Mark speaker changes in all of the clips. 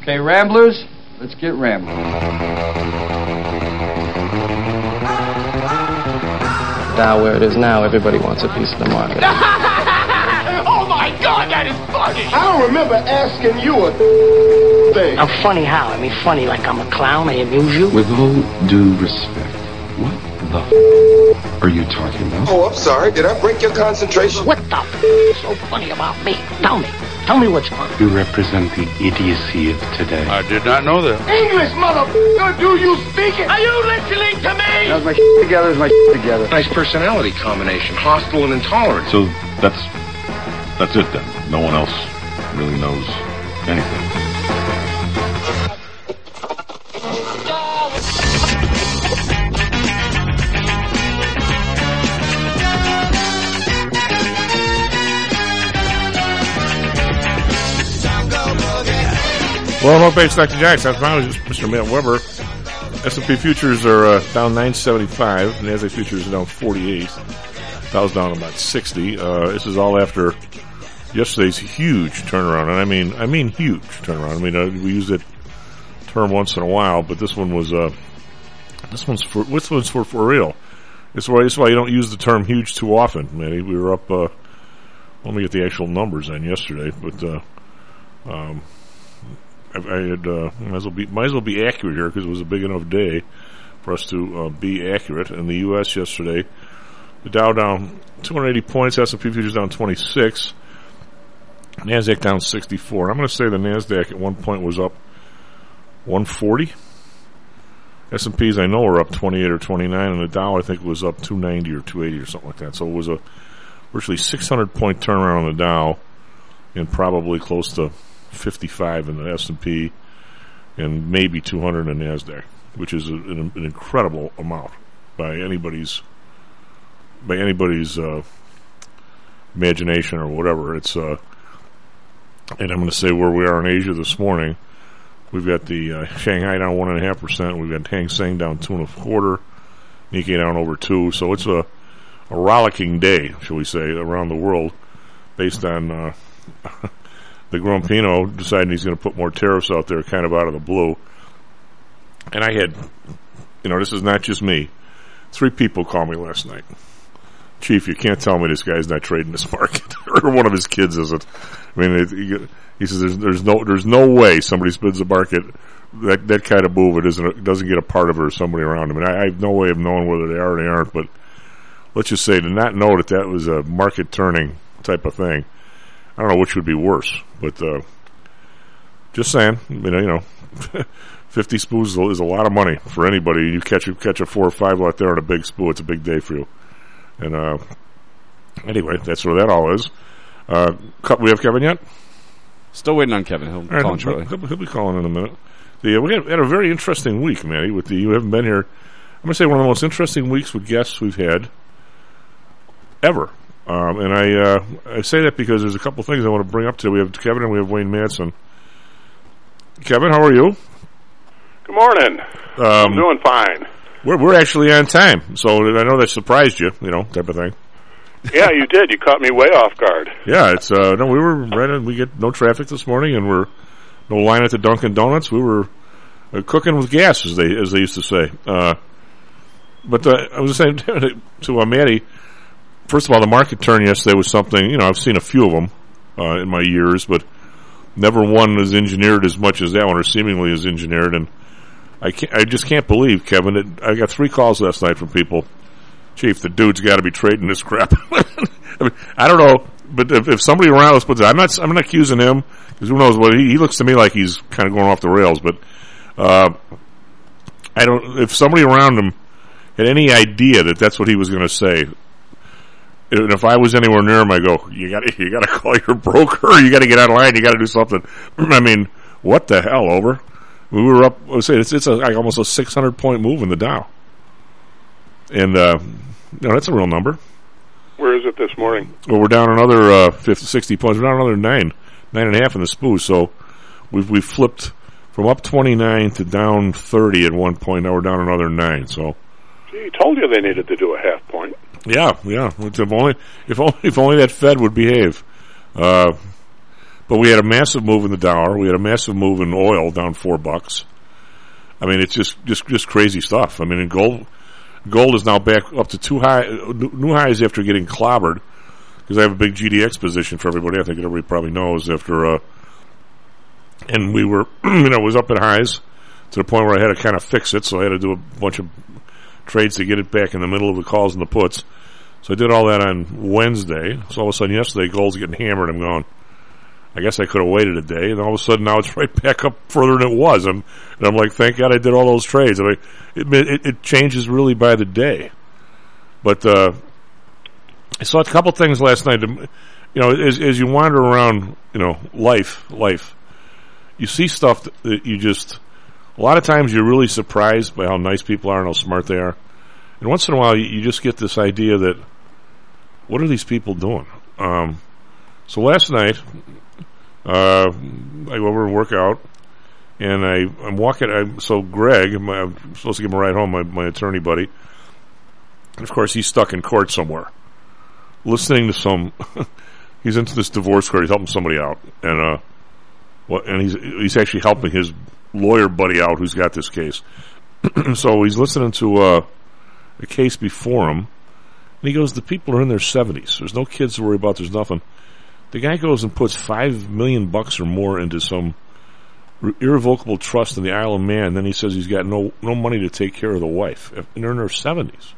Speaker 1: Okay, Ramblers, let's get rambling.
Speaker 2: Dow where it is now, everybody wants a piece of the market.
Speaker 3: Oh my God, that is funny!
Speaker 4: I don't remember asking you a thing.
Speaker 5: I'm funny how? I mean funny like I'm a clown, I amuse you?
Speaker 6: With all due respect, what the are you talking about?
Speaker 4: Oh, I'm sorry. Did I break your concentration?
Speaker 5: What the is so funny about me? Tell me. Tell me what's funny.
Speaker 6: You represent the idiocy of today.
Speaker 7: I did not know that.
Speaker 4: English, motherfucker, do you speak it?
Speaker 3: Are you listening to me?
Speaker 1: How's my together? Is my together?
Speaker 8: Nice personality combination, hostile and intolerant.
Speaker 9: So that's it then. No one else really knows anything.
Speaker 10: Well, homepage Dr. Jacks. That's Mr. Matt Weber. S&P futures are down 975. NASDAQ futures are down 48. Dow's down about 60. This is all after yesterday's huge turnaround, and I mean huge turnaround. I mean we use that term once in a while, but this one's for real. That's why you don't use the term huge too often, Matty. We were up. Let me get the actual numbers on yesterday, but I had might as well be accurate here because it was a big enough day for us to be accurate. In the U.S. yesterday, the Dow down 280 points, S&P futures down 26, NASDAQ down 64. I'm going to say the NASDAQ at one point was up 140. S&Ps I know are up 28 or 29, and the Dow I think was up 290 or 280 or something like that. So it was a virtually 600-point turnaround on the Dow, and probably close to 55 in the S&P, and maybe 200 in the NASDAQ, which is an incredible amount by anybody's imagination or whatever. It's and I'm going to say where we are in Asia this morning. We've got the Shanghai down 1.5%. We've got Hang Seng down 2.25%. Nikkei down over 2%. So it's a rollicking day, shall we say, around the world, based on the Grumpino deciding he's going to put more tariffs out there kind of out of the blue. And I had, this is not just me. 3 people called me last night. Chief, you can't tell me this guy's not trading this market. Or one of his kids isn't. I mean, he says there's no way somebody spins the market that kind of move. It doesn't get a part of it or somebody around him. And I have no way of knowing whether they are or they aren't. But let's just say to not know that was a market turning type of thing. I don't know which would be worse, but just saying, 50 spoons is a lot of money for anybody. You catch a 4 or 5 out there on a big spoon, it's a big day for you. And anyway, that's where that all is. We have Kevin yet?
Speaker 7: Still waiting on Kevin. He'll call in shortly. He'll
Speaker 10: be calling in a minute. We had a very interesting week, Matty. You haven't been here. I'm going to say one of the most interesting weeks with guests we've had ever. And I say that because there's a couple things I want to bring up today. We have Kevin and we have Wayne Madsen. Kevin, how are you?
Speaker 11: Good morning. I'm doing fine.
Speaker 10: We're actually on time, so I know that surprised you, type of thing.
Speaker 11: Yeah, you did. You caught me way off guard.
Speaker 10: Yeah, it's we were right on. We get no traffic this morning, and we're no line at the Dunkin' Donuts. We were cooking with gas, as they used to say. But I was saying to Matty. First of all, the market turn yesterday was something, I've seen a few of them in my years, but never one as engineered as much as that one, or seemingly as engineered. And I just can't believe, Kevin, I got 3 calls last night from people. Chief, the dude's got to be trading this crap. I mean, I don't know, but if somebody around us puts it, I'm not accusing him, because who knows what, he looks to me like he's kind of going off the rails, but if somebody around him had any idea that that's what he was going to say, and if I was anywhere near him, I go, you got to call your broker. You got to get online. You got to do something. I mean, what the hell? Over. We were up. I would say it's almost a 600-point move in the Dow, and that's a real number.
Speaker 11: Where is it this morning?
Speaker 10: Well, we're down another 60 points. We're down another 9.5 in the SPOO. So we've flipped from up 29 to down 30 at one point. Now we're down another 9. So.
Speaker 11: Gee, told you they needed to do a half point.
Speaker 10: Yeah. If only that Fed would behave. But But we had a massive move in the dollar. We had a massive move in oil, down $4. I mean, it's just crazy stuff. I mean, in gold is now back up to new highs after getting clobbered. Because I have a big GDX position for everybody. I think everybody probably knows after, and we were, it was up at highs to the point where I had to kind of fix it. So I had to do a bunch of trades to get it back in the middle of the calls and the puts. So I did all that on Wednesday. So all of a sudden yesterday, gold's getting hammered. I'm going, I guess I could have waited a day. And all of a sudden now it's right back up further than it was. And I'm like, thank God I did all those trades. I mean, it changes really by the day. But I saw a couple things last night. As you wander around, life, you see stuff that you just, a lot of times you're really surprised by how nice people are and how smart they are. And once in a while, you just get this idea that, what are these people doing? So last night, I go over and work out, and I'm walking. So Greg, I'm supposed to give him a ride home, my attorney buddy. And of course, he's stuck in court somewhere, listening to some. He's into this divorce court. He's helping somebody out, and he's actually helping his lawyer buddy out who's got this case. So he's listening to a case before him, and he goes, the people are in their 70s. There's no kids to worry about. There's nothing. The guy goes and puts $5 million or more into some irrevocable trust in the Isle of Man. Then he says he's got no money to take care of the wife, and they're in their 70s.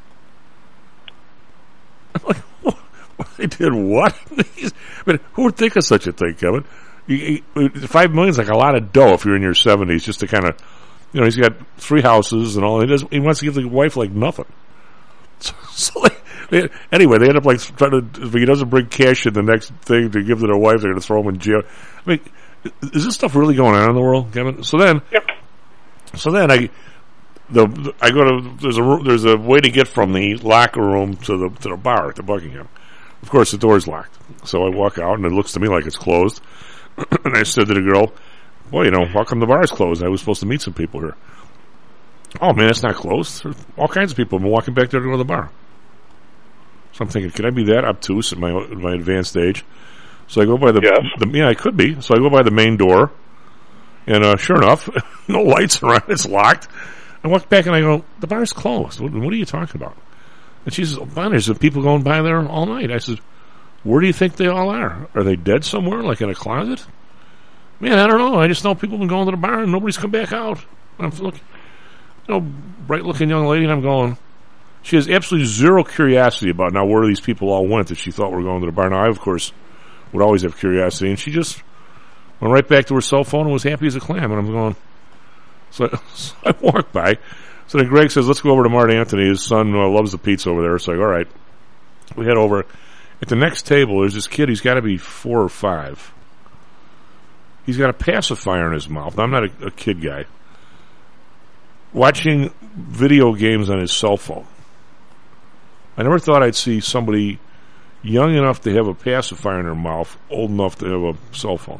Speaker 10: I'm like, what? They did what? Who would think of such a thing, Kevin? $5 million is like a lot of dough if you're in your 70s, just to kind of, he's got 3 houses and all. He wants to give the wife like nothing. So anyway, they end up like trying to. If he doesn't bring cash in the next thing to give to their wife, they're going to throw him in jail. I mean, is this stuff really going on in the world, Kevin? So then I go to there's a way to get from the locker room to the bar at the Buckingham. Of course, the door's locked. So I walk out, and it looks to me like it's closed. And I said to the girl, "Well, how come the bar's closed? I was supposed to meet some people here." "Oh man, it's not closed. There's all kinds of people have been walking back there to go to the bar." So I'm thinking, can I be that obtuse at my advanced age? So I go by I could be. So I go by the main door, and sure enough, no lights around. It's locked. I walk back and I go, the bar's closed. What are you talking about? And she says, there's people going by there all night. I said, where do you think they all are? Are they dead somewhere, like in a closet? Man, I don't know. I just know people have been going to the bar and nobody's come back out. I'm looking, bright-looking young lady, and I'm going, she has absolutely zero curiosity about now where these people all went that she thought were going to the bar. Now, I, of course, would always have curiosity, and she just went right back to her cell phone and was happy as a clam. And I'm going, so I walk by. So then Greg says, let's go over to Mart Anthony. His son loves the pizza over there. So I go, all right. We head over. At the next table, there's this kid. He's got to be 4 or 5. He's got a pacifier in his mouth. Now, I'm not a kid guy. Watching video games on his cell phone. I never thought I'd see somebody young enough to have a pacifier in their mouth, old enough to have a cell phone.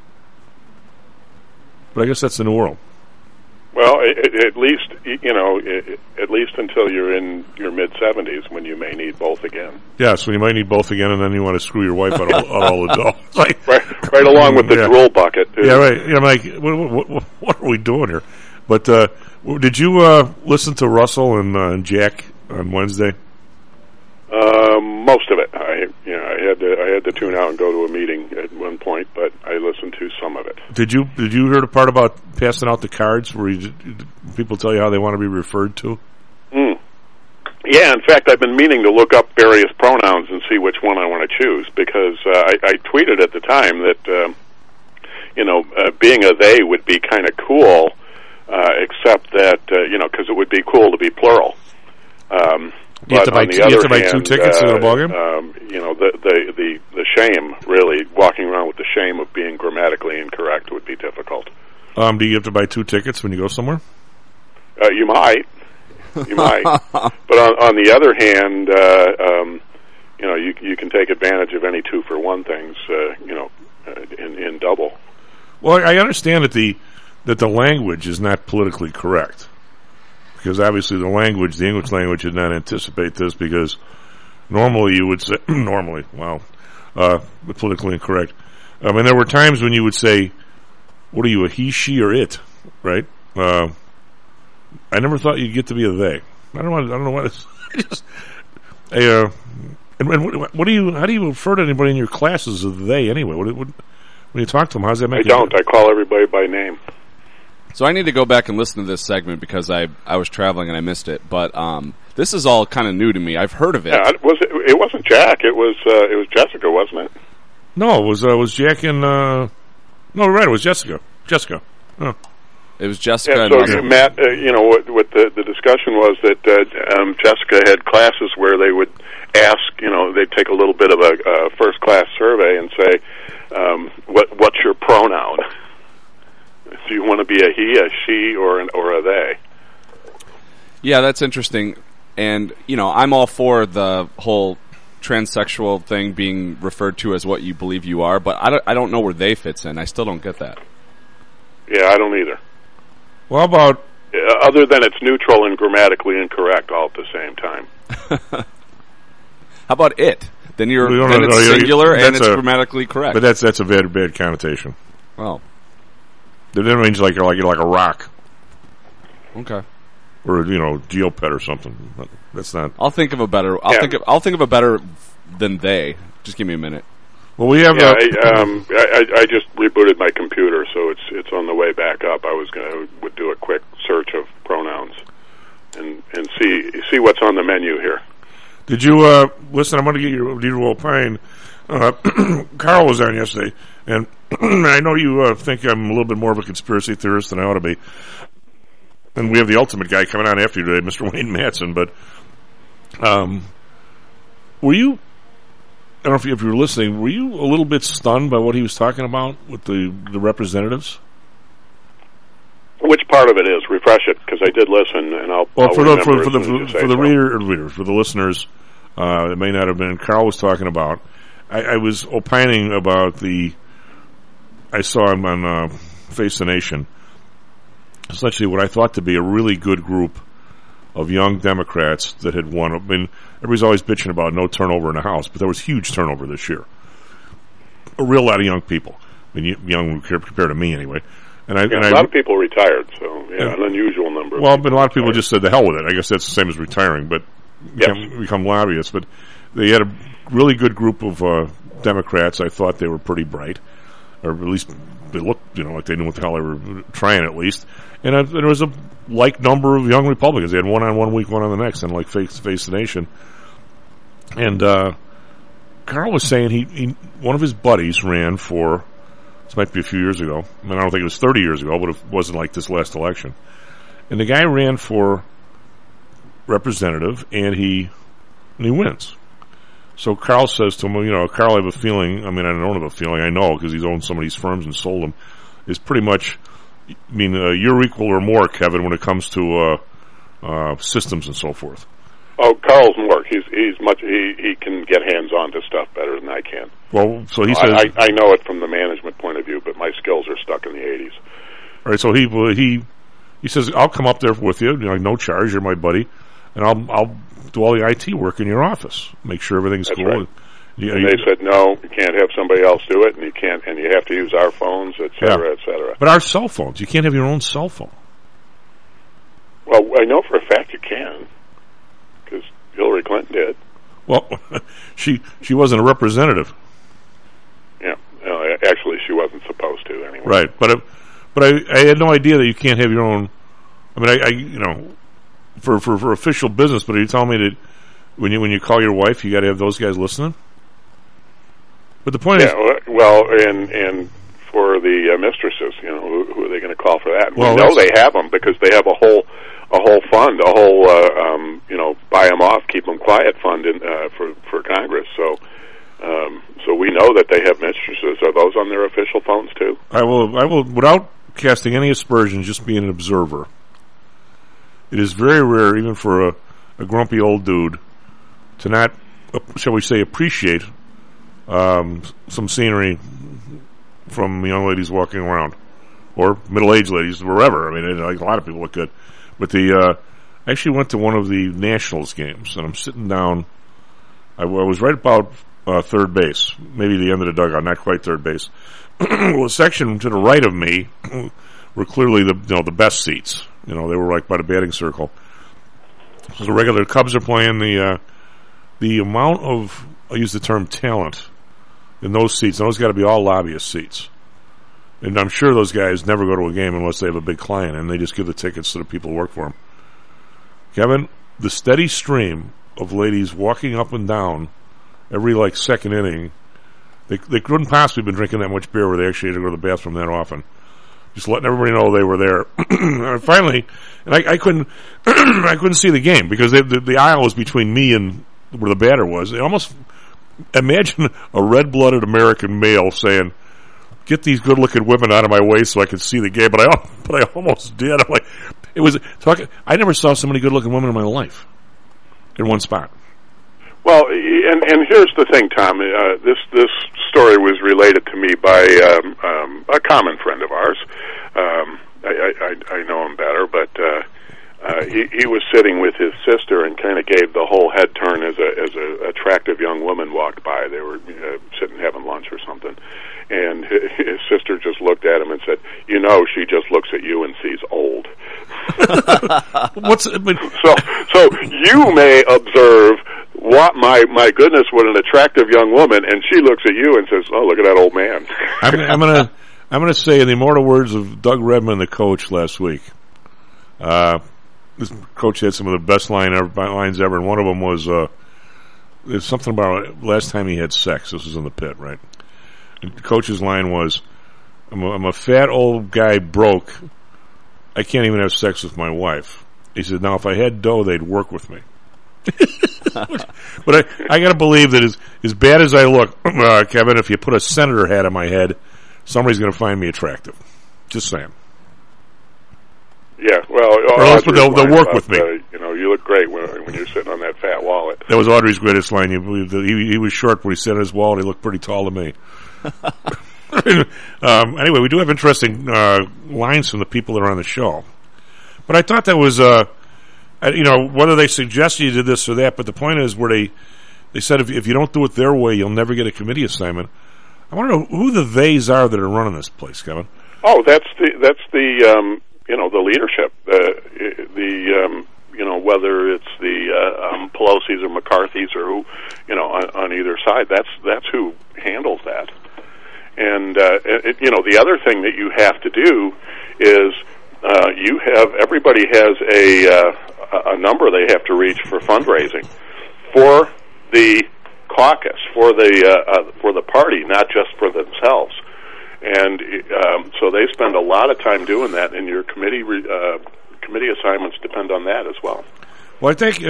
Speaker 10: But I guess that's the new world.
Speaker 11: Well, at least until you're in your mid-70s, when you may need both again.
Speaker 10: Yes, when you might need both again, and then you want to screw your wife out all the dough.
Speaker 11: Like, right along with the drool bucket. Too.
Speaker 10: Yeah, right. I'm like, what are we doing here? But did you listen to Russell and Jack on Wednesday?
Speaker 11: Most of it. I had to tune out and go to a meeting at one point, but I listened to some of it.
Speaker 10: Did you hear the part about passing out the cards where people tell you how they want to be referred to?
Speaker 11: Yeah, in fact, I've been meaning to look up various pronouns and see which one I want to choose, because I tweeted at the time that being a they would be kind of cool, except that because it would be cool to be plural.
Speaker 10: You have to buy 2 tickets to the ballgame?
Speaker 11: The shame, really, walking around with the shame of being grammatically incorrect would be difficult.
Speaker 10: Do you have to buy 2 tickets when you go somewhere?
Speaker 11: You might. But on the other hand, you can take advantage of any 2-for-1 things, in double.
Speaker 10: Well, I understand that the language is not politically correct. Because obviously the English language did not anticipate this, because normally you would say, politically incorrect, I mean, there were times when you would say, what are you, a he, she, or it, right? I never thought you'd get to be a they. I don't know what it's just, and what do you, how do you refer to anybody in your classes as they anyway? When you talk to them, how does that make
Speaker 11: I don't. I call everybody by name.
Speaker 7: So I need to go back and listen to this segment because I was traveling and I missed it. But this is all kind of new to me. I've heard of it.
Speaker 11: Yeah, it wasn't Jack. It was Jessica, wasn't it?
Speaker 10: No, it was Jack and no, right? It was Jessica. Jessica. Oh.
Speaker 7: It was Jessica.
Speaker 11: Yeah, so Matt, what the discussion was that Jessica had classes where they would ask, they'd take a little bit of a first class survey and say, what's your pronoun? Do you want to be a he, a she, or a they?
Speaker 7: Yeah, that's interesting. And, I'm all for the whole transsexual thing being referred to as what you believe you are, but I don't know where they fits in. I still don't get that.
Speaker 11: Yeah, I don't either.
Speaker 10: Well, how about...
Speaker 11: other than it's neutral and grammatically incorrect all at the same time.
Speaker 7: How about it? Then it's singular and it's grammatically correct.
Speaker 10: But that's a bad connotation.
Speaker 7: Well...
Speaker 10: That means like you're like a rock.
Speaker 7: Okay.
Speaker 10: Or Geopet or something. That's not.
Speaker 7: I'll think of a better. I'll think of a better than they. Just give me a minute.
Speaker 10: Well, we have.
Speaker 11: Yeah, I just rebooted my computer, so it's on the way back up. I was would do a quick search of pronouns and see what's on the menu here.
Speaker 10: Did you listen? I'm going to get your opine. Carl was on yesterday, and I know you think I'm a little bit more of a conspiracy theorist than I ought to be. And we have the ultimate guy coming on after you today, Mr. Wayne Matson. But were you? I don't know if you were listening. Were you a little bit stunned by what he was talking about with the representatives?
Speaker 11: Which part of it is? Refresh it, because I did listen, and I'll
Speaker 10: for the
Speaker 11: readers,
Speaker 10: for the listeners, it may not have been. Carl was talking about. I was opining about I saw him on Face the Nation, essentially what I thought to be a really good group of young Democrats that had won. I mean, everybody's always bitching about no turnover in the House, but there was huge turnover this year. A real lot of young people. I mean, young compared to me anyway. And a
Speaker 11: lot of people retired, so an unusual number.
Speaker 10: Well, but a lot of people just said the hell with it. I guess that's the same as retiring, but become lobbyists. But they had a really good group of Democrats. I thought they were pretty bright, or at least they looked, like they knew what the hell they were trying at least. And there was a like number of young Republicans. They had one on one week, one on the next, and like Face the Nation. And Carl was saying he one of his buddies ran for. This might be a few years ago. I don't think it was 30 years ago, but it wasn't like this last election. And the guy ran for representative, and he wins. So Carl says to him, Carl, I have a feeling, I don't have a feeling, I know, because he's owned some of these firms and sold them, is pretty much, you're equal or more, Kevin, when it comes to systems and so forth.
Speaker 11: Oh, Carl's more. He can get hands on to stuff better than I can.
Speaker 10: Well, so he says
Speaker 11: I know it from the management point of view, but my skills are stuck in the 80s.
Speaker 10: All right, so he says I'll come up there with you, no charge. You're my buddy, and I'll do all the IT work in your office, make sure everything's
Speaker 11: That's
Speaker 10: cool.
Speaker 11: Right. And they said no, you can't have somebody else do it, and you have to use our phones, et cetera, et cetera.
Speaker 10: But our cell phones, you can't have your own cell phone.
Speaker 11: Well, I know for a fact you can. Because Hillary Clinton did.
Speaker 10: Well, she wasn't a representative.
Speaker 11: Yeah, actually, she wasn't supposed to anyway.
Speaker 10: Right, but I had no idea that you can't have your own. I for official business. But are you telling me that when you call your wife, you got to have those guys listening? But the point is,
Speaker 11: well, and for the mistresses, who are they going to call for that?
Speaker 10: Well,
Speaker 11: we know they have them because they have a whole fund, buy them off, keep them quiet fund for Congress. So we know that they have mistresses. Are those on their official phones too? I
Speaker 10: will, without casting any aspersions, just being an observer. It is very rare, even for a grumpy old dude, to not, shall we say, appreciate some scenery from young ladies walking around, or middle-aged ladies, wherever. A lot of people look good. But I actually went to one of the Nationals games, and I'm sitting down. I was right about third base, maybe the end of the dugout, not quite third base. Well, the section to the right of me were clearly the best seats. They were like by the batting circle. So the regular Cubs are playing. The amount of, I'll use the term talent in those seats, those got to be all lobbyist seats. And I'm sure those guys never go to a game unless they have a big client, and they just give the tickets to the people who work for them. Kevin, the steady stream of ladies walking up and down every second inning, they couldn't possibly have been drinking that much beer where they actually had to go to the bathroom that often. Just letting everybody know they were there. Finally, and I couldn't I couldn't see the game because the aisle was between me and where the batter was. I almost imagine a red-blooded American male saying, "Get these good-looking women out of my way so I can see the game." But I almost did. I'm like, it was. I never saw so many good-looking women in my life in one spot.
Speaker 11: Well, and here's the thing, Tom. This story was related to me by a common friend of ours. I know him better, but he was sitting with his sister and kind of gave the whole head turn as a attractive young woman walked by. They were sitting having lunch or something, and his sister just looked at him and said, she just looks at you and sees old. So you may observe, what my goodness, what an attractive young woman, and she looks at you and says, "Oh, look at that old man."
Speaker 10: I'm gonna say, in the immortal words of Doug Redman, the coach, last week. This coach had some of the best lines ever, and one of them was there's something about last time he had sex. This was in the pit, right? And the coach's line was, I'm a fat old guy broke. I can't even have sex with my wife. He said, now if I had dough, they'd work with me. But I got to believe that as bad as I look, Kevin, if you put a senator hat on my head, somebody's going to find me attractive. Just saying.
Speaker 11: Yeah, well,
Speaker 10: or else they'll work with me.
Speaker 11: You look great when you're sitting on that fat wallet.
Speaker 10: That was Audrey's greatest line. You believe that he was short, but he sat on his wallet. He looked pretty tall to me. Anyway, we do have interesting lines from the people that are on the show. But I thought that was, whether they suggested you did this or that, but the point is where they said if you don't do it their way, you'll never get a committee assignment. I want to know who the theys are that are running this place, Kevin.
Speaker 11: Oh, that's the leadership. Whether it's the Pelosi's or McCarthy's or who, on either side, that's who handles that. And the other thing that you have to do is everybody has a number they have to reach for fundraising for the caucus, for the party, not just for themselves. And so they spend a lot of time doing that, and your committee assignments depend on that as well.
Speaker 10: Well, I think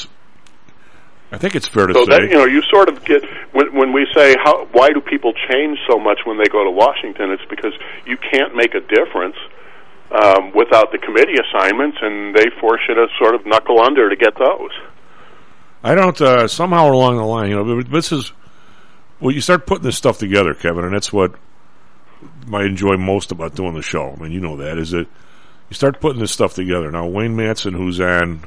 Speaker 10: it's fair to
Speaker 11: say.
Speaker 10: That,
Speaker 11: you sort of get when we say why do people change so much when they go to Washington? It's because you can't make a difference without the committee assignments, and they force you to sort of knuckle under to get those.
Speaker 10: I don't. Somehow along the line, this is. Well, you start putting this stuff together, Kevin, and that's what I enjoy most about doing the show. I mean, you know that, is that you start putting this stuff together. Now, Wayne Madsen, who's on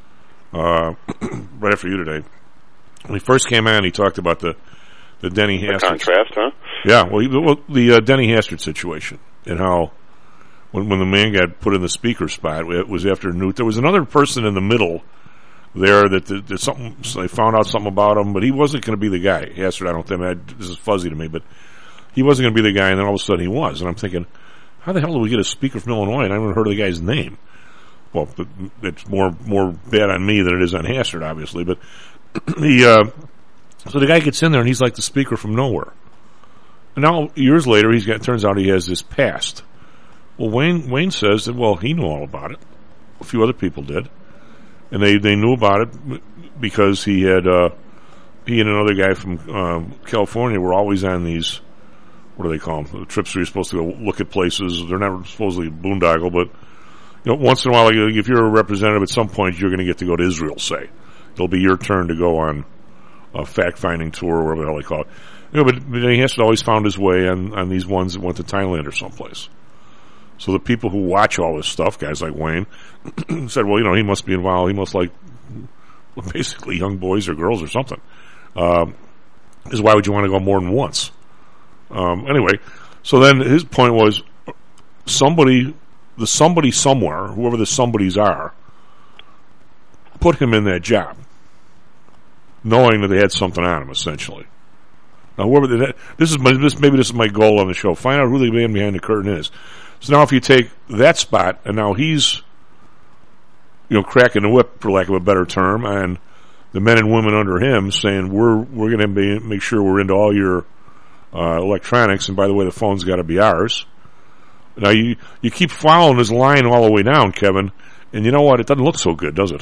Speaker 10: right after you today, when he first came on, he talked about the Denny Hastert
Speaker 11: contrast, huh?
Speaker 10: Yeah, the Denny Hastert situation, and how when the man got put in the speaker spot, it was after Newt. There was another person in the middle there that something, so they found out something about him, but he wasn't going to be the guy. Hastert, I don't think, this is fuzzy to me, but he wasn't going to be the guy, and then all of a sudden he was. And I'm thinking, how the hell did we get a speaker from Illinois? And I haven't heard of the guy's name. Well, it's more bad on me than it is on Hastert, obviously. But so the guy gets in there, and he's like the speaker from nowhere. And now, years later, turns out he has this past. Well, Wayne says that, he knew all about it. A few other people did. And they knew about it because he and another guy from California were always on these, what do they call them? The trips where you're supposed to go look at places. They're not supposedly boondoggle, but once in a while, if you're a representative at some point, you're going to get to go to Israel, say. It'll be your turn to go on a fact-finding tour or whatever the hell they call it. But he has to always found his way on these ones that went to Thailand or someplace. So the people who watch all this stuff, guys like Wayne, said, he must be involved. He must like basically young boys or girls or something. Is why would you want to go more than once? Anyway, so then his point was somebody somewhere, whoever the somebodies are, put him in that job, knowing that they had something on him, essentially. Now, maybe this is my goal on the show. Find out who the man behind the curtain is. So now if you take that spot, and now he's, cracking the whip, for lack of a better term, and the men and women under him saying, we're going to make sure we're into all your electronics, and by the way, the phone's got to be ours. Now, you keep following his line all the way down, Kevin, and you know what? It doesn't look so good, does it?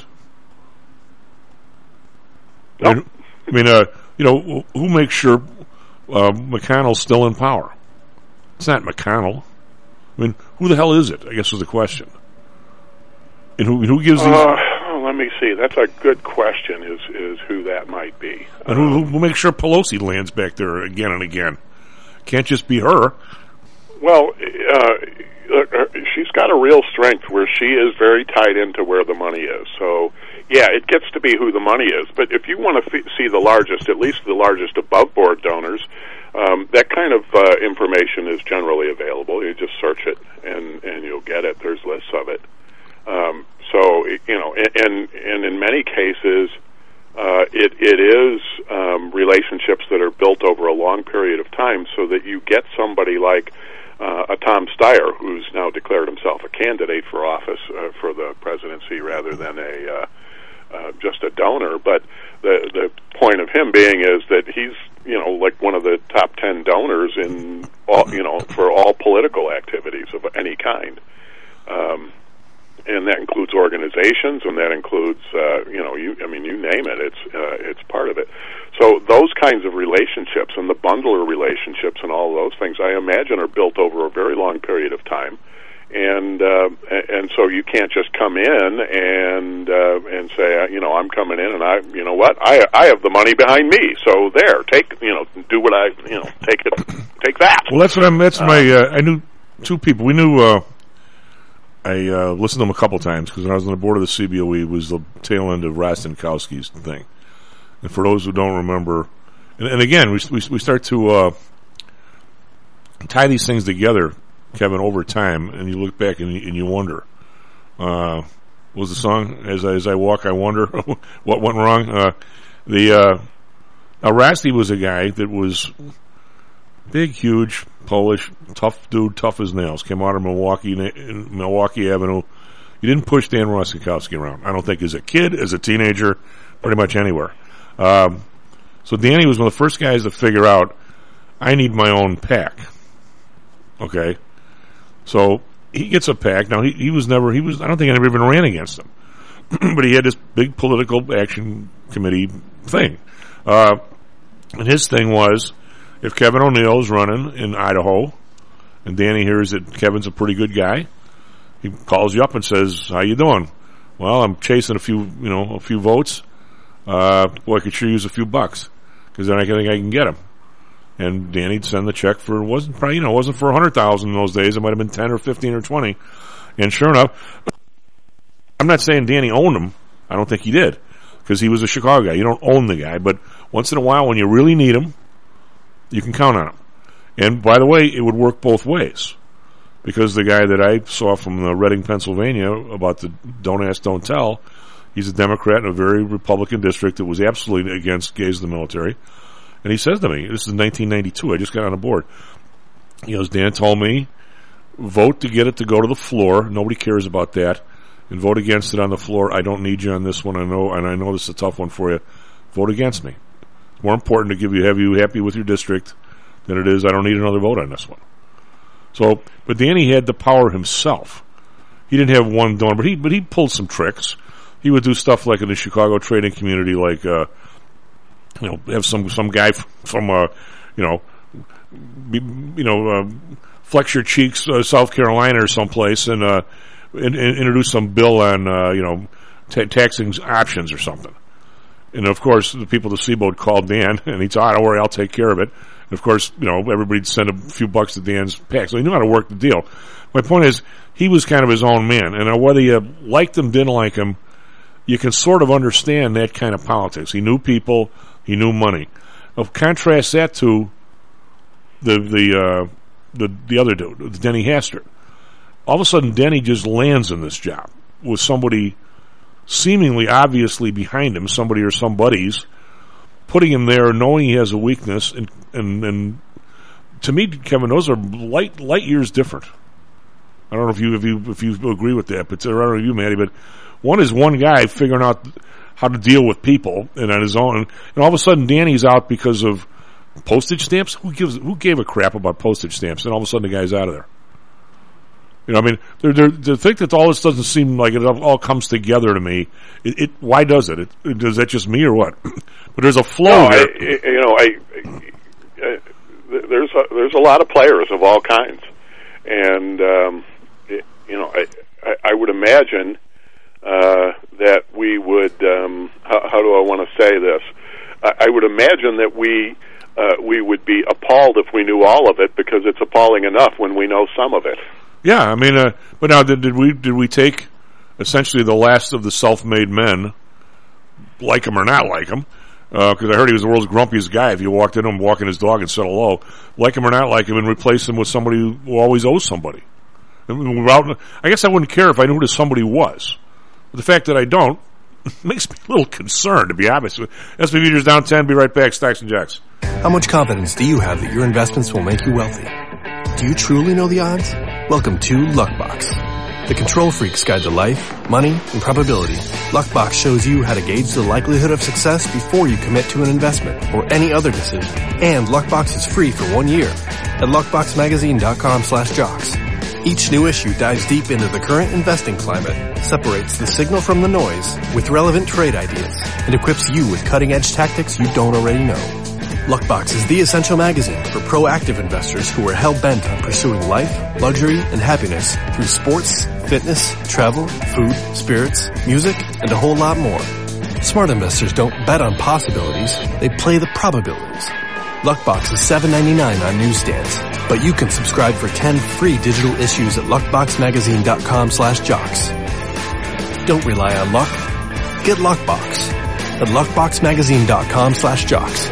Speaker 11: Nope.
Speaker 10: I mean, who makes sure McConnell's still in power? It's not McConnell. I mean, who the hell is it, I guess was the question. And who gives these...
Speaker 11: let me see. That's a good question, is who that might be.
Speaker 10: And who makes sure Pelosi lands back there again and again? Can't just be her.
Speaker 11: Well, she's got a real strength where she is very tied into where the money is. So, yeah, it gets to be who the money is. But if you want to see the largest, at least the largest above-board donors, that kind of information is generally available. You just search it, and you'll get it. There's lists of it. And in many cases, it is relationships that are built over a long period of time, so that you get somebody like a Tom Steyer, who's now declared himself a candidate for office for the presidency rather than just a donor. But the point of him being is that he's like one of the top 10 donors in all, for all political activities of any kind. And that includes organizations, and that includes, you name it. It's part of it. So those kinds of relationships and the bundler relationships and all those things, I imagine, are built over a very long period of time. And so you can't just come in and say, I'm coming in, and I have the money behind me. So there, do what take that.
Speaker 10: Well, that's my. I knew two people. We knew. I listened to him a couple times because when I was on the board of the CBOE, it was the tail end of Rostenkowski's thing. And for those who don't remember, and again, we start to tie these things together, Kevin, over time, and you look back and you wonder. What was the song? As I walk, I wonder what went wrong. Now Rasty was a guy that was big, huge, Polish, tough dude, tough as nails. Came out of Milwaukee Avenue. You didn't push Dan Rostenkowski around. I don't think as a kid, as a teenager, pretty much anywhere. So Danny was one of the first guys to figure out, I need my own PAC. Okay? So he gets a PAC. Now, I don't think I ever even ran against him. But he had this big political action committee thing. And his thing was, if Kevin O'Neill is running in Idaho, and Danny hears that Kevin's a pretty good guy, he calls you up and says, "How you doing?" "Well, I'm chasing a few votes. I could sure use a few bucks because then I think I can get him." And Danny'd send the check for it wasn't for 100,000 in those days. It might have been 10 or 15 or 20. And sure enough, I'm not saying Danny owned him. I don't think he did because he was a Chicago guy. You don't own the guy, but once in a while, when you really need him, you can count on him. And by the way, it would work both ways. Because the guy that I saw from Reading, Pennsylvania, about the Don't Ask, Don't Tell, he's a Democrat in a very Republican district that was absolutely against gays in the military. And he says to me, this is 1992, I just got on the board. He goes, "Dan told me, vote to get it to go to the floor. Nobody cares about that. And vote against it on the floor. I don't need you on this one. I know this is a tough one for you. Vote against me. It's more important to have you happy with your district than it is, I don't need another vote on this one." So, but Danny had the power himself. He didn't have one donor, but he pulled some tricks. He would do stuff like in the Chicago trading community, like have some guy from Flex Your Cheeks, South Carolina or someplace, and introduce some bill on taxing options or something. And of course, the people at the Seaboat called Dan, and he said, "Don't worry, I'll take care of it." And of course, everybody'd send a few bucks to Dan's PAC, so he knew how to work the deal. My point is, he was kind of his own man, and whether you liked him, didn't like him, you can sort of understand that kind of politics. He knew people, he knew money. Contrast that to the other dude, Denny Hastert. All of a sudden, Denny just lands in this job with somebody seemingly obviously behind him, somebody or somebody's putting him there, knowing he has a weakness, and to me, Kevin, those are light years different. I don't know if you agree with that, but I don't know you, Matty, but one is one guy figuring out how to deal with people and on his own, and all of a sudden Danny's out because of postage stamps. Who gave a crap about postage stamps? And all of a sudden the guy's out of there. You know, I mean, they think that all this doesn't seem like it all comes together to me. Why does it? Is that just me or what? But there's a flow.
Speaker 11: No, there's a lot of players of all kinds, and I would imagine that we would. How do I want to say this? I would imagine that we would be appalled if we knew all of it, because it's appalling enough when we know some of it.
Speaker 10: Yeah, I mean, but now did we take essentially the last of the self-made men, like him or not like him? Because I heard he was the world's grumpiest guy. If you walked in him walking his dog and said hello, like him or not like him, and replace him with somebody who always owes somebody. I guess I wouldn't care if I knew who the somebody was. But the fact that I don't makes me a little concerned, to be honest. SB Meters down 10. Be right back. Stacks and Jacks.
Speaker 12: How much confidence do you have that your investments will make you wealthy? Do you truly know the odds? Welcome to Luckbox, the control freak's guide to life, money, and probability. Luckbox shows you how to gauge the likelihood of success before you commit to an investment or any other decision. And Luckbox is free for 1 year at luckboxmagazine.com/jocks. Each new issue dives deep into the current investing climate, separates the signal from the noise with relevant trade ideas, and equips you with cutting-edge tactics you don't already know. Luckbox is the essential magazine for proactive investors who are hell-bent on pursuing life, luxury, and happiness through sports, fitness, travel, food, spirits, music, and a whole lot more. Smart investors don't bet on possibilities, they play the probabilities. Luckbox is $7.99 on newsstands, but you can subscribe for 10 free digital issues at luckboxmagazine.com/jocks. Don't rely on luck. Get Luckbox at luckboxmagazine.com/jocks.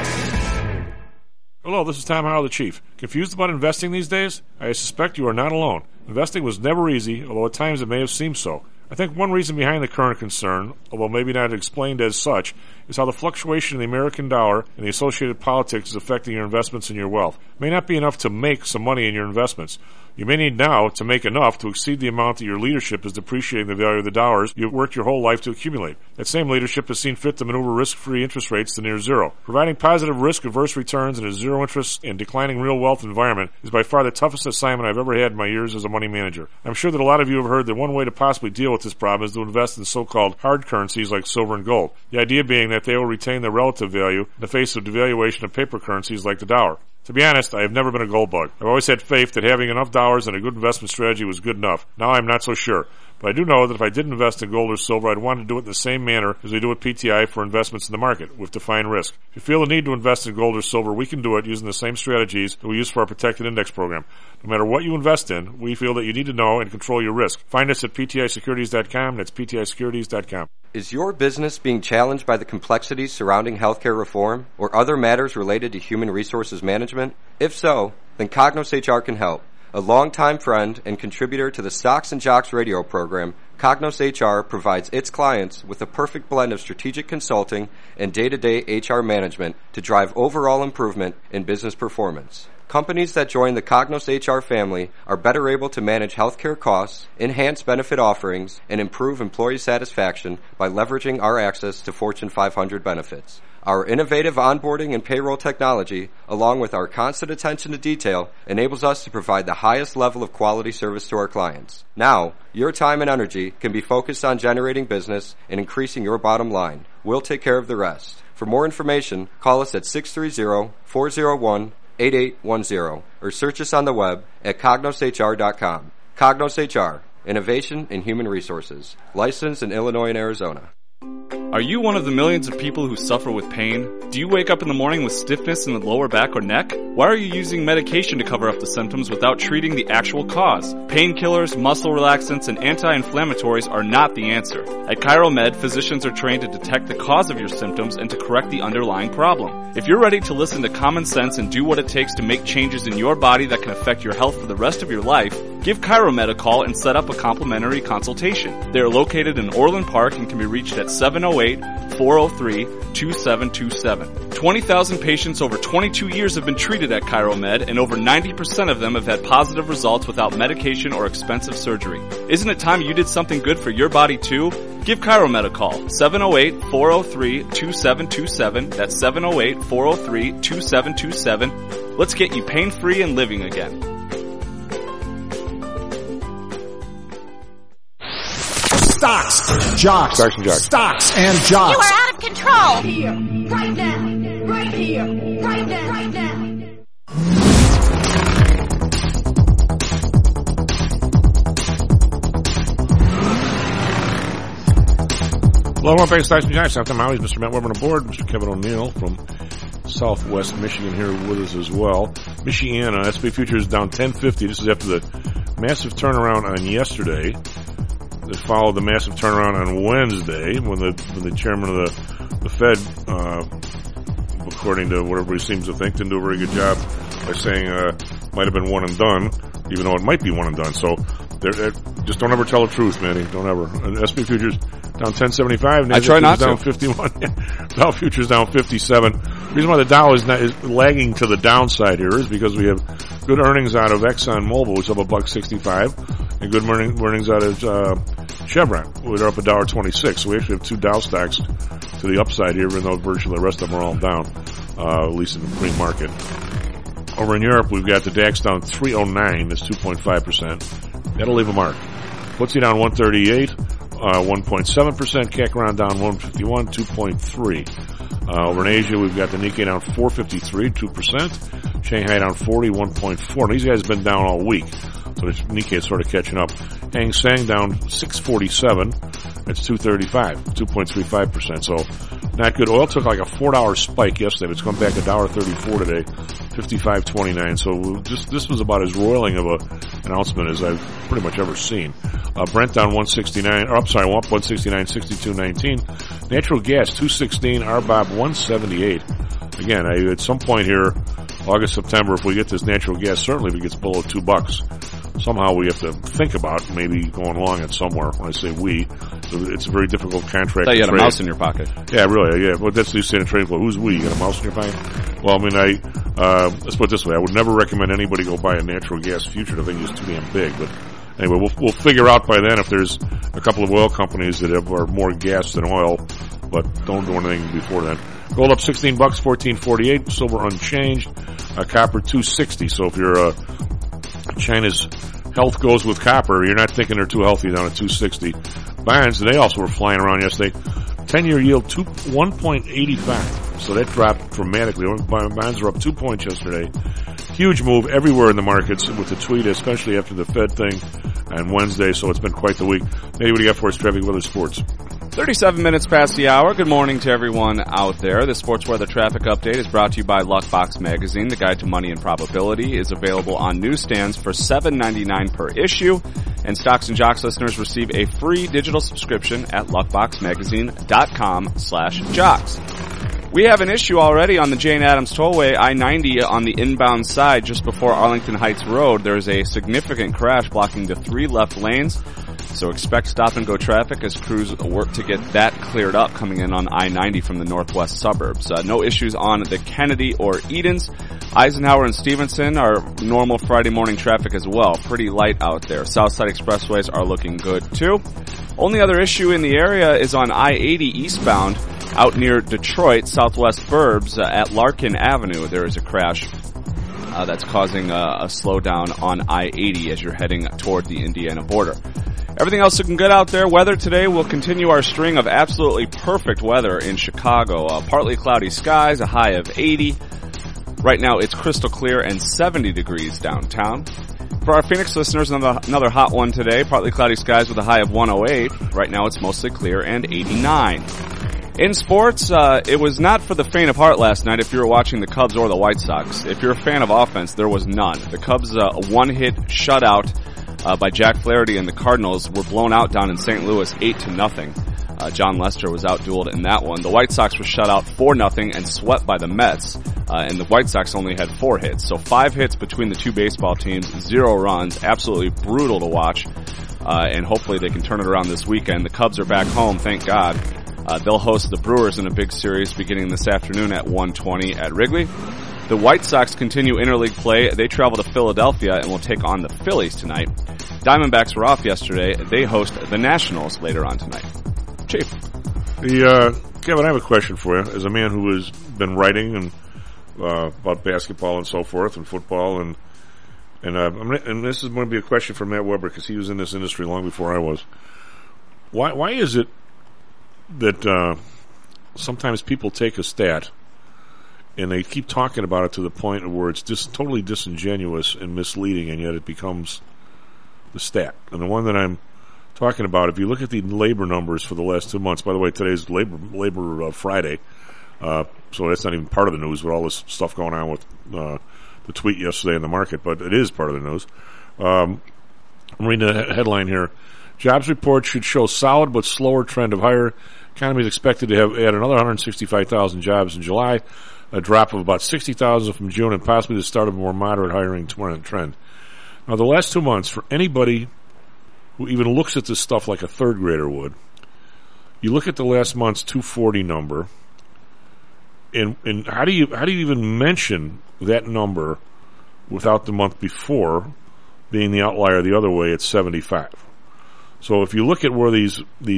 Speaker 10: Hello, this is Tom Howell, the Chief. Confused about investing these days? I suspect you are not alone. Investing was never easy, although at times it may have seemed so. I think one reason behind the current concern, although maybe not explained as such, is how the fluctuation in the American dollar and the associated politics is affecting your investments and your wealth. It may not be enough to make some money in your investments. You may need now to make enough to exceed the amount that your leadership is depreciating the value of the dollars you've worked your whole life to accumulate. That same leadership has seen fit to maneuver risk-free interest rates to near zero. Providing positive risk-averse returns in a zero-interest and declining real wealth environment is by far the toughest assignment I've ever had in my years as a money manager. I'm sure that a lot of you have heard that one way to possibly deal with this problem is to invest in so-called hard currencies like silver and gold. The idea being that they will retain their relative value in the face of devaluation of paper currencies like the dollar. To be honest, I have never been a gold bug. I've always had faith that having enough dollars and a good investment strategy was good enough. Now I'm not so sure. But I do know that if I did invest in gold or silver, I'd want to do it in the same manner as we do at PTI for investments in the market, with defined risk. If you feel the need to invest in gold or silver, we can do it using the same strategies that we use for our protected index program. No matter what you invest in, we feel that you need to know and control your risk. Find us at PTIsecurities.com. That's PTIsecurities.com.
Speaker 13: Is your business being challenged by the complexities surrounding healthcare reform or other matters related to human resources management? If so, then Cognos HR can help. A longtime friend and contributor to the Stocks and Jocks radio program, Cognos HR provides its clients with a perfect blend of strategic consulting and day-to-day HR management to drive overall improvement in business performance. Companies that join the Cognos HR family are better able to manage healthcare costs, enhance benefit offerings, and improve employee satisfaction by leveraging our access to Fortune 500 benefits. Our innovative onboarding and payroll technology, along with our constant attention to detail, enables us to provide the highest level of quality service to our clients. Now, your time and energy can be focused on generating business and increasing your bottom line. We'll take care of the rest. For more information, call us at 630-401-8810 or search us on the web at cognoshr.com. Cognos HR, innovation in human resources. Licensed in Illinois and Arizona.
Speaker 14: Are you one of the millions of people who suffer with pain? Do you wake up in the morning with stiffness in the lower back or neck? Why are you using medication to cover up the symptoms without treating the actual cause? Painkillers, muscle relaxants, and anti-inflammatories are not the answer. At ChiroMed, physicians are trained to detect the cause of your symptoms and to correct the underlying problem. If you're ready to listen to common sense and do what it takes to make changes in your body that can affect your health for the rest of your life, give ChiroMed a call and set up a complimentary consultation. They are located in Orland Park and can be reached at 708-403-2727. 20,000 patients over 22 years have been treated at ChiroMed, and over 90% of them have had positive results without medication or expensive surgery. Isn't it time you did something good for your body too? Give ChiroMed a call, 708-403-2727. That's 708-403-2727. Let's get you pain-free and living again.
Speaker 15: Stocks, jocks,
Speaker 10: Stocks and jocks.
Speaker 15: Stocks and jocks.
Speaker 16: You are out of control.
Speaker 17: Here, right now, right here, right now, right now.
Speaker 10: Hello, welcome back to Stocks and Jocks. I'm Tom Howie's Mr. Matt Weber on board. Mr. Kevin O'Neill from Southwest Michigan here with us as well. Michiana, SP futures down 10.50. This is after the massive turnaround on yesterday that followed the massive turnaround on Wednesday when the chairman of the Fed, according to what everybody seems to think, didn't do a very good job by saying might have been one and done, even though it might be one and done. So just don't ever tell the truth, Manny. Don't ever. And SP futures down 10.75.
Speaker 7: I try not
Speaker 10: down
Speaker 7: to.
Speaker 10: 51. Dow futures down 57. The reason why the Dow is lagging to the downside here is because we have good earnings out of ExxonMobil, which is up $1.65, and good earnings out of Chevron, which are up $1.26. So we actually have two Dow stocks to the upside here, even though virtually the rest of them are all down, at least in the pre-market. Over in Europe, we've got the DAX down 309. That's 2.5%. That'll leave a mark. FTSE down 138, 1.7%. CAC around down 151, 2.3. Over in Asia, we've got the Nikkei down 453, 2%. Shanghai down 40, 1.4. These guys have been down all week, so the Nikkei is sort of catching up. Hang Seng down 647. That's 235, 2.35%. So not good. Oil took like a $4 spike yesterday, but it's come back $1.34 today, 55.29. So this was about as roiling of a announcement as I've pretty much ever seen. Brent down 169, or I'm sorry, 169, 62.19. Natural gas 216, RBOB 178. Again, at some point here, August, September, if we get this natural gas, certainly if it gets below $2, somehow we have to think about maybe going long it somewhere. When I say we, so it's a very difficult contract.
Speaker 7: I thought you
Speaker 10: to
Speaker 7: had
Speaker 10: trade.
Speaker 7: a mouse in your pocket.
Speaker 10: Yeah, really. Yeah, well, that's the standard trading floor. Who's we? You got a mouse in your pocket? Well, I mean, let's put it this way: I would never recommend anybody go buy a natural gas future. The thing is too damn big. But anyway, we'll figure out by then if there's a couple of oil companies that are more gas than oil, but don't do anything before then. Gold up $16, 14.48. Silver unchanged. Copper 260. So if you're China's health goes with copper, you're not thinking they're too healthy down at 260. Bonds, they also were flying around yesterday. 10-year yield 1.85. So that dropped dramatically. Bonds were up 2 points yesterday. Huge move everywhere in the markets with the tweet, especially after the Fed thing on Wednesday. So it's been quite the week. Maybe what do you got for us, traffic, weather, sports?
Speaker 7: 37 minutes past the hour. Good morning to everyone out there. The Sports Weather Traffic Update is brought to you by Luckbox Magazine. The Guide to Money and Probability is available on newsstands for $7.99 per issue. And Stocks and Jocks listeners receive a free digital subscription at luckboxmagazine.com/jocks. We have an issue already on the Jane Addams Tollway, I-90 on the inbound side just before Arlington Heights Road. There is a significant crash blocking the 3 left lanes. So expect stop-and-go traffic as crews work to get that cleared up coming in on I-90 from the northwest suburbs. No issues on the Kennedy or Edens. Eisenhower and Stevenson are normal Friday morning traffic as well. Pretty light out there. Southside expressways are looking good too. Only other issue in the area is on I-80 eastbound out near Detroit, southwest burbs at Larkin Avenue. There is a crash that's causing a slowdown on I-80 as you're heading toward the Indiana border. Everything else looking good out there. Weather today will continue our string of absolutely perfect weather in Chicago. Partly cloudy skies, a high of 80. Right now it's crystal clear and 70 degrees downtown. For our Phoenix listeners, another hot one today. Partly cloudy skies with a high of 108. Right now it's mostly clear and 89. In sports, it was not for the faint of heart last night if you were watching the Cubs or the White Sox. If you're a fan of offense, there was none. The Cubs, a one-hit shutout by Jack Flaherty and the Cardinals were blown out down in St. Louis 8-0. John Lester was outdueled in that one. The White Sox were shut out 4-0 and swept by the Mets. And the White Sox only had 4 hits. So 5 hits between the two baseball teams, 0 runs. Absolutely brutal to watch. And hopefully they can turn it around this weekend. The Cubs are back home, thank God. They'll host the Brewers in a big series beginning this afternoon at 1:20 at Wrigley. The White Sox continue interleague play. They travel to Philadelphia and will take on the Phillies tonight. Diamondbacks were off yesterday. They host the Nationals later on tonight. Chief.
Speaker 10: Kevin, I have a question for you. As a man who has been writing and about basketball and so forth and football and this is going to be a question for Matt Weber because he was in this industry long before I was. Why is it that sometimes people take a stat and they keep talking about it to the point where it's just totally disingenuous and misleading, and yet it becomes the stat? And the one that I'm talking about, if you look at the labor numbers for the last 2 months, by the way, today's labor Friday, so that's not even part of the news with all this stuff going on with the tweet yesterday in the market, but it is part of the news. I'm reading the headline here. Jobs report should show solid but slower trend of higher. Economy is expected to have add another 165,000 jobs in July, a drop of about 60,000 from June, and possibly the start of a more moderate hiring trend. Now, the last 2 months, for anybody who even looks at this stuff like a third grader would, you look at the last month's 240 number, and how do you even mention that number without the month before being the outlier the other way at 75? So if you look at where these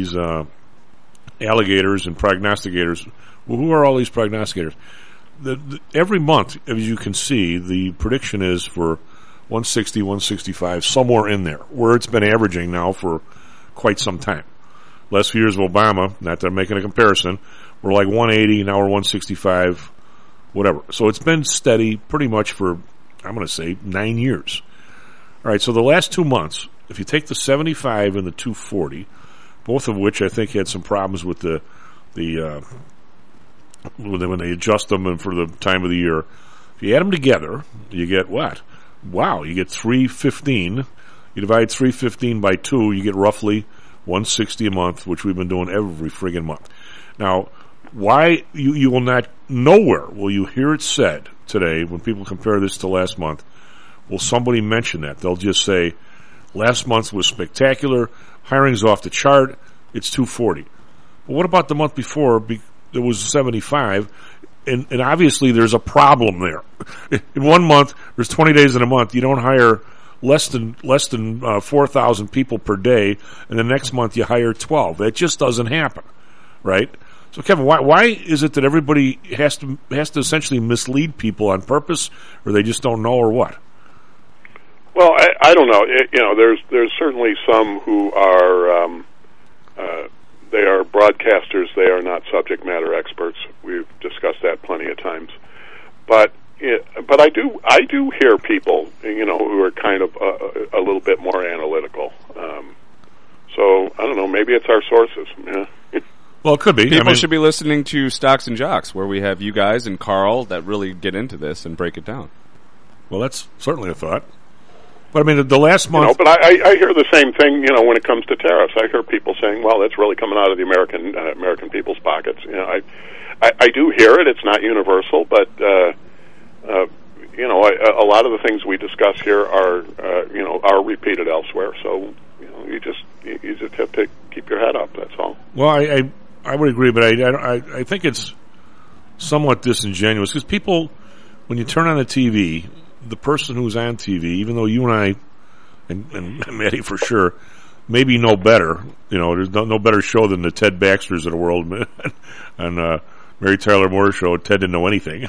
Speaker 10: alligators and prognosticators, well, who are all these prognosticators? Every month, as you can see, the prediction is for 160, 165, somewhere in there, where it's been averaging now for quite some time. Last few years of Obama, not that I'm making a comparison, we're like 180, now we're 165, whatever. So it's been steady pretty much for, I'm going to say, 9 years. All right, so the last 2 months, if you take the 75 and the 240, both of which I think had some problems with when they adjust them and for the time of the year, if you add them together, you get what? Wow, you get 315. You divide 315 by 2, you get roughly 160 a month, which we've been doing every friggin' month. Now, why you will not, nowhere will you hear it said today when people compare this to last month, will somebody mention that? They'll just say, last month was spectacular, hiring's off the chart, it's 240. But what about the month before? It was 75, and obviously there's a problem there. In 1 month, there's 20 days in a month, you don't hire less than 4,000 people per day, and the next month you hire 12. That just doesn't happen, right? So, Kevin, why is it that everybody has to essentially mislead people on purpose, or they just don't know, or what?
Speaker 11: Well, I don't know. There's certainly some who are they are broadcasters. They are not subject matter experts. We've discussed that plenty of times. But I do hear people, who are kind of a little bit more analytical. So I don't know. Maybe it's our sources. Yeah.
Speaker 10: Well, it could be.
Speaker 7: People should be listening to Stocks and Jocks, where we have you guys and Carl that really get into this and break it down.
Speaker 10: Well, that's certainly a thought. But I mean, the last month.
Speaker 11: But I hear the same thing. When it comes to tariffs, I hear people saying, "Well, that's really coming out of the American people's pockets." I do hear it. It's not universal, but a lot of the things we discuss here are repeated elsewhere. So you just have to keep your head up. That's all.
Speaker 10: Well, I would agree, but I think it's somewhat disingenuous because people, when you turn on the TV, the person who's on TV, even though you and I, and Maddie for sure, maybe know better, there's no better show than the Ted Baxters of the world and Mary Tyler Moore show. Ted didn't know anything.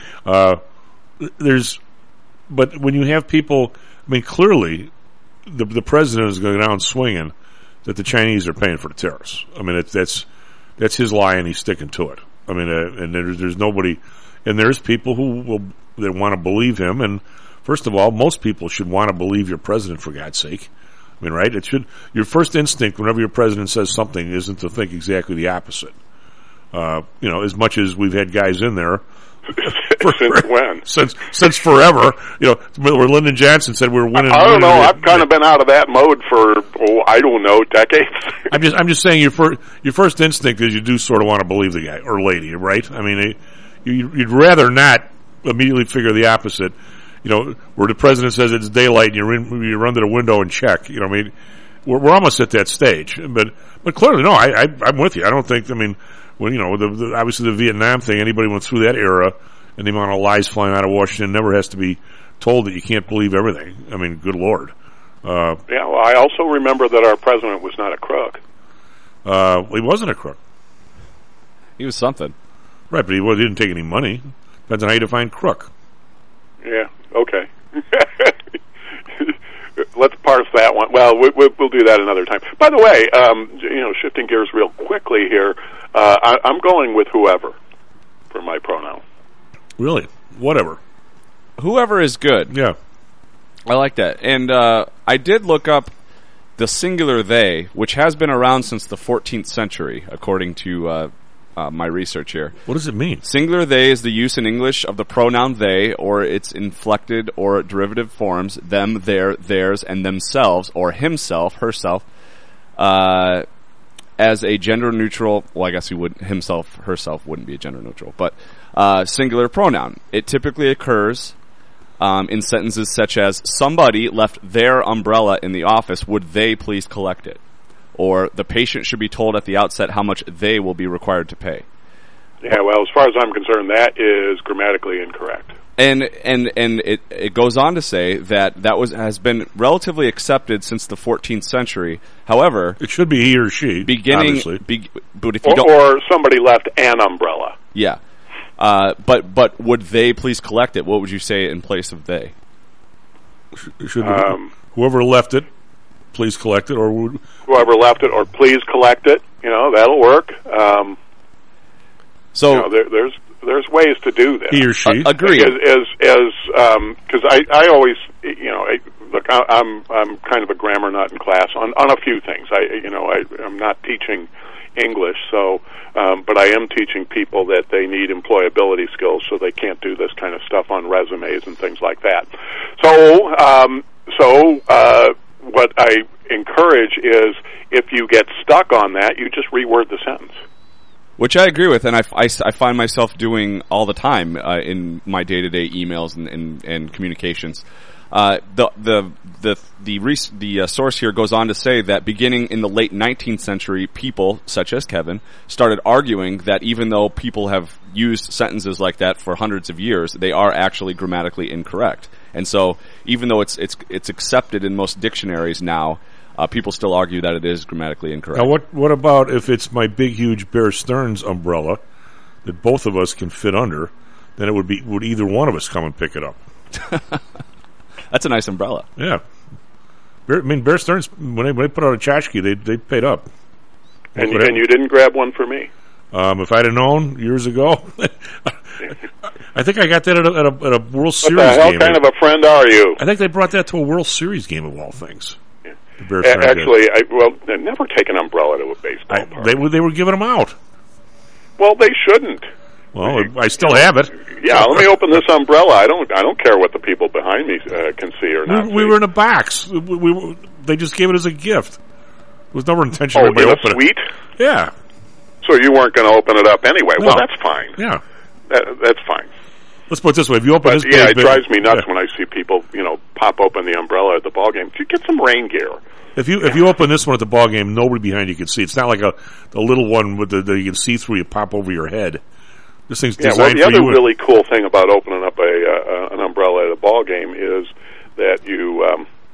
Speaker 10: But when you have people, I mean, clearly the president is going down swinging that the Chinese are paying for the tariffs. I mean, that's his lie, and he's sticking to it. I mean, and there's nobody, and there's people that want to believe him. And first of all, most people should want to believe your president, for God's sake. I mean, right? Your first instinct whenever your president says something isn't to think exactly the opposite. As much as we've had guys in there.
Speaker 11: Since when?
Speaker 10: Since forever. Where Lyndon Johnson said we were winning.
Speaker 11: I don't know. I've kind of been out of that mode for I don't know, decades.
Speaker 10: I'm just saying your first instinct is you do sort of want to believe the guy or lady, right? I mean, you'd rather not immediately figure the opposite. Where the president says it's daylight and you run to the window and check. I mean, we're almost at that stage. But clearly, no, I'm with you. I don't think. I mean. When obviously the Vietnam thing, anybody went through that era, and the amount of lies flying out of Washington never has to be told that you can't believe everything. I mean, good Lord.
Speaker 11: Well, I also remember that our president was not a crook.
Speaker 10: He wasn't a crook.
Speaker 7: He was something,
Speaker 10: right? But he didn't take any money. Depends on how you define crook.
Speaker 11: Yeah. Okay. Let's parse that one. Well, we'll do that another time. By the way, shifting gears real quickly here, I'm going with whoever for my pronoun.
Speaker 10: Really? Whatever.
Speaker 7: Whoever is good.
Speaker 10: Yeah.
Speaker 7: I like that. And I did look up the singular they, which has been around since the 14th century, according to my research here.
Speaker 10: What does it mean?
Speaker 7: Singular they is the use in English of the pronoun they or its inflected or derivative forms, them, their, theirs, and themselves, or himself, herself, as a gender neutral, well, I guess himself, herself wouldn't be a gender neutral, but singular pronoun. It typically occurs in sentences such as, somebody left their umbrella in the office, would they please collect it? Or the patient should be told at the outset how much they will be required to pay.
Speaker 11: Yeah, well, as far as I'm concerned, that is grammatically incorrect.
Speaker 7: And it goes on to say that has been relatively accepted since the 14th century. However,
Speaker 10: it should be he or she,
Speaker 7: but if you don't,
Speaker 11: or somebody left an umbrella.
Speaker 7: Yeah, but would they please collect it? What would you say in place of they?
Speaker 10: Should whoever left it. Please collect it, or
Speaker 11: whoever left it, or please collect it. That'll work. There's ways to do this.
Speaker 10: He or she.
Speaker 7: Agree.
Speaker 11: Because I always look. I'm kind of a grammar nut in class on a few things. I'm not teaching English, but I am teaching people that they need employability skills, so they can't do this kind of stuff on resumes and things like that. What I encourage is, if you get stuck on that, you just reword the sentence.
Speaker 7: Which I agree with, and I find myself doing all the time in my day-to-day emails and communications. The source here goes on to say that beginning in the late 19th century, people such as Kevin started arguing that even though people have used sentences like that for hundreds of years, they are actually grammatically incorrect. And so, even though it's accepted in most dictionaries now, people still argue that it is grammatically incorrect.
Speaker 10: Now, what about if it's my big, huge Bear Stearns umbrella that both of us can fit under? Then it would either one of us come and pick it up?
Speaker 7: That's a nice umbrella.
Speaker 10: Yeah. Bear Stearns, when they put out a tchotchke, they paid up.
Speaker 11: And you didn't grab one for me?
Speaker 10: If I'd have known years ago, I think I got that at a World Series game.
Speaker 11: What the hell kind of a friend are you?
Speaker 10: I think they brought that to a World Series game of all things.
Speaker 11: Yeah.
Speaker 10: Actually,
Speaker 11: they'd never take an umbrella to a baseball park.
Speaker 10: They were giving them out.
Speaker 11: Well, they shouldn't.
Speaker 10: Well, I still have it.
Speaker 11: Yeah, let me open this umbrella. I don't care what the people behind me can see or not.
Speaker 10: We were in a box. They just gave it as a gift. There was never intention to open
Speaker 11: it. Oh, in a suite?
Speaker 10: Yeah.
Speaker 11: So you weren't going to open it up anyway.
Speaker 10: No.
Speaker 11: Well, that's fine.
Speaker 10: Yeah.
Speaker 11: That's fine.
Speaker 10: Let's put it this way: if you open this,
Speaker 11: it drives me nuts when I see people, pop open the umbrella at the ball game. You get some rain gear.
Speaker 10: If you open this one at the ball game, nobody behind you can see. It's not like a little one with that you can see through. You pop over your head. This thing's designed
Speaker 11: the
Speaker 10: for you.
Speaker 11: other really cool thing about opening up an umbrella at a ball game is that you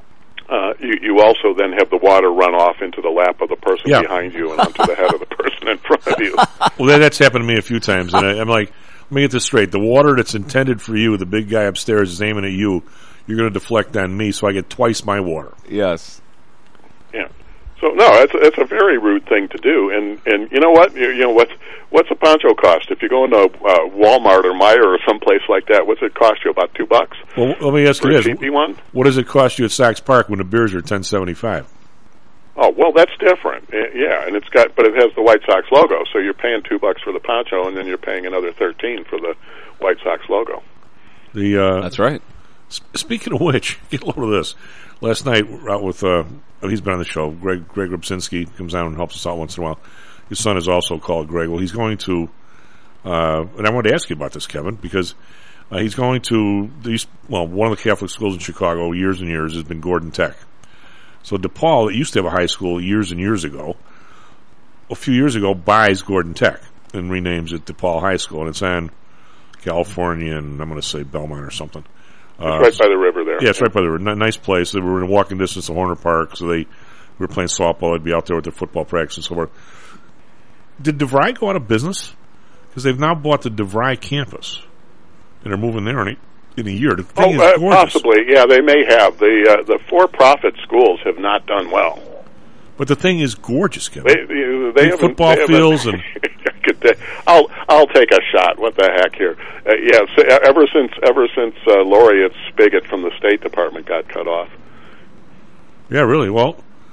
Speaker 11: also then have the water run off into the lap of the person behind you and onto the head of the person in front of you.
Speaker 10: Well, that's happened to me a few times, and I'm like, let me get this straight. The water that's intended for you, the big guy upstairs is aiming at you. You're going to deflect on me, so I get twice my water.
Speaker 7: Yes.
Speaker 11: Yeah. So no, it's a very rude thing to do, and you know what? What's a poncho cost? If you go into Walmart or Meijer or someplace like that, what's it cost you? About $2?
Speaker 10: Well, let me ask you this:
Speaker 11: one?
Speaker 10: What does it cost you at Sox Park when the beers are $10.75?
Speaker 11: Oh, well, that's different. Yeah, and but it has the White Sox logo, so you're paying $2 for the poncho, and then you're paying another $13 for the White Sox logo.
Speaker 7: That's right.
Speaker 10: Speaking of which, get a load of this. Last night, we're out with, he's been on the show, Greg Rubczynski comes down and helps us out once in a while. His son is also called Greg. Well, he's going to, and I wanted to ask you about this, Kevin, because he's going to, one of the Catholic schools in Chicago, years and years, has been Gordon Tech. So DePaul, it used to have a high school years and years ago. A few years ago, buys Gordon Tech and renames it DePaul High School, and it's on California, and I'm going to say Belmont or something.
Speaker 11: It's right by the river there.
Speaker 10: Yeah, it's right by the river. Nice place. They were in walking distance of Horner Park, so we were playing softball. They'd be out there with their football practice and so forth. Did DeVry go out of business? Because they've now bought the DeVry campus, and they're moving there in a year. The thing is gorgeous.
Speaker 11: Possibly. Yeah, they may have. The for-profit schools have not done well.
Speaker 10: But the thing is gorgeous, Kevin.
Speaker 11: They have
Speaker 10: football fields and.
Speaker 11: I'll take a shot. What the heck here? Ever since Laureate's spigot from the State Department got cut off.
Speaker 10: Yeah, really. Well,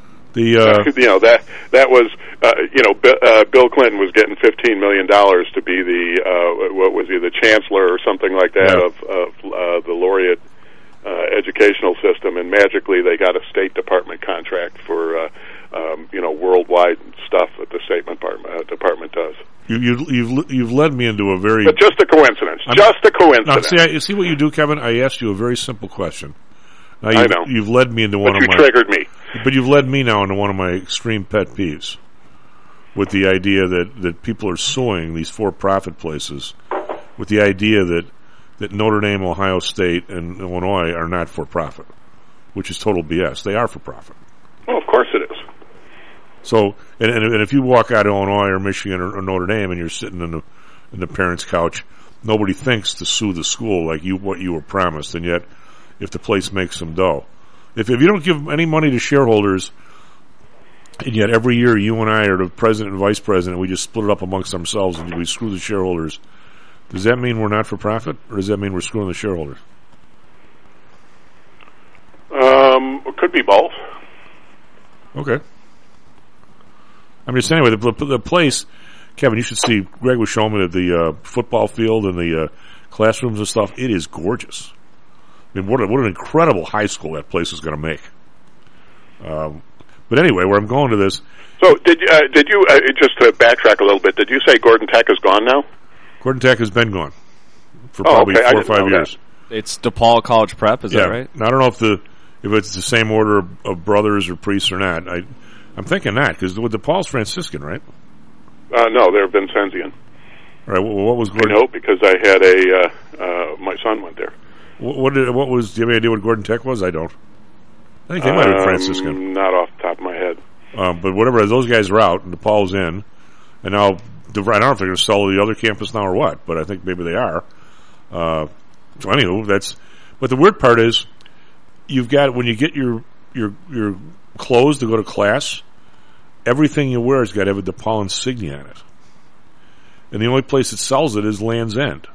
Speaker 11: that was Bill Clinton was getting $15 million to be the chancellor or something like that of the Laureate educational system, and magically they got a State Department contract for worldwide stuff that the State Department does.
Speaker 10: You've led me into a very...
Speaker 11: But just a coincidence. Just a coincidence.
Speaker 10: Now, you see what you do, Kevin? I asked you a very simple question. Now,
Speaker 11: I know.
Speaker 10: You've led me into one of my...
Speaker 11: you triggered me.
Speaker 10: But you've led me now into one of my extreme pet peeves with the idea that people are suing these for-profit places with the idea that Notre Dame, Ohio State, and Illinois are not for-profit, which is total BS. They are for-profit.
Speaker 11: Well, of course it is.
Speaker 10: So, and if you walk out of Illinois or Michigan or Notre Dame and you're sitting in the parents' couch, nobody thinks to sue the school like what you were promised. And yet, if the place makes some dough, if you don't give any money to shareholders, and yet every year you and I are the president and vice president, we just split it up amongst ourselves and we screw the shareholders. Does that mean we're not for profit, or does that mean we're screwing the shareholders?
Speaker 11: It could be both.
Speaker 10: Okay. I'm just saying, anyway, the place, Kevin, you should see, Greg was showing me the football field and the classrooms and stuff. It is gorgeous. I mean, what an incredible high school that place is going to make. But anyway, where I'm going to this.
Speaker 11: So did you just to backtrack a little bit, did you say Gordon Tech is gone now?
Speaker 10: Gordon Tech has been gone for probably 4 or 5 years.
Speaker 7: It's DePaul College Prep, is that right?
Speaker 10: Now, I don't know if it's the same order of brothers or priests or not. I'm thinking not, because DePaul's Franciscan, right?
Speaker 11: No, they're Vincenzian.
Speaker 10: All right, what was Gordon?
Speaker 11: I know, because I had my son went there.
Speaker 10: What was? Do you have any idea what Gordon Tech was? I don't. I think they might have been Franciscan.
Speaker 11: Not off the top of my head.
Speaker 10: But whatever, those guys are out, and DePaul's in, and now I don't know if they're going to sell the other campus now or what, but I think maybe they are. So anywho, but the weird part is, you've got, when you get your clothes to go to class, everything you wear has got to have a DePaul insignia on it. And the only place that sells it is Land's End.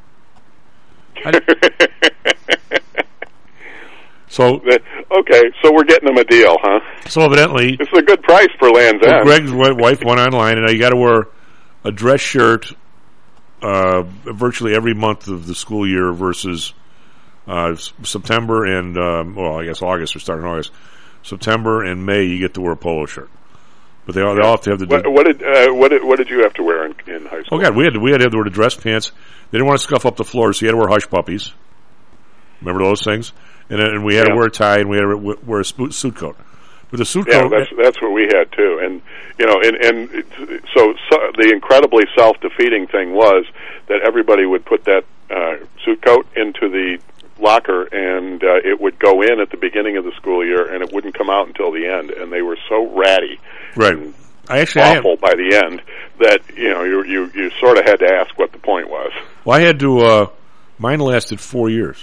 Speaker 11: Okay, so we're getting them a deal, huh?
Speaker 10: So evidently,
Speaker 11: it's a good price for Land's End.
Speaker 10: Greg's wife went online, and you got to wear a dress shirt virtually every month of the school year versus September and I guess August, or starting August. September and May, you get to wear a polo shirt, but they all have to have the.
Speaker 11: What did you have to wear in high school?
Speaker 10: Oh God, we had to wear the dress pants. They didn't want to scuff up the floor, so you had to wear hush puppies. Remember those things? And we had to wear a tie, and we had to wear a suit coat. But the suit coat,
Speaker 11: that's what we had too. And so the incredibly self-defeating thing was that everybody would put that suit coat into the locker, and it would go in at the beginning of the school year, and it wouldn't come out until the end. And they were so ratty,
Speaker 10: right?
Speaker 11: Awful by the end that you sort of had to ask what the point was.
Speaker 10: Well, I had to. Mine lasted 4 years.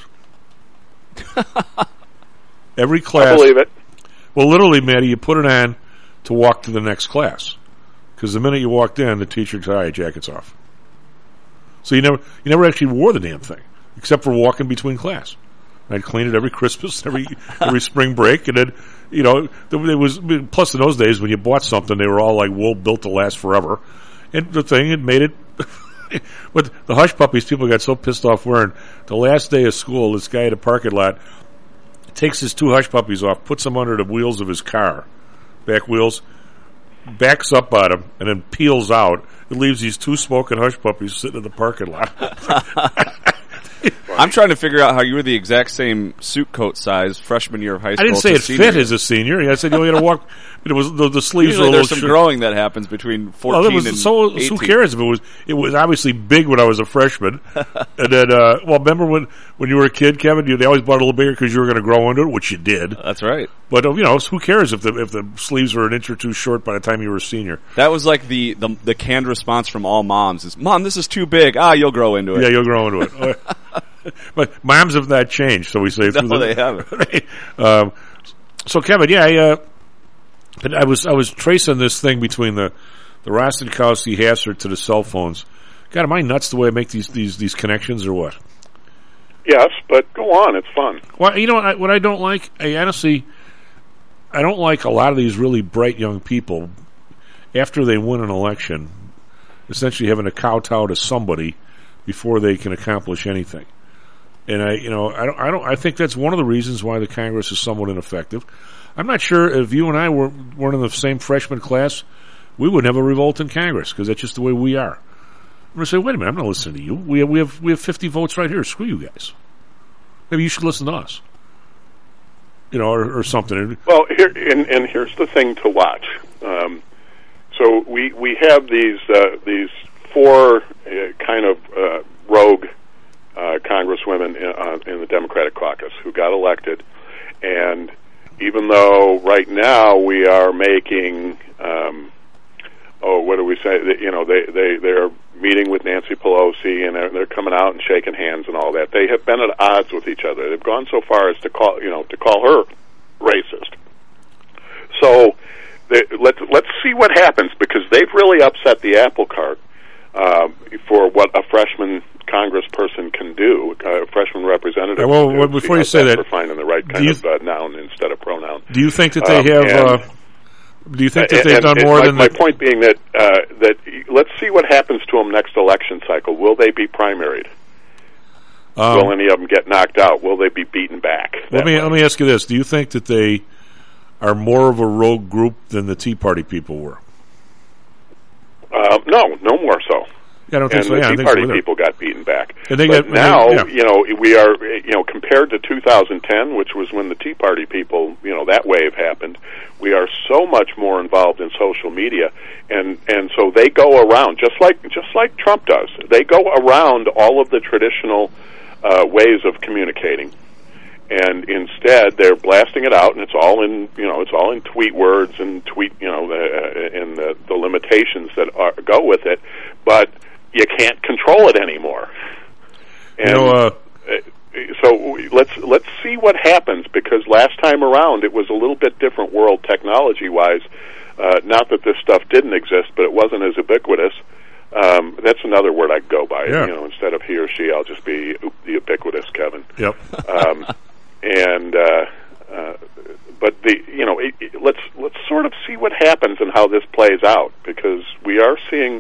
Speaker 10: Every class.
Speaker 11: I believe it.
Speaker 10: Well, literally, Maddie, you put it on to walk to the next class, because the minute you walked in, the teacher said, "All right, jacket's off." So you never actually wore the damn thing, except for walking between class. I'd clean it every Christmas, every spring break, and then You know, it was, plus in those days when you bought something, they were all like wool built to last forever. And the thing had made it, but the hush puppies, people got so pissed off wearing. The last day of school, this guy at a parking lot takes his 2 hush puppies off, puts them under the wheels of his car, back wheels, backs up on him, and then peels out. It leaves these 2 smoking hush puppies sitting in the parking lot.
Speaker 7: I'm trying to figure out how you were the exact same suit coat size freshman year of high school.
Speaker 10: I didn't say it fit as a senior. I said you only had to walk. It was the sleeves
Speaker 7: Usually
Speaker 10: were a
Speaker 7: there's
Speaker 10: little
Speaker 7: some growing that happens between 14 and
Speaker 10: so
Speaker 7: 18.
Speaker 10: Who cares if it was obviously big when I was a freshman, and then remember when you were a kid, Kevin? They always bought it a little bigger because you were going to grow into it, which you did.
Speaker 7: That's right.
Speaker 10: But who cares if the sleeves were an inch or 2 short by the time you were a senior?
Speaker 7: That was like the canned response from all moms is, "Mom, this is too big. You'll grow into it."
Speaker 10: Yeah, you'll grow into it. But moms have not changed, so we say.
Speaker 7: No, they haven't.
Speaker 10: So Kevin, but I was tracing this thing between the Rostenkowski Hassert to the cell phones. God, am I nuts the way I make these connections or what?
Speaker 11: Yes, but go on. It's fun.
Speaker 10: Well, what I don't like, I don't like a lot of these really bright young people after they win an election, essentially having to kowtow to somebody before they can accomplish anything. And I think that's one of the reasons why the Congress is somewhat ineffective. I'm not sure if you and I weren't in the same freshman class, we wouldn't have a revolt in Congress because that's just the way we are. I'm going to say, wait a minute, I'm not listening to you. We have 50 votes right here. Screw you guys. Maybe you should listen to us. Or something.
Speaker 11: Well, here's the thing to watch. So we have these 4 kind of rogue congresswomen in the Democratic caucus who got elected, and even though right now we are making, what do we say? They're meeting with Nancy Pelosi and they're coming out and shaking hands and all that. They have been at odds with each other. They've gone so far as to call her racist. So let's see what happens, because they've really upset the apple cart for what a freshman congressperson can do, a freshman representative.
Speaker 10: Well, before you say that,
Speaker 11: we're finding the right kind of noun instead of pronoun.
Speaker 10: Do you think that they have? Do you think that they've done more than
Speaker 11: my point being that let's see what happens to them next election cycle. Will they be primaried? Will any of them get knocked out? Will they be beaten back?
Speaker 10: Let me ask you this: do you think that they are more of a rogue group than the Tea Party people were?
Speaker 11: No more so.
Speaker 10: Yeah, I don't think so.
Speaker 11: The Tea Party people got beaten back.
Speaker 10: And
Speaker 11: we are, compared to 2010, which was when the Tea Party people, that wave happened, we are so much more involved in social media, and so they go around, just like Trump does. They go around all of the traditional ways of communicating, and instead they're blasting it out, and it's all in tweet words and and the limitations that go with it, but you can't control it anymore. And so let's see what happens, because last time around it was a little bit different world technology wise. Not that this stuff didn't exist, but it wasn't as ubiquitous. That's another word I'd go by.
Speaker 10: Yeah.
Speaker 11: Instead of he or she, I'll just be the ubiquitous Kevin.
Speaker 10: Yep.
Speaker 11: But let's sort of see what happens and how this plays out, because we are seeing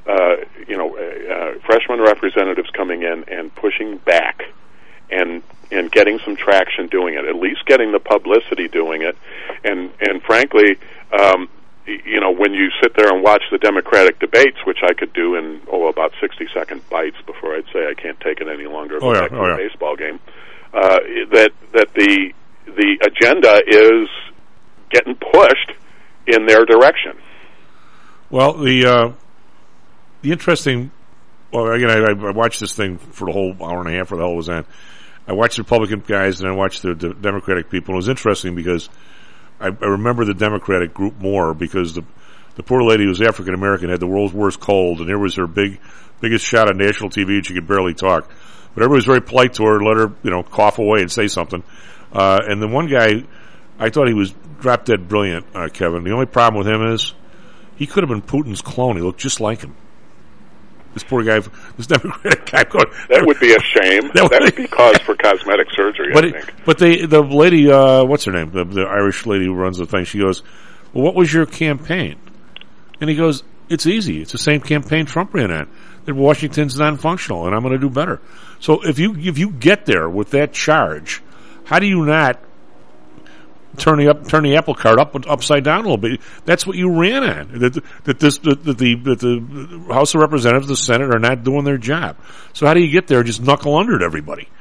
Speaker 11: freshman representatives coming in and pushing back and getting some traction doing it, at least getting the publicity doing it, and frankly, when you sit there and watch the Democratic debates, which I could do in about 60-second bites before I'd say I can't take it any longer of a baseball game, that the agenda is getting pushed in their direction.
Speaker 10: Well, the interesting. Well, again, I watched this thing for the whole hour and a half, or the hell it was on. I watched the Republican guys and I watched the Democratic people. And it was interesting because I remember the Democratic group more, because the poor lady who was African American had the world's worst cold, and there was her biggest shot on national TV, and she could barely talk. But everybody was very polite to her and let her, cough away and say something. And the one guy, I thought he was drop dead brilliant, Kevin. The only problem with him is he could have been Putin's clone. He looked just like him. This poor guy, this Democratic guy.
Speaker 11: That would be a shame. That would be cause for cosmetic surgery, I think.
Speaker 10: But the lady, what's her name? The Irish lady who runs the thing. She goes, "Well, what was your campaign?" And he goes, "It's easy. It's the same campaign Trump ran on. That Washington's non-functional, and I'm going to do better." So if you get there with that charge, how do you not turn the apple cart upside down a little bit? That's what you ran on. That the House of Representatives, the Senate, are not doing their job. So how do you get there? Just knuckle under to everybody.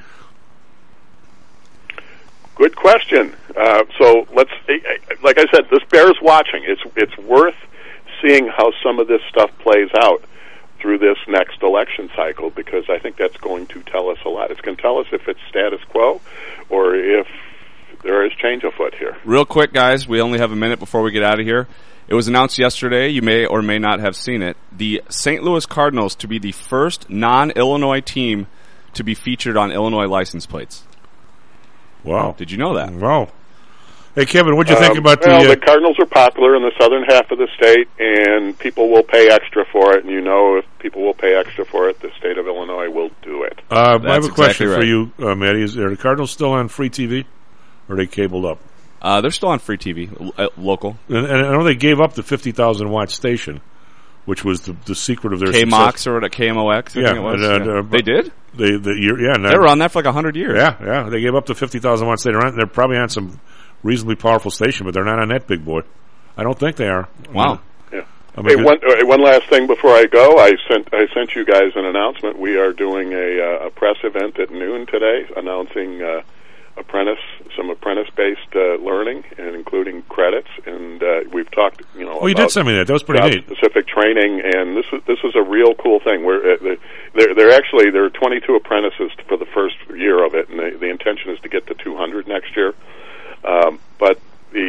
Speaker 11: Good question. So let's, like I said, this bears watching. It's worth seeing how some of this stuff plays out through this next election cycle, because I think that's going to tell us a lot. It's going to tell us if it's status quo or if there is change afoot here.
Speaker 7: Real quick, guys, we only have a minute before we get out of here. It was announced yesterday, you may or may not have seen it, the St. Louis Cardinals to be the first non-Illinois team to be featured on Illinois license plates.
Speaker 10: Wow.
Speaker 7: Did you know that?
Speaker 10: Wow. Hey, Kevin, what'd you think about
Speaker 11: the Cardinals are popular in the southern half of the state, and people will pay extra for it, and if people will pay extra for it, the state of Illinois will do it.
Speaker 10: I have a question for you, Maddie. Are the Cardinals still on free TV, or are they cabled up?
Speaker 7: They're still on free TV, local.
Speaker 10: And I know they gave up the 50,000-watt station, which was the secret of their
Speaker 7: KMOX or KMOX, I think it was. They did?
Speaker 10: They
Speaker 7: were on that for like 100 years.
Speaker 10: Yeah. They gave up the 50,000 watts. They're probably on some reasonably powerful station, but they're not on that big boy. I don't think they are.
Speaker 7: Wow.
Speaker 11: Yeah. Hey, one last thing before I go. I sent you guys an announcement. We are doing a press event at noon today, announcing some apprentice-based learning, and including credits. And we've talked,
Speaker 10: you did send me that. That was pretty neat.
Speaker 11: Specific training, and this is a real cool thing. Where there are 22 apprentices for the first year of it, and the intention is to get to 200 next year. But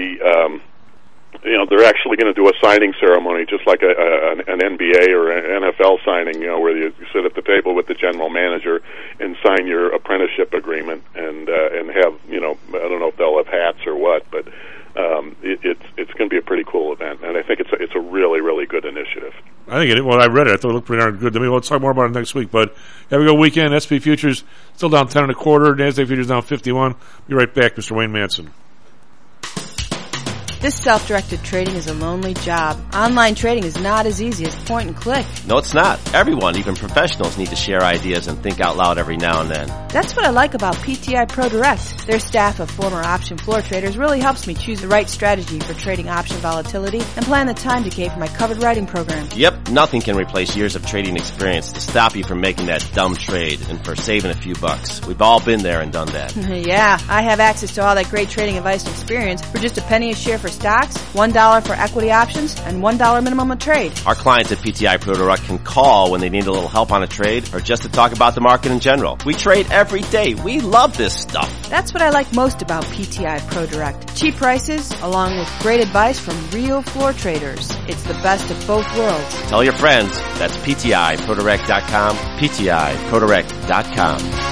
Speaker 11: they're actually going to do a signing ceremony, just like an NBA or an NFL signing, where you sit at the table with the general manager and sign your apprenticeship agreement, and have, I don't know if they'll have hats or what, but it's going to be a pretty cool event, and I think it's a really, really good initiative.
Speaker 10: I think I read it. I thought it looked pretty darn good to me. We'll talk more about it next week, but have a good weekend. SP Futures still down 10 1/4. NASDAQ Futures down 51. Be right back, Mr. Wayne Manson.
Speaker 16: This self-directed trading is a lonely job. Online trading is not as easy as point and click.
Speaker 18: No, it's not. Everyone, even professionals, need to share ideas and think out loud every now and then.
Speaker 16: That's what I like about PTI Pro Direct. Their staff of former option floor traders really helps me choose the right strategy for trading option volatility and plan the time decay for my covered writing program.
Speaker 18: Yep, nothing can replace years of trading experience to stop you from making that dumb trade and for saving a few bucks. We've all been there and done that.
Speaker 16: Yeah, I have access to all that great trading advice and experience for just a penny a share for stocks, $1 for equity options, and $1 minimum a trade.
Speaker 18: Our clients at PTI Pro Direct can call when they need a little help on a trade or just to talk about the market in general. We trade every day. We love this stuff.
Speaker 16: That's what I like most about PTI Pro Direct. Cheap prices, along with great advice from real floor traders. It's the best of both worlds.
Speaker 18: Tell your friends. That's PTIProDirect.com, PTIProDirect.com.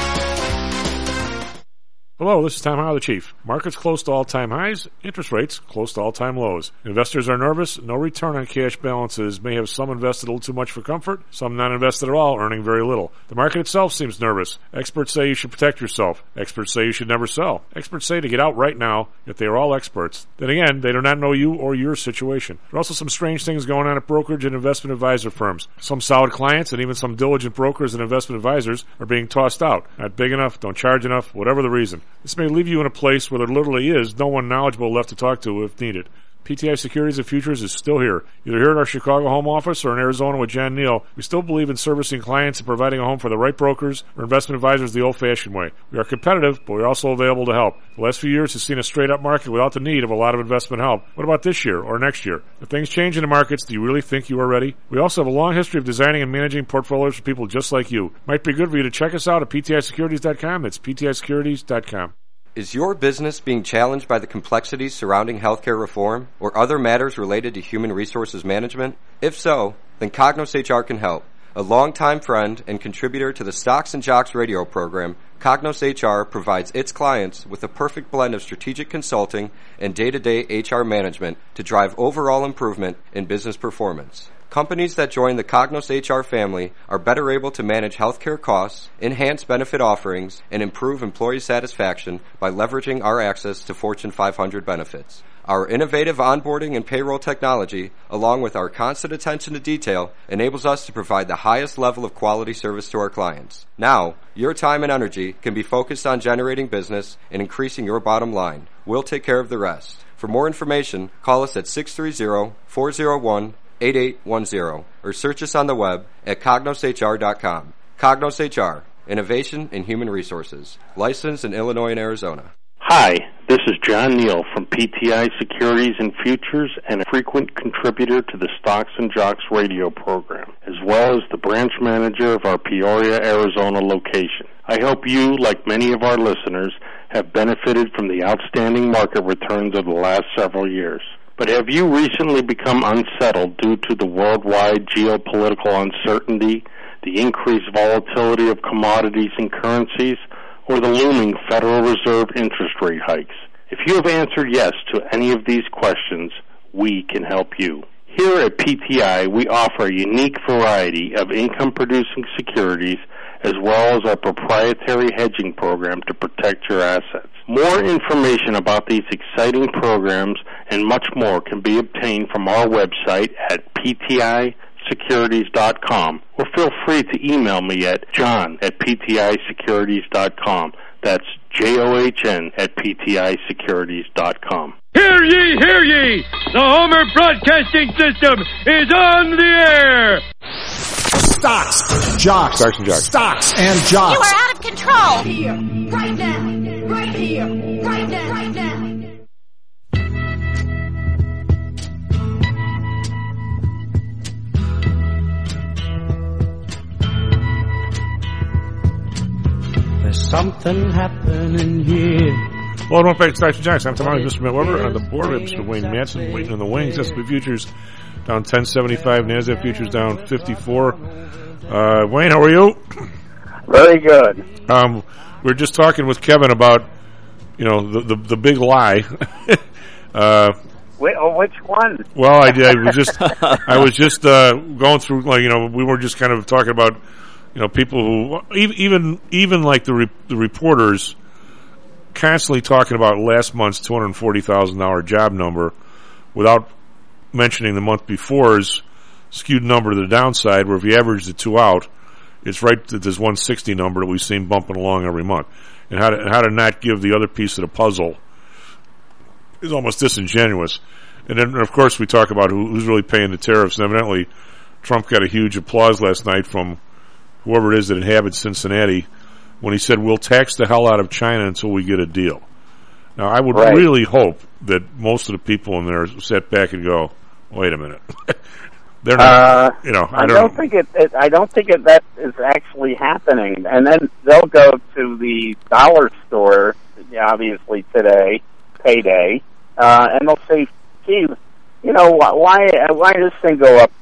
Speaker 10: Hello, this is Tom Howell, the Chief. Markets close to all-time highs, interest rates close to all-time lows. Investors are nervous. No return on cash balances. May have some invested a little too much for comfort, some not invested at all, earning very little. The market itself seems nervous. Experts say you should protect yourself. Experts say you should never sell. Experts say to get out right now, yet they are all experts. Then again, they do not know you or your situation. There are also some strange things going on at brokerage and investment advisor firms. Some solid clients and even some diligent brokers and investment advisors are being tossed out. Not big enough, don't charge enough, whatever the reason. This may leave you in a place where there literally is no one knowledgeable left to talk to if needed. PTI Securities and Futures is still here. Either here at our Chicago home office or in Arizona with Jan Neal, we still believe in servicing clients and providing a home for the right brokers or investment advisors the old-fashioned way. We are competitive, but we're also available to help. The last few years has seen a straight-up market without the need of a lot of investment help. What about this year or next year? If things change in the markets, do you really think you are ready? We also have a long history of designing and managing portfolios for people just like you. Might be good for you to check us out at PTISecurities.com. That's PTISecurities.com.
Speaker 13: Is your business being challenged by the complexities surrounding healthcare reform or other matters related to human resources management? If so, then Cognos HR can help. A longtime friend and contributor to the Stocks and Jocks radio program, Cognos HR provides its clients with a perfect blend of strategic consulting and day-to-day HR management to drive overall improvement in business performance. Companies that join the Cognos HR family are better able to manage healthcare costs, enhance benefit offerings, and improve employee satisfaction by leveraging our access to Fortune 500 benefits. Our innovative onboarding and payroll technology, along with our constant attention to detail, enables us to provide the highest level of quality service to our clients. Now, your time and energy can be focused on generating business and increasing your bottom line. We'll take care of the rest. For more information, call us at 630-401-8810 or search us on the web at cognoshr.com. Cognos HR, innovation in human resources. Licensed in Illinois and Arizona.
Speaker 19: Hi, this is John Neal from PTI Securities and Futures and a frequent contributor to the Stocks and Jocks radio program, as well as the branch manager of our Peoria, Arizona location. I hope you, like many of our listeners, have benefited from the outstanding market returns of the last several years. But have you recently become unsettled due to the worldwide geopolitical uncertainty, the increased volatility of commodities and currencies, or the looming Federal Reserve interest rate hikes? If you have answered yes to any of these questions, we can help you. Here at PTI, we offer a unique variety of income-producing securities as well as our proprietary hedging program to protect your assets. More information about these exciting programs and much more can be obtained from our website at ptisecurities.com, or feel free to email me at john@ptisecurities.com. That's JOHN@ptisecurities.com.
Speaker 20: Hear ye, hear ye! The Homer Broadcasting System is on the air!
Speaker 15: Stocks, jocks,
Speaker 10: Stocks and Jocks.
Speaker 15: Stocks and Jocks.
Speaker 17: You are out of control! Right here, right now, right here, right now, right now.
Speaker 5: There's something happening here.
Speaker 10: Welcome back to Stocks and Jocks. I'm Tom Mr. Matt Weber. On the board, we have Mr. Wayne Madsen waiting in the wings. S&P futures down 10.75. NASDAQ futures down 54. Wayne, how are you?
Speaker 21: Very good.
Speaker 10: We were just talking with Kevin about, the big lie.
Speaker 21: Which one?
Speaker 10: Well, I was just going through, we were just kind of talking about, people who even like the reporters constantly talking about last month's $240,000 job number without mentioning the month before's skewed number to the downside, where if you average the two out, it's right at this 160 number that we've seen bumping along every month. And how to not give the other piece of the puzzle is almost disingenuous. And then, of course, we talk about who's really paying the tariffs. And evidently, Trump got a huge applause last night from whoever it is that inhabits Cincinnati when he said, we'll tax the hell out of China until we get a deal. Now, I would really hope that most of the people in there sit back and go, wait a minute. They're not, I don't think
Speaker 21: that is actually happening. And then they'll go to the dollar store, obviously today, payday, and they'll say, gee, why does this thing go up,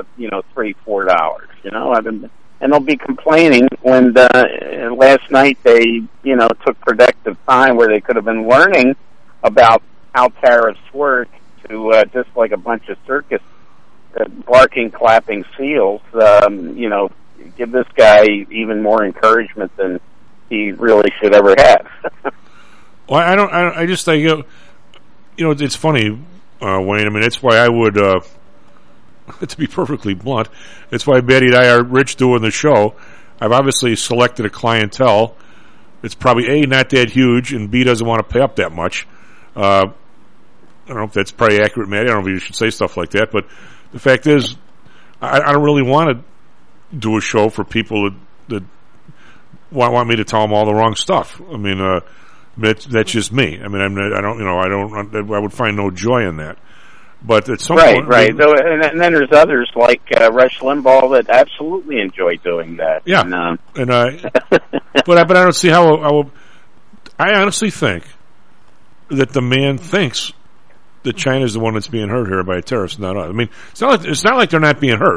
Speaker 21: $3-4? And they'll be complaining when last night they, took productive time where they could have been learning about how tariffs work to just like a bunch of circus barking, clapping seals, give this guy even more encouragement than he really should ever have.
Speaker 10: Well, I just think, it's funny, Wayne. I mean, it's why I would, to be perfectly blunt, it's why Betty and I are rich doing the show. I've obviously selected a clientele. It's probably A, not that huge, and B, doesn't want to pay up that much. I don't know if that's probably accurate, Maddie. I don't know if you should say stuff like that, but the fact is, I don't really want to do a show for people that want me to tell them all the wrong stuff. I mean, that's just me. I mean, I would find no joy in that. But at some point,
Speaker 21: right. And then there's others like Rush Limbaugh that absolutely enjoy doing that.
Speaker 10: Yeah, but I don't see how. I honestly think that the man thinks that China's the one that's being hurt here by tariffs, not us. I mean, it's not like they're not being hurt.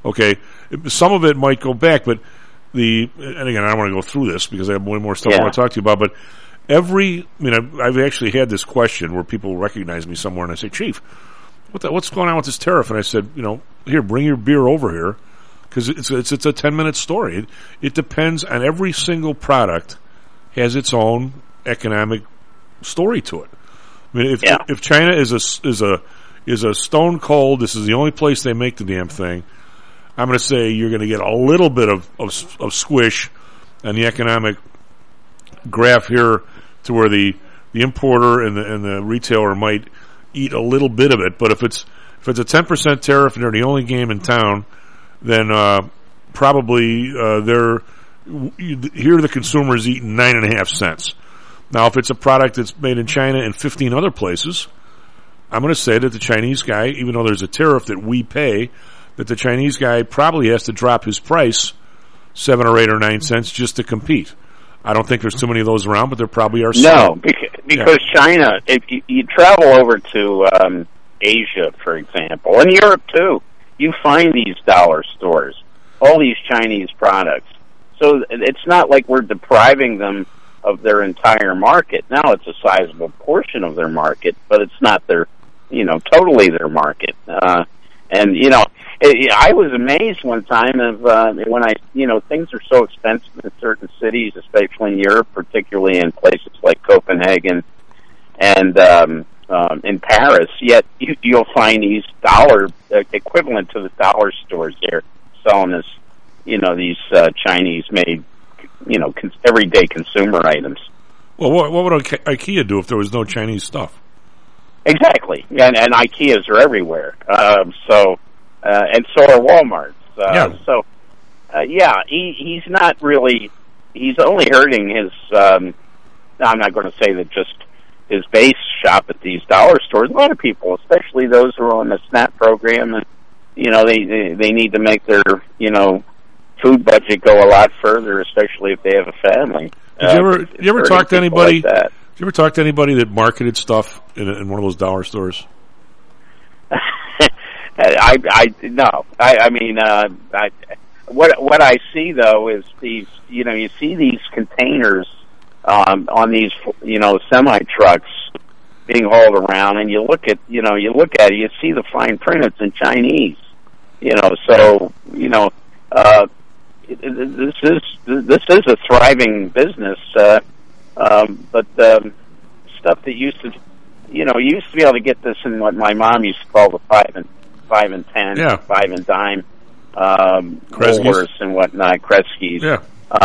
Speaker 10: Okay, some of it might go back, but and again, I don't want to go through this because I have way more stuff I want to talk to you about, but I've actually had this question where people recognize me somewhere and I say, Chief, what's going on with this tariff? And I said, here, bring your beer over here, because it's a 10-minute story. It depends on every single product has its own economic story to it. I mean, if China is a stone cold, this is the only place they make the damn thing, I'm going to say you're going to get a little bit of squish on the economic graph here, to where the importer and the retailer might eat a little bit of it. But if it's a 10% tariff and they're the only game in town, then probably here the consumer is eating 9.5 cents. Now, if it's a product that's made in China and 15 other places, I'm going to say that the Chinese guy, even though there's a tariff that we pay, that the Chinese guy probably has to drop his price 7 or 8 or 9 cents just to compete. I don't think there's too many of those around, but there probably are some.
Speaker 21: No, because China, if you travel over to Asia, for example, and Europe too, you find these dollar stores, all these Chinese products. So it's not like we're depriving them of their entire market. Now it's a sizable portion of their market, but it's not their, totally their market. I was amazed one time of when things are so expensive in certain cities, especially in Europe, particularly in places like Copenhagen and in Paris. Yet you'll find these dollar equivalent to the dollar stores there selling this, these Chinese-made, everyday consumer items.
Speaker 10: Well, what would IKEA do if there was no Chinese stuff?
Speaker 21: Exactly, and IKEAs are everywhere. And so are Walmarts. He's not really. He's only hurting his. I'm not going to say that just his base shop at these dollar stores. A lot of people, especially those who are on the SNAP program, and they need to make their food budget go a lot further, especially if they have a family.
Speaker 10: Did you ever talk to anybody? Like that. Did you ever talk to anybody that marketed stuff in one of those dollar stores?
Speaker 21: What I see though is these, you see these containers on these, semi trucks being hauled around, and you look at it, you see the fine print. It's in Chinese, this is a thriving business, but stuff that used to, you used to be able to get this in what my mom used to call the 5 and 10, 5 and dime, Woolworths and whatnot, Kresge's.
Speaker 10: Yeah.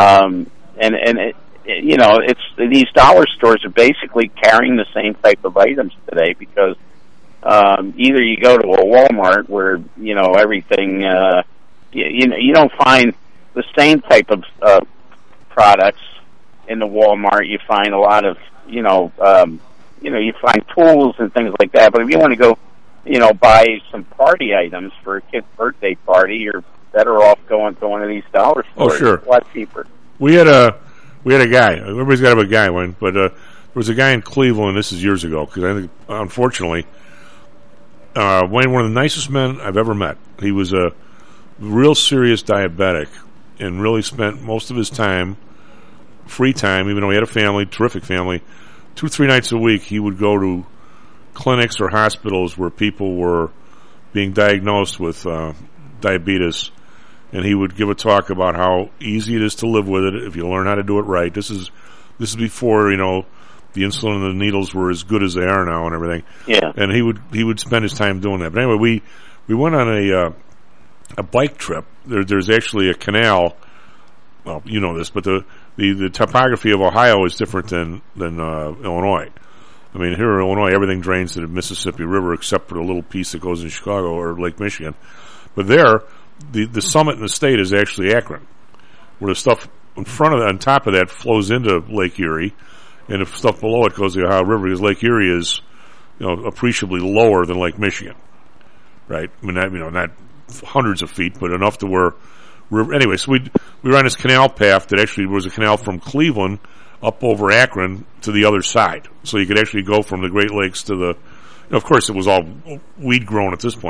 Speaker 21: It's these dollar stores are basically carrying the same type of items today, because either you go to a Walmart where everything, you don't find the same type of products in the Walmart. You find a lot of you find tools and things like that. But if you want to go, buy some party items for a kid's birthday party, you're better off going to one of these dollar stores.
Speaker 10: Oh, sure.
Speaker 21: It's a lot cheaper.
Speaker 10: We had a guy. Everybody's got to have a guy one, but there was a guy in Cleveland. This is years ago, because I think, unfortunately, Wayne, one of the nicest men I've ever met. He was a real serious diabetic and really spent most of his time, free time, even though he had a family, terrific family, 2-3 nights a week, he would go to clinics or hospitals where people were being diagnosed with diabetes, and he would give a talk about how easy it is to live with it if you learn how to do it right. This is before the insulin and the needles were as good as they are now and everything.
Speaker 21: Yeah.
Speaker 10: And he would spend his time doing that. But anyway, we went on a bike trip. There's actually a canal. Well, you know this, but the topography of Ohio is different than Illinois. I mean, here in Illinois, everything drains to the Mississippi River except for the little piece that goes in Chicago or Lake Michigan. But there, the summit in the state is actually Akron, where the stuff on top of that flows into Lake Erie, and the stuff below it goes to the Ohio River, because Lake Erie is, appreciably lower than Lake Michigan, right? I mean, not hundreds of feet, but enough to where. Anyway, so we were on this canal path that actually was a canal from Cleveland up over Akron to the other side. So you could actually go from the Great Lakes to of course it was all weed grown at this point,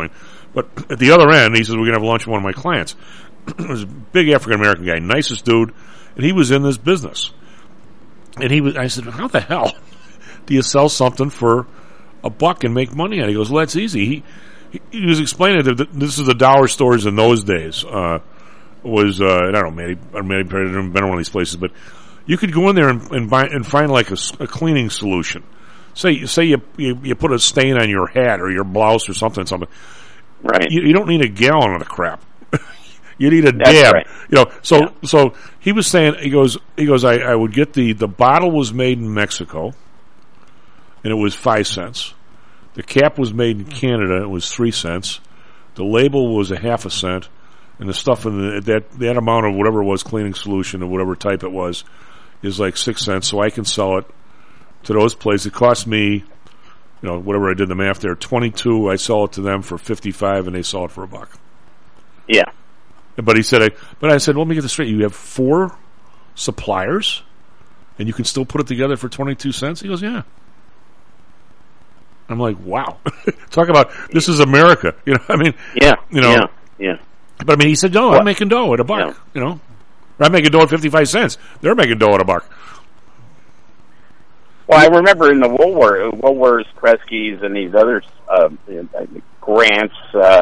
Speaker 10: But at the other end, he says, we're going to have lunch with one of my clients. It was a big African-American guy, nicest dude, and he was in this business. And I said, how the hell do you sell something for $1 and make money on it? He goes, well, that's easy. He was explaining that this is the dollar stores in those days. I don't know, maybe I've been in one of these places, but you could go in there and buy and find like a cleaning solution. Say you put a stain on your hat or your blouse or something.
Speaker 21: Right.
Speaker 10: You don't need a gallon of the crap. You need a
Speaker 21: That's
Speaker 10: dab.
Speaker 21: right.
Speaker 10: So he was saying, he goes, I would get the bottle was made in Mexico, and it was 5 cents. The cap was made in Canada, it was 3 cents. The label was 0.5 cent, and the stuff in that amount of whatever it was, cleaning solution or whatever type it was, is like 6 cents. So I can sell it to those places. It cost me, whatever I did the math there, 22. I sell it to them for 55, and they sell it for $1.
Speaker 21: Yeah.
Speaker 10: But I said, let me get this straight. You have 4 suppliers, and you can still put it together for 22 cents? He goes, yeah. I'm like, wow. Talk about, this is America.
Speaker 21: Yeah. Yeah.
Speaker 10: But I mean, he said, no, I'm making dough at $1. Yeah. Or I'm making dough at 55 cents. They're making dough at $1.
Speaker 21: Well, I remember in the Woolworths, Kresge's, and these other Grants,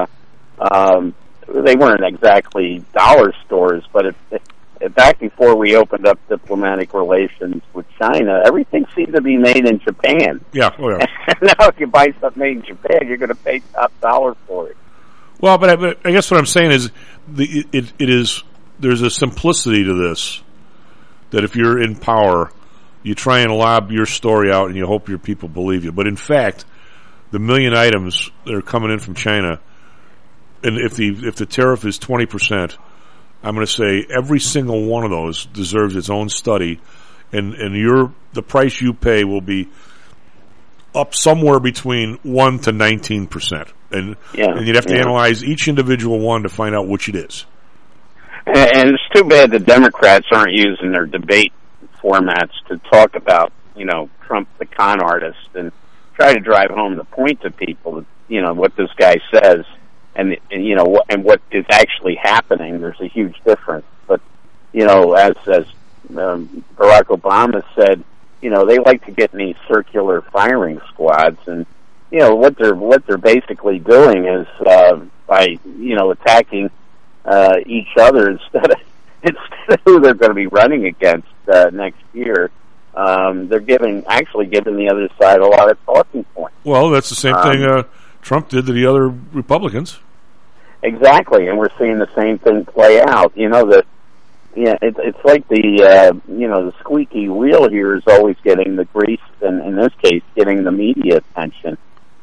Speaker 21: they weren't exactly dollar stores, but back before we opened up diplomatic relations with China, everything seemed to be made in Japan.
Speaker 10: Yeah, oh yeah.
Speaker 21: Now, if you buy something made in Japan, you're going to pay top dollar for it.
Speaker 10: Well, but I guess what I'm saying is, there's a simplicity to this, that if you're in power, you try and lob your story out and you hope your people believe you. But in fact, the 1 million items that are coming in from China, and if the tariff is 20%, I'm going to say every single one of those deserves its own study, and the price you pay will be up somewhere between 1 to 19%, and you'd have to analyze each individual one to find out which it is.
Speaker 21: And it's too bad the Democrats aren't using their debate formats to talk about Trump the con artist and try to drive home the point to people that what this guy says. And what is actually happening, there's a huge difference. But as Barack Obama said, they like to get in these circular firing squads, and what they're basically doing is by attacking each other instead of who they're going to be running against next year. They're actually giving the other side a lot of talking points.
Speaker 10: Well, that's the same thing Trump did to the other Republicans.
Speaker 21: Exactly, and we're seeing the same thing play out. It's like the squeaky wheel here is always getting the grease, and in this case, getting the media attention.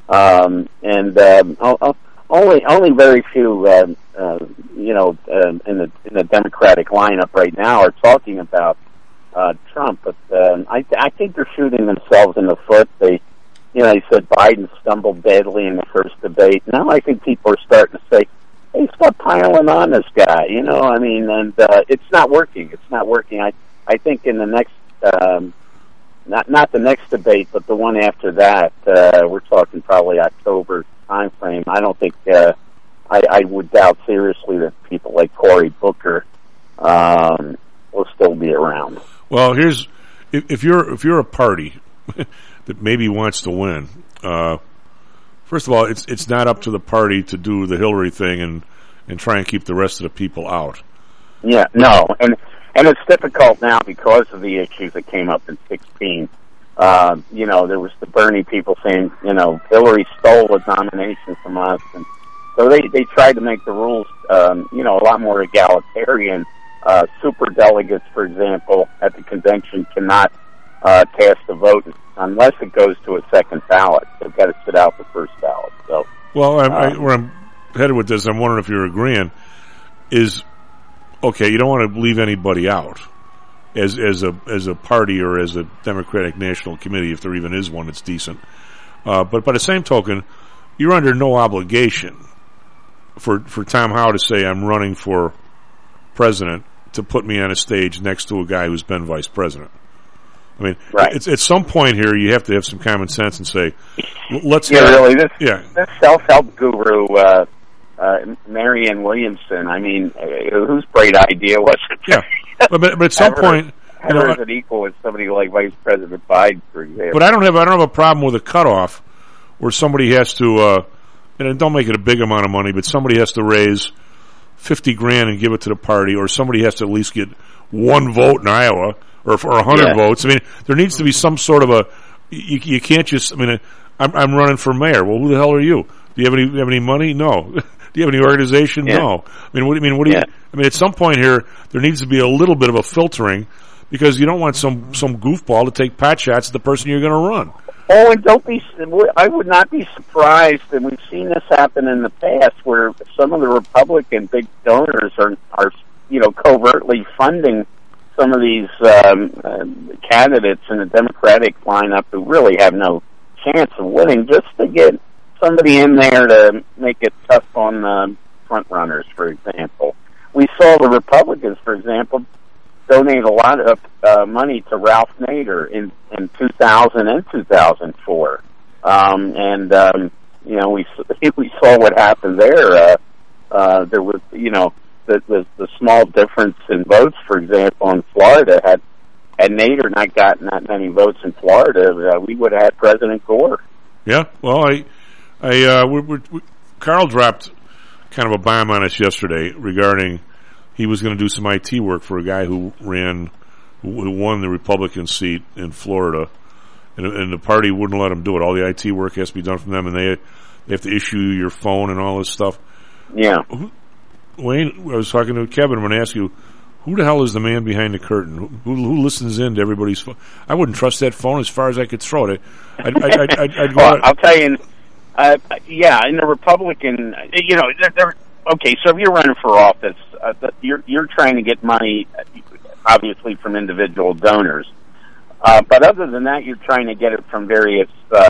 Speaker 21: Only very few, in the Democratic lineup right now are talking about Trump. But I think they're shooting themselves in the foot. They said Biden stumbled badly in the first debate. Now I think people are starting to say, hey, stop piling on this guy, and it's not working. It's not working. I think in the next, not the next debate, but the one after that, we're talking probably October time frame. I don't think, I would doubt seriously that people like Cory Booker, will still be around.
Speaker 10: Well, if you're a party that maybe wants to win, first of all, it's not up to the party to do the Hillary thing and try and keep the rest of the people out.
Speaker 21: Yeah, no, and it's difficult now because of the issues that came up in 2016. There was the Bernie people saying, Hillary stole the nomination from us, and so they tried to make the rules, a lot more egalitarian. Super delegates, for example, at the convention cannot cast a vote unless it goes to a second ballot. They've got to sit out the first ballot. So,
Speaker 10: well, where I'm headed with this, I'm wondering if you're agreeing, is, okay, you don't want to leave anybody out as a party or as a Democratic National Committee, if there even is one that's decent. But by the same token, you're under no obligation for Tom Howe to say, I'm running for president, to put me on a stage next to a guy who's been vice president. I mean,
Speaker 21: right.
Speaker 10: It's at some point here you have to have some common sense and say, let's
Speaker 21: this self-help guru Marianne Williamson. I mean, whose great idea was it?
Speaker 10: Yeah, but at some point,
Speaker 21: have her as an equal with somebody like Vice President Biden, for example.
Speaker 10: But I don't have a problem with a cutoff where somebody has to, and don't make it a big amount of money, but somebody has to raise $50,000 and give it to the party, or somebody has to at least get one vote in Iowa, or 100 votes. I mean, there needs to be some sort of a. You can't just. I mean, I'm running for mayor. Well, who the hell are you? Do you have any money? No. Do you have any organization?
Speaker 21: Yeah.
Speaker 10: No. I mean, what do you? I mean, at some point here, there needs to be a little bit of a filtering, because you don't want some goofball to take pot shots at the person you're going to run.
Speaker 21: Oh, and don't be. I would not be surprised, and we've seen this happen in the past, where some of the Republican big donors are covertly funding some of these candidates in the Democratic lineup who really have no chance of winning, just to get somebody in there to make it tough on the front runners, for example. We saw the Republicans, for example, donate a lot of money to Ralph Nader in 2000 and 2004. We saw what happened there. There was, the small difference in votes, for example, in Florida. Had Nader not gotten that many votes in Florida, we would have had President Gore.
Speaker 10: Yeah, well, Carl dropped kind of a bomb on us yesterday regarding he was going to do some IT work for a guy who won the Republican seat in Florida, and the party wouldn't let him do it. All the IT work has to be done from them, and they have to issue your phone and all this stuff.
Speaker 21: Yeah.
Speaker 10: Wayne, I was talking to Kevin. I'm going to ask you, who the hell is the man behind the curtain? Who listens in to everybody's phone? I wouldn't trust that phone as far as I could throw it. I'd go
Speaker 21: well, I'll tell you, in the Republican, okay, so if you're running for office, you're trying to get money, obviously, from individual donors. But other than that, you're trying to get it from various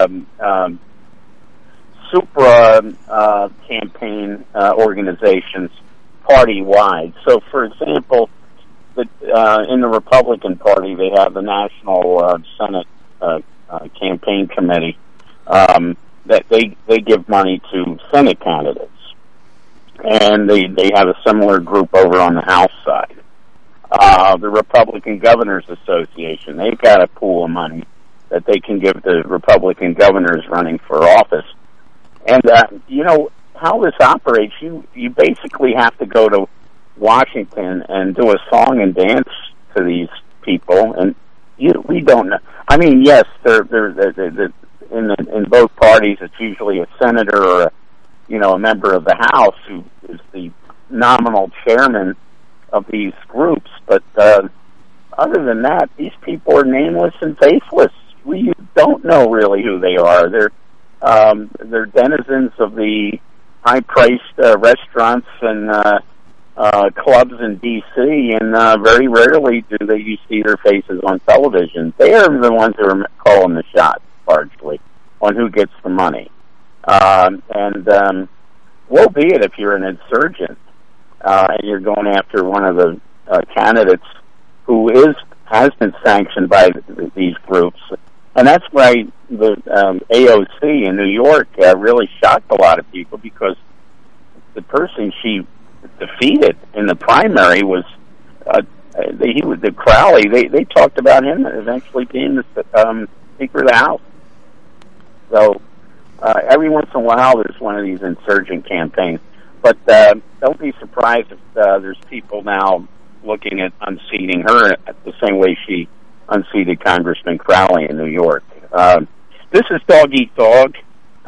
Speaker 21: supra campaign organizations, party-wide. So, for example, in the Republican Party, they have the National Senate Campaign Committee that they give money to Senate candidates. And they have a similar group over on the House side. The Republican Governors Association, they've got a pool of money that they can give to Republican governors running for office. And, how this operates, you basically have to go to Washington and do a song and dance to these people, and we don't know. I mean, yes, they're in both parties, it's usually a senator or a member of the House who is the nominal chairman of these groups, but other than that, these people are nameless and faceless. We don't know really who they are. They're denizens of the high-priced restaurants and clubs in D.C., and very rarely do you see their faces on television. They are the ones who are calling the shots, largely, on who gets the money. Woe be it if you're an insurgent and you're going after one of the candidates who has been sanctioned by these groups. And that's why the AOC in New York really shocked a lot of people, because the person she defeated in the primary was the Crowley. They talked about him eventually being the Speaker of the House. So every once in a while there's one of these insurgent campaigns. But don't be surprised if there's people now looking at unseating her the same way she unseated Congressman Crowley in New York. This is dog eat dog.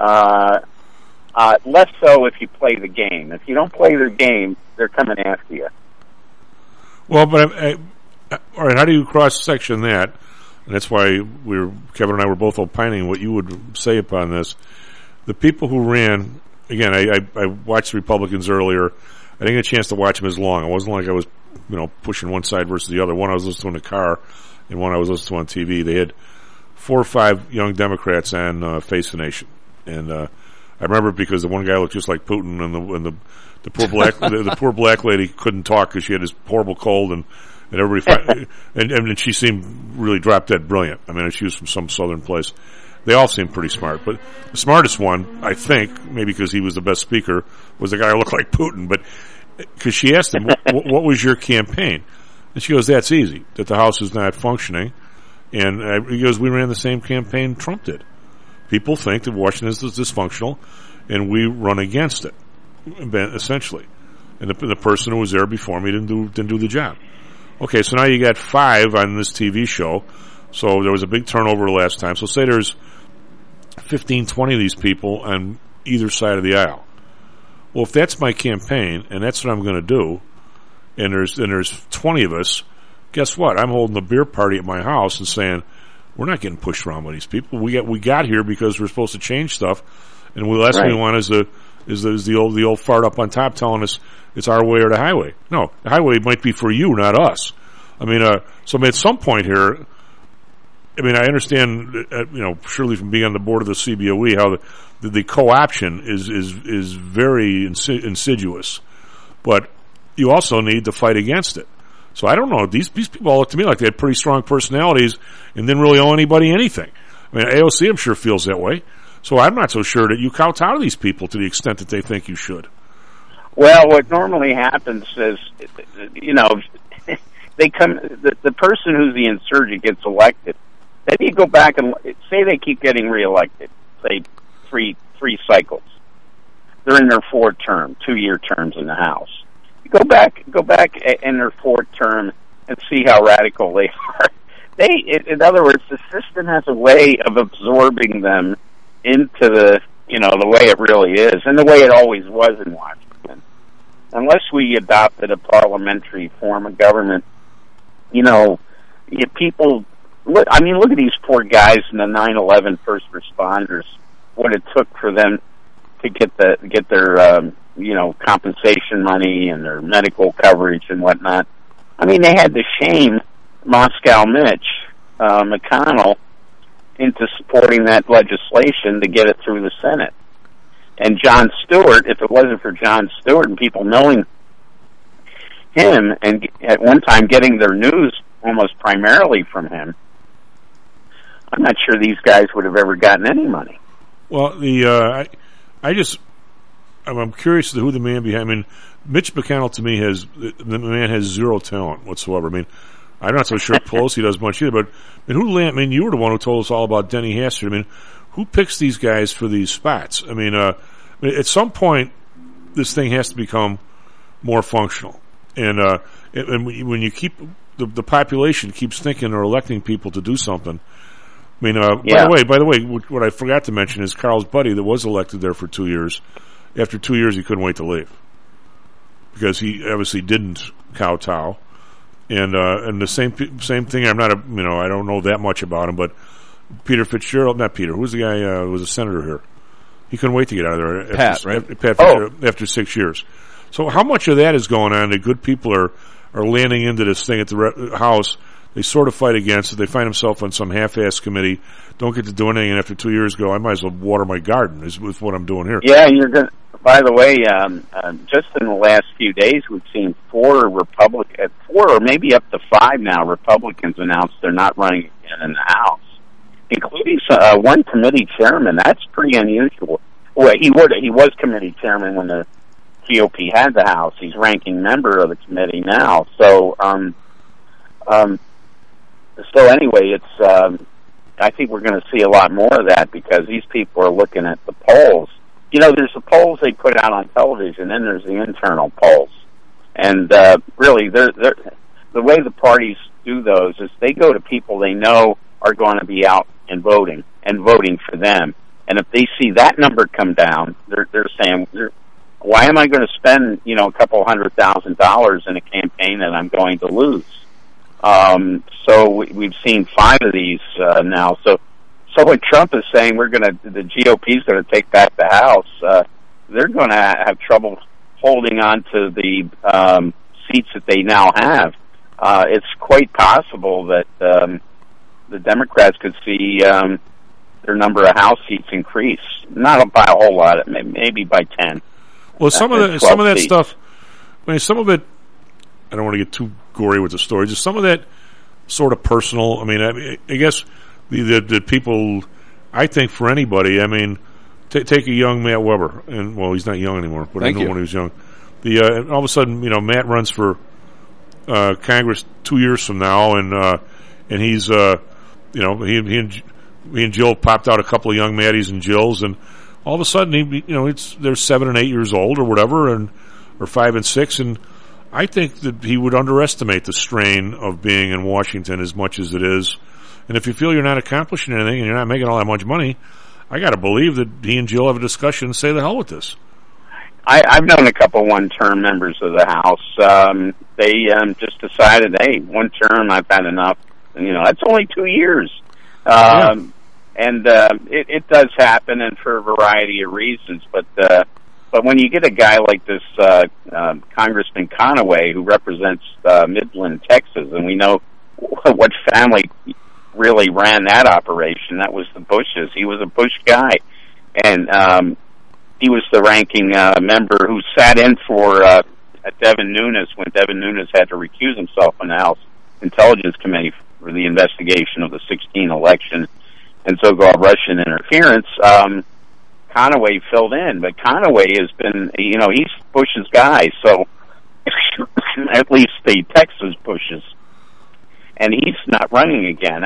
Speaker 21: Less so if you play the game. If you don't play their game, they're coming after you.
Speaker 10: Well, but all right, how do you cross-section that? And that's why Kevin and I were both opining what you would say upon this. The people who ran, again, I watched Republicans earlier. I didn't get a chance to watch them as long. It wasn't like I was, pushing one side versus the other. One I was listening to in the car, and one I was listening to on TV. They had 4 or 5 young Democrats on Face the Nation, and I remember because the one guy looked just like Putin, and the poor black the poor black lady couldn't talk because she had this horrible cold, and everybody and she seemed really drop dead brilliant. I mean, she was from some southern place. They all seem pretty smart. But the smartest one, I think, maybe because he was the best speaker, was the guy who looked like Putin. But because she asked him, what was your campaign? And she goes, that's easy, that the House is not functioning. And he goes, we ran the same campaign Trump did. People think that Washington is dysfunctional, and we run against it, essentially. And the person who was there before me didn't do the job. Okay, so now you got 5 on this TV show. So there was a big turnover last time. So say there's 15, 20 of these people on either side of the aisle. Well, if that's my campaign, and that's what I'm going to do, and there's 20 of us, guess what? I'm holding a beer party at my house and saying, we're not getting pushed around by these people. We got here because we're supposed to change stuff, and the last thing we want is the old fart up on top telling us it's our way or the highway. No, the highway might be for you, not us. I mean, so at some point here, I mean, I understand, surely from being on the board of the CBOE, how the co-option is very insidious, but you also need to fight against it. So I don't know. These people all look to me like they had pretty strong personalities and didn't really owe anybody anything. I mean, AOC, I'm sure, feels that way. So I'm not so sure that you kowtow to these people to the extent that they think you should.
Speaker 21: Well, what normally happens is, they come. The person who's the insurgent gets elected. Then you go back and say they keep getting reelected. Say three cycles. They're in their 4th term, 2-year terms in the House. Go back in their 4th term and see how radical they are. In other words, the system has a way of absorbing them into the way it really is, and the way it always was in Washington. Unless we adopted a parliamentary form of government, people. Look at these poor guys in the 9/11 first responders. What it took for them to get their compensation money and their medical coverage and whatnot. I mean, they had to shame Moscow Mitch McConnell into supporting that legislation to get it through the Senate. And Jon Stewart, if it wasn't for Jon Stewart and people knowing him and at one time getting their news almost primarily from him, I'm not sure these guys would have ever gotten any money.
Speaker 10: Well, I'm curious as to who the man behind. I mean, Mitch McConnell to me the man has zero talent whatsoever. I mean, I'm not so sure Pelosi does much either. But you were the one who told us all about Denny Hastert. I mean, who picks these guys for these spots? I mean, at some point, this thing has to become more functional. And when you keep the population keeps thinking or electing people to do something. I mean, by the way, what I forgot to mention is Carl's buddy that was elected there for 2 years. After 2 years, he couldn't wait to leave because he obviously didn't kowtow. And the same thing. I don't know that much about him, but Peter Fitzgerald, not Peter. Who's the guy who was a senator here? He couldn't wait to get out of there.
Speaker 7: Pat
Speaker 10: Fitzgerald, after 6 years. So how much of that is going on? The good people are landing into this thing at the House. They sort of fight against it. They find themselves on some half-ass committee, don't get to do anything, and after 2 years go, I might as well water my garden, is what I'm doing here.
Speaker 21: Yeah, you're going. By the way, just in the last few days, we've seen 4 or maybe up to 5 now, Republicans announced they're not running again in the House, including one committee chairman. That's pretty unusual. Well, he was committee chairman when the GOP had the House. He's ranking member of the committee now. So anyway, it's. I think we're going to see a lot more of that because these people are looking at the polls. There's the polls they put out on television, and there's the internal polls. And really, the way the parties do those is they go to people they know are going to be out and voting for them. And if they see that number come down, they're saying, "Why am I going to spend a couple $100,000 in a campaign that I'm going to lose?" So we've seen 5 of these now. So when Trump is saying the GOP is going to take back the House, they're going to have trouble holding on to the seats that they now have. It's quite possible that the Democrats could see their number of House seats increase, not by a whole lot, maybe by 10.
Speaker 10: Well, some of that stuff. I mean, some of it. I don't want to get too gory with the story. Just some of that sort of personal. I mean, I guess the people I think for anybody, I mean, take a young Matt Weber, and well, he's not young anymore, but I know when he was young. All of a sudden, Matt runs for Congress 2 years from now, and he's he and Jill popped out a couple of young Matties and Jills, and all of a sudden, they're 7 and 8 years old or whatever, or 5 and 6, and I think that he would underestimate the strain of being in Washington as much as it is. And if you feel you're not accomplishing anything and you're not making all that much money, I got to believe that he and Jill have a discussion and say the hell with this.
Speaker 21: I've known a couple one-term members of the House. They just decided, hey, one term, I've had enough. And, that's only 2 years. And it does happen, and for a variety of reasons. But when you get a guy like this Congressman Conaway, who represents Midland, Texas, and we know what family really ran that operation, that was the Bushes. He was a Bush guy. And he was the ranking member who sat in for Devin Nunes when Devin Nunes had to recuse himself in the House Intelligence Committee for the investigation of the 2016 election and so-called Russian interference. Conaway filled in, but Conaway has been, he's Bush's guy, so at least the Texas Bushes, and he's not running again.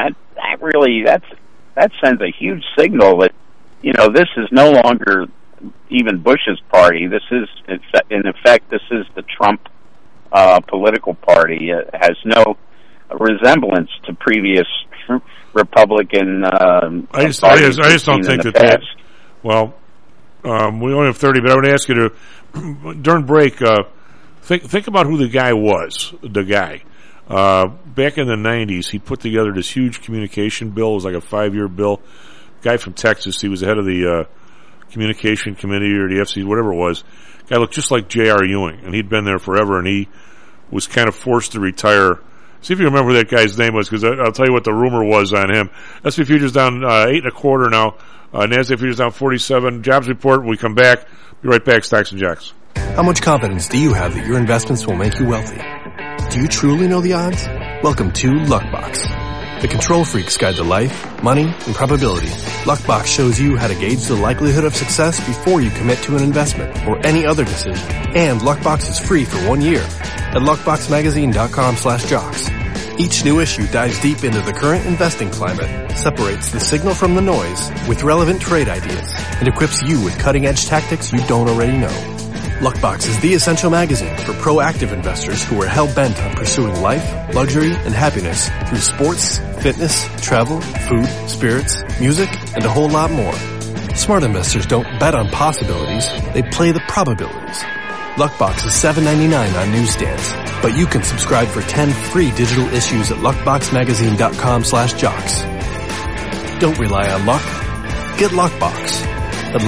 Speaker 21: That sends a huge signal that, this is no longer even Bush's party. This is, in effect, this is the Trump political party. It has no resemblance to previous Republican.
Speaker 10: I just don't think that. Well, we only have 30, but I would ask you to during break think about who the guy was. The guy back in the 90s, he put together this huge communication bill. It was like a 5-year bill. Guy from Texas. He was the head of the communication committee or the FCC, whatever it was. Guy looked just like J.R. Ewing, and he'd been there forever, and he was kind of forced to retire. See if you remember who that guy's name was, because I'll tell you what the rumor was on him. S&P futures down 8.25 now. NASDAQ futures down 47. Jobs report. When we come back. Be right back. Stocks and Jocks.
Speaker 12: How much confidence do you have that your investments will make you wealthy? Do you truly know the odds? Welcome to Luckbox, the control freak's guide to life, money, and probability. Luckbox shows you how to gauge the likelihood of success before you commit to an investment or any other decision. And Luckbox is free for 1 year at luckboxmagazine.com/jocks. Each new issue dives deep into the current investing climate, separates the signal from the noise with relevant trade ideas, and equips you with cutting-edge tactics you don't already know. Luckbox is the essential magazine for proactive investors who are hell-bent on pursuing life, luxury, and happiness through sports, fitness, travel, food, spirits, music, and a whole lot more. Smart investors don't bet on possibilities, they play the probabilities. Luckbox is $7.99 on newsstands, but you can subscribe for 10 free digital issues at luckboxmagazine.com/jocks. Don't rely on luck. Get Luckbox at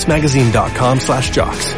Speaker 12: luckboxmagazine.com/jocks.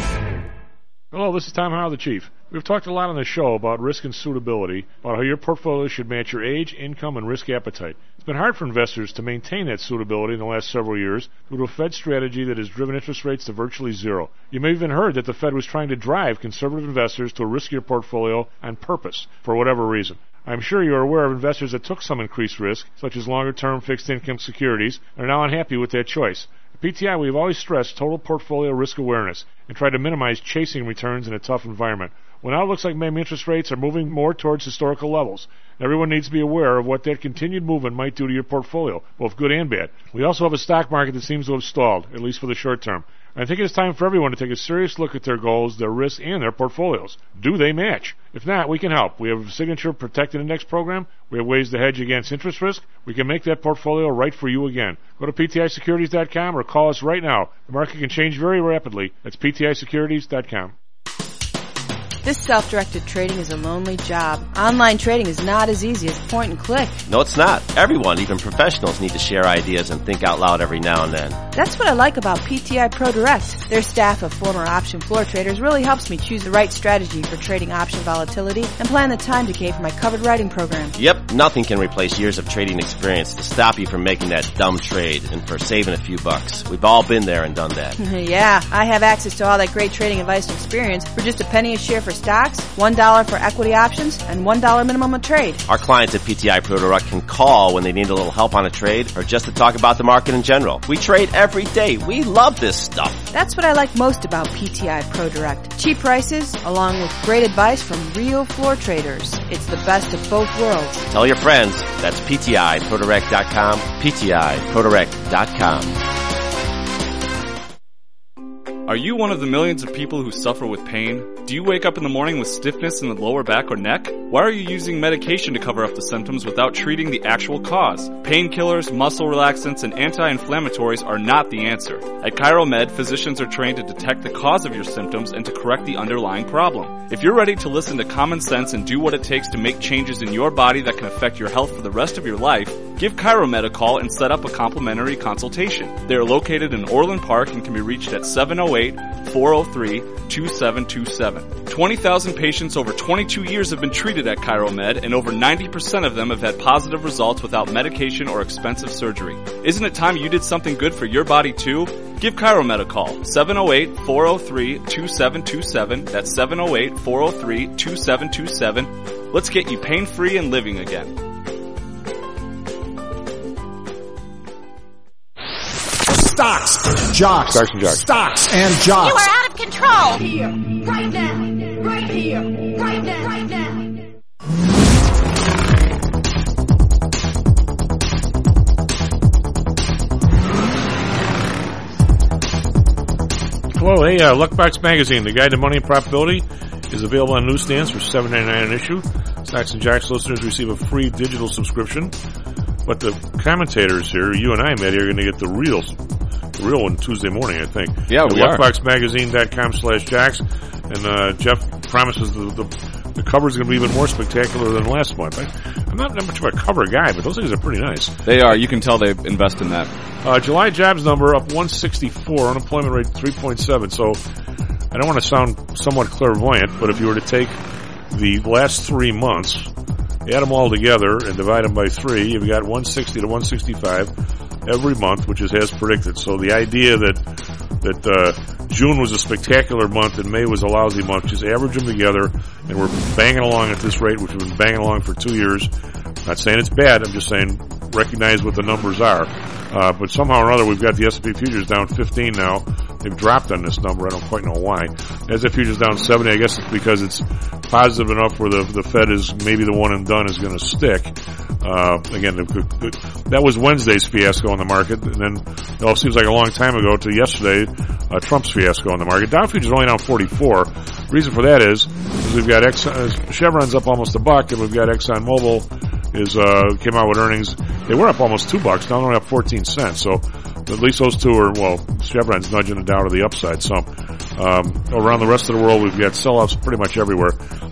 Speaker 10: Hello, this is Tom Howell, the Chief. We've talked a lot on the show about risk and suitability, about how your portfolio should match your age, income, and risk appetite. It's been hard for investors to maintain that suitability in the last several years due to a Fed strategy that has driven interest rates to virtually zero. You may have even heard that the Fed was trying to drive conservative investors to a riskier portfolio on purpose, for whatever reason. I'm sure you're aware of investors that took some increased risk, such as longer-term fixed-income securities, and are now unhappy with that choice. At PTI, we've always stressed total portfolio risk awareness and tried to minimize chasing returns in a tough environment. Well, now it looks like maybe interest rates are moving more towards historical levels. Everyone needs to be aware of what that continued movement might do to your portfolio, both good and bad. We also have a stock market that seems to have stalled, at least for the short term. I think it's time for everyone to take a serious look at their goals, their risks, and their portfolios. Do they match? If not, we can help. We have a Signature Protected Index program. We have ways to hedge against interest risk. We can make that portfolio right for you again. Go to PTIsecurities.com or call us right now. The market can change very rapidly. That's PTIsecurities.com.
Speaker 16: This self-directed trading is a lonely job. Online trading is not as easy as point and click.
Speaker 18: No, it's not. Everyone, even professionals, need to share ideas and think out loud every now and then.
Speaker 16: That's what I like about PTI Pro Direct. Their staff of former option floor traders really helps me choose the right strategy for trading option volatility and plan the time decay for my covered writing program.
Speaker 18: Yep, nothing can replace years of trading experience to stop you from making that dumb trade and for saving a few bucks. We've all been there and done that.
Speaker 16: Yeah, I have access to all that great trading advice and experience for just a penny a share for for stocks, $1 for equity options, and $1 minimum a trade.
Speaker 18: Our clients at PTI Pro Direct can call when they need a little help on a trade or just to talk about the market in general. We trade every day. We love this stuff.
Speaker 16: That's what I like most about PTI Pro Direct. Cheap prices, along with great advice from real floor traders. It's the best of both worlds.
Speaker 18: Tell your friends. That's PTIProDirect.com, PTIProDirect.com.
Speaker 14: Are you one of the millions of people who suffer with pain? Do you wake up in the morning with stiffness in the lower back or neck? Why are you using medication to cover up the symptoms without treating the actual cause? Painkillers, muscle relaxants, and anti-inflammatories are not the answer. At ChiroMed, physicians are trained to detect the cause of your symptoms and to correct the underlying problem. If you're ready to listen to common sense and do what it takes to make changes in your body that can affect your health for the rest of your life, give ChiroMed a call and set up a complimentary consultation. They are located in Orland Park and can be reached at 708-403-2727. 20,000 patients over 22 years have been treated at ChiroMed, and over 90% of them have had positive results without medication or expensive surgery. Isn't it time you did something good for your body too? Give ChiroMed a call, 708-403-2727. That's 708-403-2727. Let's get you pain-free and living again.
Speaker 15: Stocks, jocks,
Speaker 10: Stocks and jocks.
Speaker 15: Stocks and jocks.
Speaker 17: You are out of control. Here, right now, right here, right now, right now.
Speaker 10: Hello, hey, Luckbox Magazine, the Guide to Money and Profitability, is available on newsstands for $7.99 an issue. Stocks and Jocks listeners receive a free digital subscription. But the commentators here, you and I, Maddie, are going to get the real one Tuesday morning, I think.
Speaker 7: Yeah, we are.
Speaker 10: Luckboxmagazine.com/jocks. And Jeff promises the cover is going to be even more spectacular than last month. I'm not much of a cover guy, but those things are pretty nice.
Speaker 7: They are. You can tell they invest in that.
Speaker 10: July jobs number up 164, unemployment rate 3.7. So I don't want to sound somewhat clairvoyant, but if you were to take the last 3 months, add them all together and divide them by 3, you've got 160 to 165 every month, which is as predicted. So the idea that June was a spectacular month and May was a lousy month, just average them together, and we're banging along at this rate, which we've been banging along for 2 years. I'm not saying it's bad, I'm just saying recognize what the numbers are. But somehow or another, we've got the S&P futures down 15 now. They've dropped on this number. I don't quite know why. S&P futures down 70. I guess it's because it's positive enough where the Fed is maybe the one and done is going to stick. Again, that was Wednesday's fiasco on the market. And then it seems like a long time ago to yesterday, Trump's fiasco on the market. Dow futures only down 44. The reason for that is we've got Chevron's up almost $1, and we've got ExxonMobil came out with earnings. They were up almost $2. Now they're only up 14 cents. So at least those two are, Chevron's nudging it down to the upside some. Around the rest of the world, we've got sell-offs pretty much everywhere.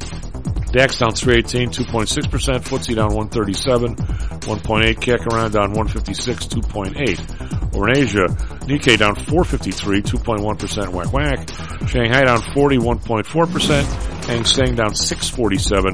Speaker 10: DAX down 318, 2.6%. FTSE down 137, 1.8. CAC around down 156, 2.8. Over in Asia, Nikkei down 453, 2.1%. Whack. Shanghai down 40, 1.4%. Hang Seng down 647,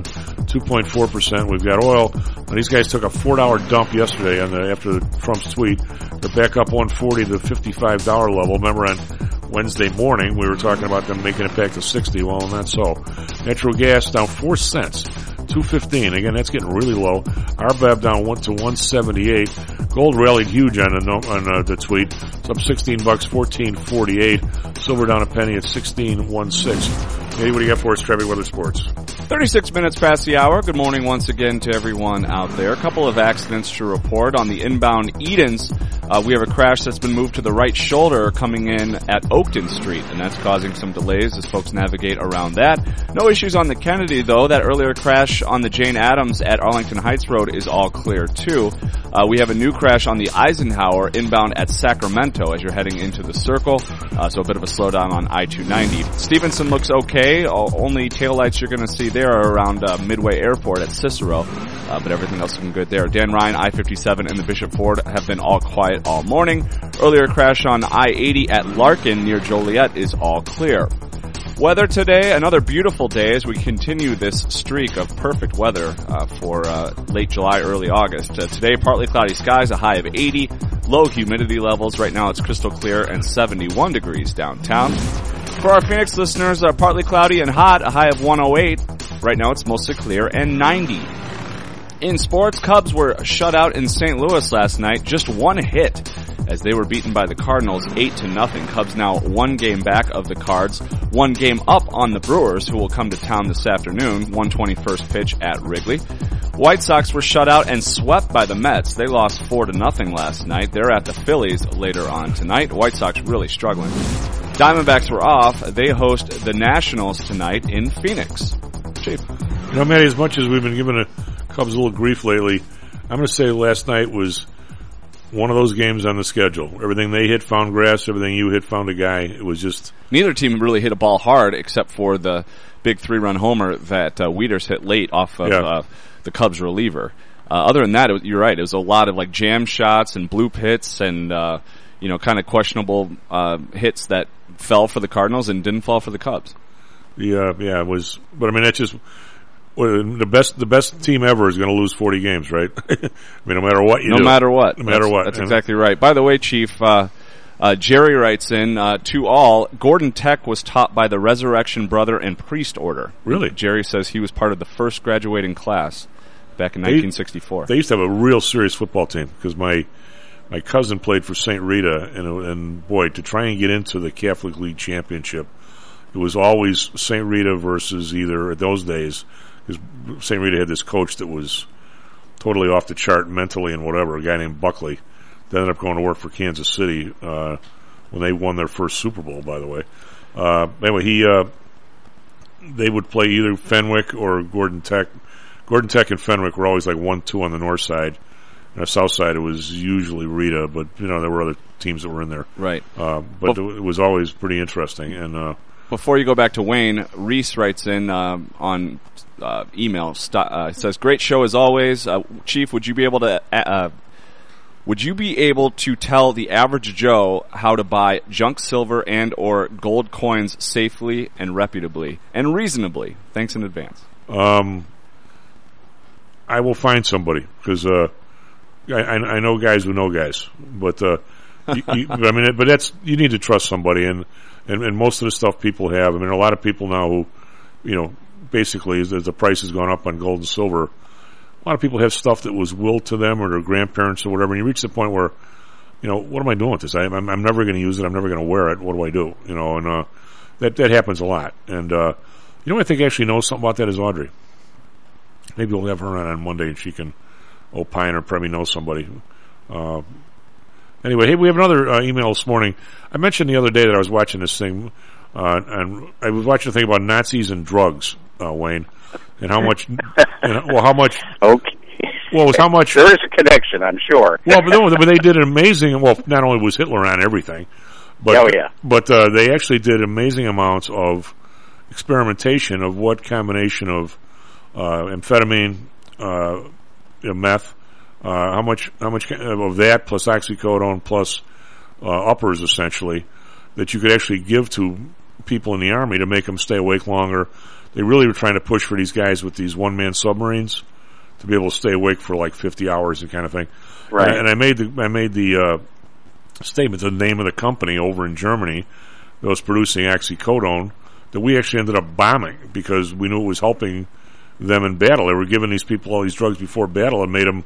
Speaker 10: 2.4%. We've got oil. Now, these guys took a $4 dump yesterday after Trump's tweet. They're back up 140 to the $55 level. Remember on Wednesday morning we were talking about them making it back to 60. Well, not so. Natural gas down 4 cents, 215. Again, that's getting really low. RBAB down 1 to 178. Gold rallied huge on the tweet. It's up $16, 14.48. Silver down a penny at 16.16. Hey, what do you got for us, Trevi Weather Sports?
Speaker 7: 36 minutes past the hour. Good morning once again to everyone out there. A couple of accidents to report on the inbound Edens. We have a crash that's been moved to the right shoulder coming in at Oakton Street, and that's causing some delays as folks navigate around that. No issues on the Kennedy, though. That earlier crash on the Jane Addams at Arlington Heights Road is all clear, too. We have a new crash on the Eisenhower inbound at Sacramento as you're heading into the circle, so a bit of a slowdown on I-290. Stevenson looks okay. Only taillights you're going to see there are around Midway Airport at Cicero, but everything else looking good there. Dan Ryan, I-57, and the Bishop Ford have been all quiet all morning. Earlier crash on I-80 at Larkin near Joliet is all clear. Weather today, another beautiful day as we continue this streak of perfect weather for late July, early August. Today, partly cloudy skies, a high of 80. Low humidity levels. Right now it's crystal clear and 71 degrees downtown. For our Phoenix listeners, partly cloudy and hot, a high of 108. Right now it's mostly clear and 90. In sports, Cubs were shut out in St. Louis last night, just one hit, as they were beaten by the Cardinals 8-0. Cubs now one game back of the Cards, one game up on the Brewers, who will come to town this afternoon, 121st pitch at Wrigley. White Sox were shut out and swept by the Mets. They lost 4-0 last night. They're at the Phillies later on tonight. White Sox really struggling. Diamondbacks were off. They host the Nationals tonight in Phoenix. Chief.
Speaker 10: You know, Matty, as much as we've been giving the Cubs a little grief lately, I'm going to say last night was one of those games on the schedule. Everything they hit found grass. Everything you hit found a guy. It was just...
Speaker 7: Neither team really hit a ball hard except for the big 3-run homer that Wieters hit late off of the Cubs reliever. Other than that, you're right. It was a lot of like jam shots and bloop hits and kind of questionable hits that fell for the Cardinals and didn't fall for the Cubs.
Speaker 10: It was. But I mean, that's just the best team ever is going to lose 40 games, right? I mean, no matter what you do.
Speaker 7: No matter what.
Speaker 10: That's
Speaker 7: exactly right. By the way, Chief, Jerry writes in, to all, Gordon Tech was taught by the Resurrection Brother and Priest Order.
Speaker 10: Really?
Speaker 7: Jerry says he was part of the first graduating class back in 1964.
Speaker 10: They used to have a real serious football team because my cousin played for St. Rita, and boy, to try and get into the Catholic League Championship, it was always St. Rita versus either, at those days, because St. Rita had this coach that was totally off the chart mentally and whatever, a guy named Buckley. They ended up going to work for Kansas City when they won their first Super Bowl, by the way. Anyway, they would play either Fenwick or Gordon Tech. Gordon Tech and Fenwick were always like 1-2 on the north side. On the south side, it was usually Rita, but there were other teams that were in there.
Speaker 7: Right.
Speaker 10: But it was always pretty interesting. And
Speaker 7: before you go back to Wayne, Reese writes in on email. Says, "Great show as always, Chief. Would you be able to tell the average Joe how to buy junk silver and or gold coins safely and reputably and reasonably? Thanks in advance."
Speaker 10: I will find somebody because I know guys who know guys, but but that's, you need to trust somebody, and most of the stuff people have. I mean, a lot of people now who, basically as the price has gone up on gold and silver, a lot of people have stuff that was willed to them or their grandparents or whatever, and you reach the point where, what am I doing with this? I'm never going to use it. I'm never going to wear it. What do I do? And that happens a lot. And I think actually knows something about that is Audrey. Maybe we'll have her on Monday and she can opine or probably know somebody. Anyway, hey, we have another email this morning. I mentioned the other day that I was watching this thing, and I was watching a thing about Nazis and drugs, Wayne, and how much, how much.
Speaker 21: Okay.
Speaker 10: Well, it was how much.
Speaker 21: There is a connection, I'm sure.
Speaker 10: Well, but they did an amazing. Well, not only was Hitler on everything, but but they actually did amazing amounts of experimentation of what combination of amphetamine, meth, how much of that plus oxycodone plus uppers essentially that you could actually give to people in the Army to make them stay awake longer. They really were trying to push for these guys with these one-man submarines to be able to stay awake for like 50 hours and kind of thing.
Speaker 21: Right.
Speaker 10: And I made the statement, the name of the company over in Germany that was producing oxycodone, that we actually ended up bombing because we knew it was helping them in battle. They were giving these people all these drugs before battle and made them,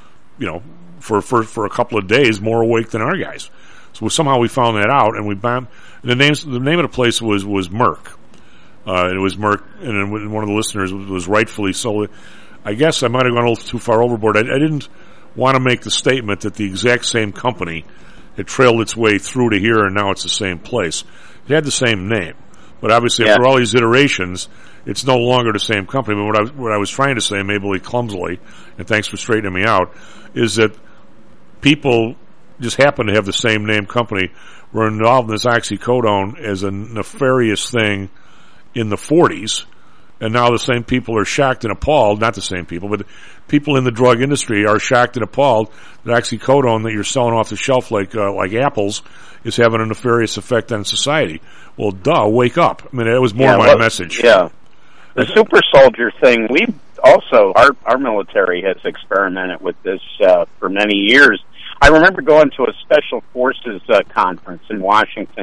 Speaker 10: for a couple of days more awake than our guys. So somehow we found that out and we bombed. And the name of the place was Merck. And it was Merck, and one of the listeners was rightfully so. I guess I might have gone a little too far overboard. I didn't want to make the statement that the exact same company had trailed its way through to here and now it's the same place. It had the same name. But obviously after all these iterations, it's no longer the same company. But what I was trying to say, maybe clumsily, and thanks for straightening me out, is that people just happen to have the same name company were involved in this oxycodone as a nefarious thing in the 40s, and now the same people are shocked and appalled, not the same people, but people in the drug industry are shocked and appalled that oxycodone that you're selling off the shelf like apples is having a nefarious effect on society. Well, wake up. I mean, that was more my message.
Speaker 21: Yeah. The super soldier thing, we also, our military has experimented with this for many years. I remember going to a special forces conference in Washington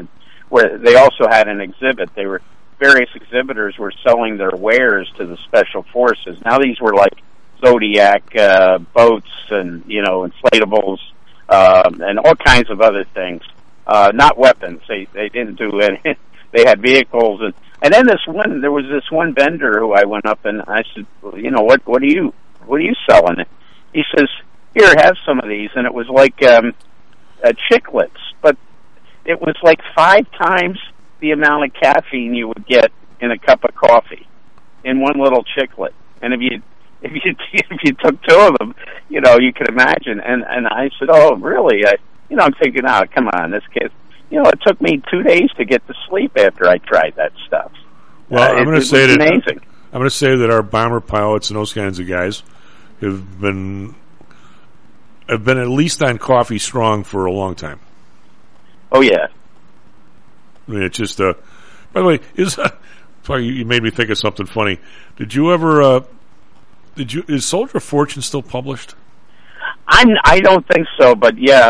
Speaker 21: where they also had an exhibit. Various exhibitors were selling their wares to the special forces. Now these were like Zodiac boats and inflatables and all kinds of other things. Not weapons. They didn't do any. They had vehicles and then there was this one vendor who I went up and I said, what are you selling? He says, here, have some of these, and it was like chiclets, but it was like 5 times the amount of caffeine you would get in a cup of coffee in one little chiclet. And if you took 2 of them, you could imagine. And I said, oh, really? I'm thinking, oh, come on, this kid. It took me 2 days to get to sleep after I tried that stuff.
Speaker 10: Well, I'm going to say that
Speaker 21: amazing.
Speaker 10: I'm going to say that our bomber pilots and those kinds of guys have been at least on coffee strong for a long time.
Speaker 21: Oh yeah.
Speaker 10: I mean, it's just. By the way, you made me think of something funny. Did you ever? Is Soldier of Fortune still published?
Speaker 21: I don't think so, but yeah,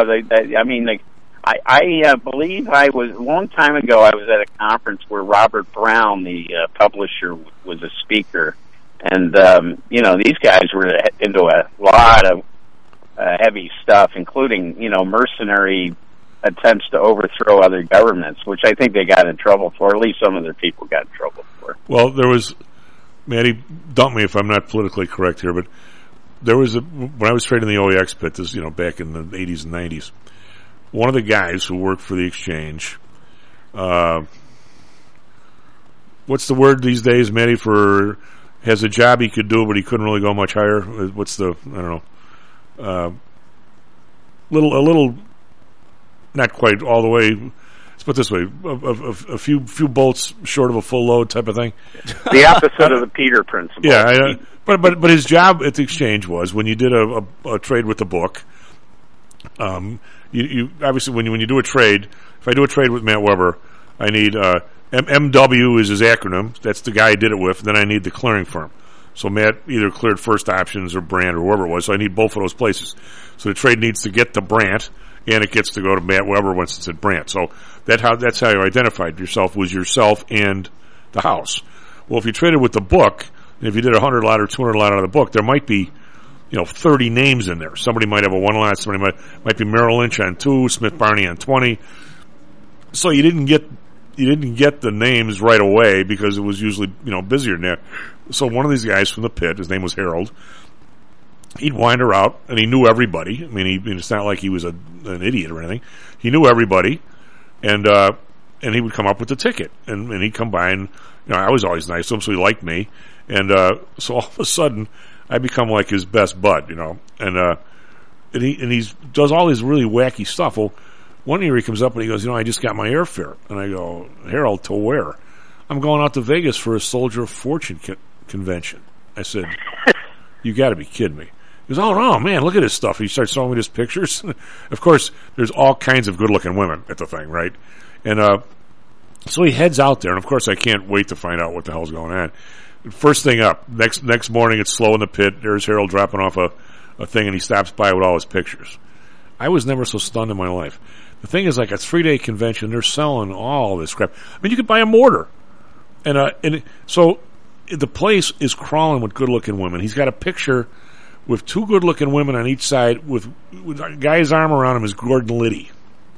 Speaker 21: I believe I was a long time ago. I was at a conference where Robert Brown, the publisher, was a speaker, and these guys were into a lot of heavy stuff, including mercenary attempts to overthrow other governments, which I think they got in trouble for. At least some of their people got in trouble for.
Speaker 10: Well, there was, Matty, dump me if I'm not politically correct here, but there was when I was trading the OEX pit, this back in the 80s and 90s. One of the guys who worked for the exchange, what's the word these days, Matty, for has a job he could do, but he couldn't really go much higher? What's the, I don't know, a little, not quite all the way, let's put it this way, a few bolts short of a full load type of thing.
Speaker 21: The opposite of the Peter principle.
Speaker 10: Yeah, but his job at the exchange was, when you did a trade with the book, you obviously when you do a trade, if I do a trade with Matt Weber, I need MW is his acronym. That's the guy I did it with. Then I need the clearing firm. So Matt either cleared First Options or Brandt or whoever it was. So I need both of those places. So the trade needs to get to Brandt, and it gets to go to Matt Weber once it's at Brandt. So that's how you identified yourself, was yourself and the house. Well, if you traded with the book, and if you did a 100 lot or 200 lot out of the book, there might be 30 names in there. Somebody might have a 1 lot, somebody might be Merrill Lynch on 2, Smith Barney on 20. So you didn't get the names right away because it was usually busier than that. So one of these guys from the pit, his name was Harold, he'd wind her out, and he knew everybody. I mean, it's not like he was an idiot or anything. He knew everybody, and he would come up with the ticket, and he'd come by, and I was always nice to him, so he liked me, and so all of a sudden I become like his best bud, and he does all this really wacky stuff. Well, one year he comes up and he goes, I just got my airfare, and I go, Harold, to where? I'm going out to Vegas for a Soldier of Fortune convention. I said, you got to be kidding me. He goes, oh no, man, look at this stuff. He starts showing me his pictures. Of course, there's all kinds of good-looking women at the thing, right? And so he heads out there, and of course I can't wait to find out what the hell's going on. First thing up, next morning it's slow in the pit. There's Harold dropping off a thing, and he stops by with all his pictures. I was never so stunned in my life. The thing is, like, a 3-day convention, they're selling all this crap. I mean, you could buy a mortar. And so the place is crawling with good-looking women. He's got a picture with 2 good-looking women on each side with a guy's arm around him is Gordon Liddy.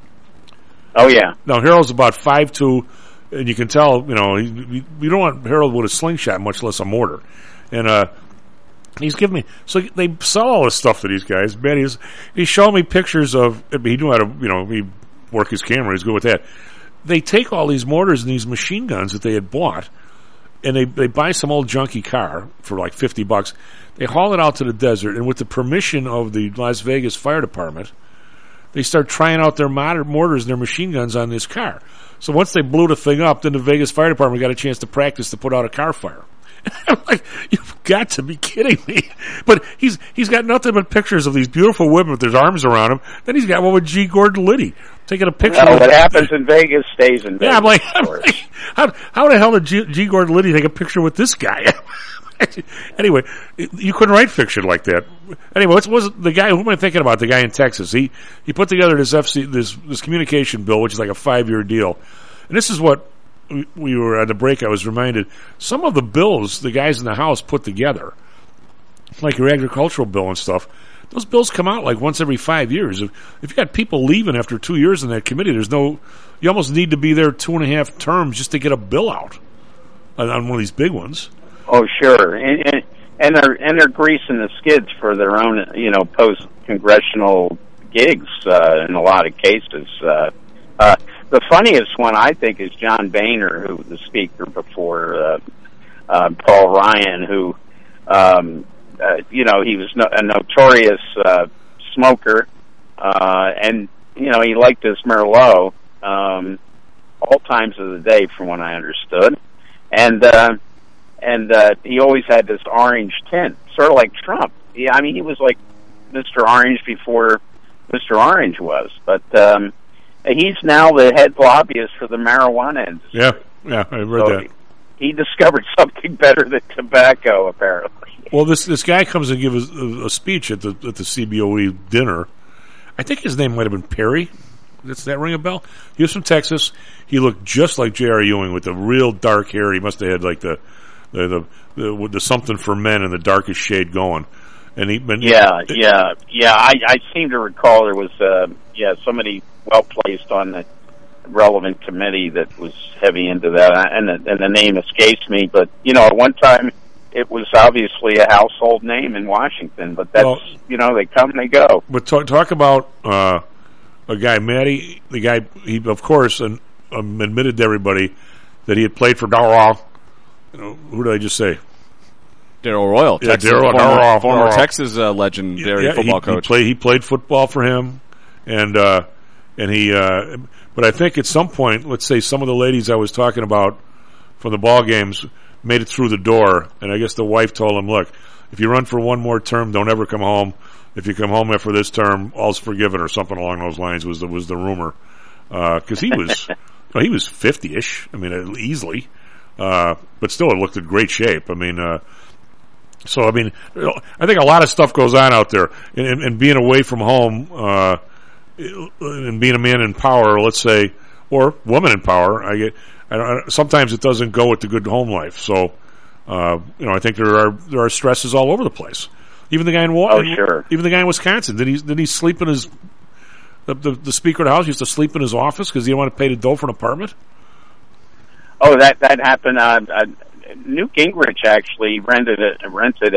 Speaker 21: Oh, yeah.
Speaker 10: Now, Harold's about 5'2", and you can tell, you don't want Harold with a slingshot, much less a mortar. And he's giving me, so they sell all this stuff to these guys. Man, he's showing me pictures of, he knew how to, he work his camera, he's good with that. They take all these mortars and these machine guns that they had bought, and they buy some old junky car for like $50. They haul it out to the desert, and with the permission of the Las Vegas Fire Department, they start trying out their mortars and their machine guns on this car. So once they blew the thing up, then the Vegas Fire Department got a chance to practice to put out a car fire. I'm like, you've got to be kidding me. But he's got nothing but pictures of these beautiful women with their arms around him. Then he's got one with G. Gordon Liddy taking a picture.
Speaker 21: Well, what happens in Vegas stays in Vegas.
Speaker 10: Yeah, I'm like how the hell did G. Gordon Liddy take a picture with this guy? Anyway, you couldn't write fiction like that. Anyway, what was the guy? Who am I thinking about? The guy in Texas. He put together this communication bill, which is like a 5-year deal. and this is what we were at the break. I was reminded some of the bills the guys in the House put together, like your agricultural bill and stuff. Those bills come out like once every 5 years. If you got people leaving after 2 years in that committee, you almost need to be there 2.5 terms just to get a bill out on one of these big ones.
Speaker 21: Oh, sure, and they're greasing the skids for their own, post congressional gigs in a lot of cases. The funniest one, I think, is John Boehner, who was the speaker before Paul Ryan, who, he was a notorious smoker, and, he liked his Merlot all times of the day, from what I understood. And he always had this orange tint, sort of like Trump. He was like Mr. Orange before Mr. Orange was, but he's now the head lobbyist for the marijuana industry.
Speaker 10: Yeah, I read that.
Speaker 21: He discovered something better than tobacco, apparently.
Speaker 10: Well, this guy comes and gives a speech at the CBOE dinner. I think his name might have been Perry. Does that ring a bell? He was from Texas. He looked just like J.R. Ewing with the real dark hair. He must have had like the something for men in the darkest shade going. And I seem to recall there was somebody well placed on the relevant committee that was heavy into that, and the name escapes me. But at one time it was obviously a household name in Washington. But that's they come and they go. But talk about a guy, Matty. The guy, he of course admitted to everybody that he had played for Darrell. Who did I just say?
Speaker 7: Darrell Royal, Texas, former Texas legendary football coach.
Speaker 10: He played football for him, and he. But I think at some point, let's say some of the ladies I was talking about from the ball games made it through the door, and I guess the wife told him, "Look, if you run for one more term, don't ever come home. If you come home after this term, all's forgiven," or something along those lines was the rumor, because he was he was 50-ish. I mean, easily, but still, it looked in great shape. I mean. So, I think a lot of stuff goes on out there, and being away from home, and being a man in power, let's say, or woman in power, sometimes it doesn't go with the good home life. So, I think there are stresses all over the place. Even the guy even the guy in Wisconsin, did he sleep in his the Speaker of the House used to sleep in his office because he didn't want to pay the dough for an apartment?
Speaker 21: Oh, that happened. Newt Gingrich actually rented a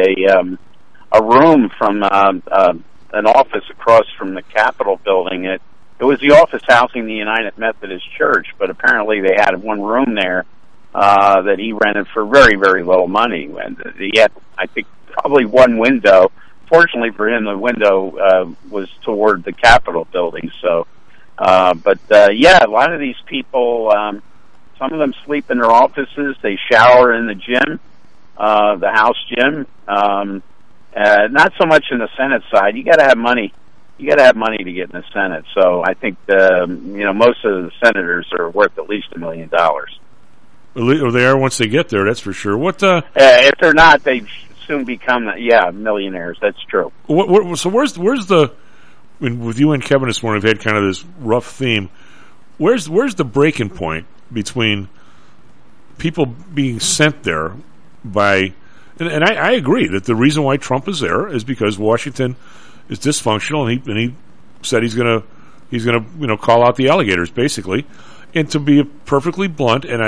Speaker 21: room from an office across from the Capitol building. It was the office housing the United Methodist Church, but apparently they had one room there that he rented for very, very little money. And he had, I think, probably one window. Fortunately for him, the window was toward the Capitol building. So, a lot of these people. Some of them sleep in their offices. They shower in the gym, the house gym. Not so much in the Senate side. You got to have money. You got to have money to get in the Senate. So I think most of the senators are worth at least $1 million.
Speaker 10: Or they are once they get there. That's for sure.
Speaker 21: If they're not, they soon become millionaires. That's true.
Speaker 10: So where's the? With you and Kevin this morning, we've had kind of this rough theme. Where's the breaking point between people being sent there by, and I agree that the reason why Trump is there is because Washington is dysfunctional, and he said he's gonna call out the alligators basically. And to be perfectly blunt, and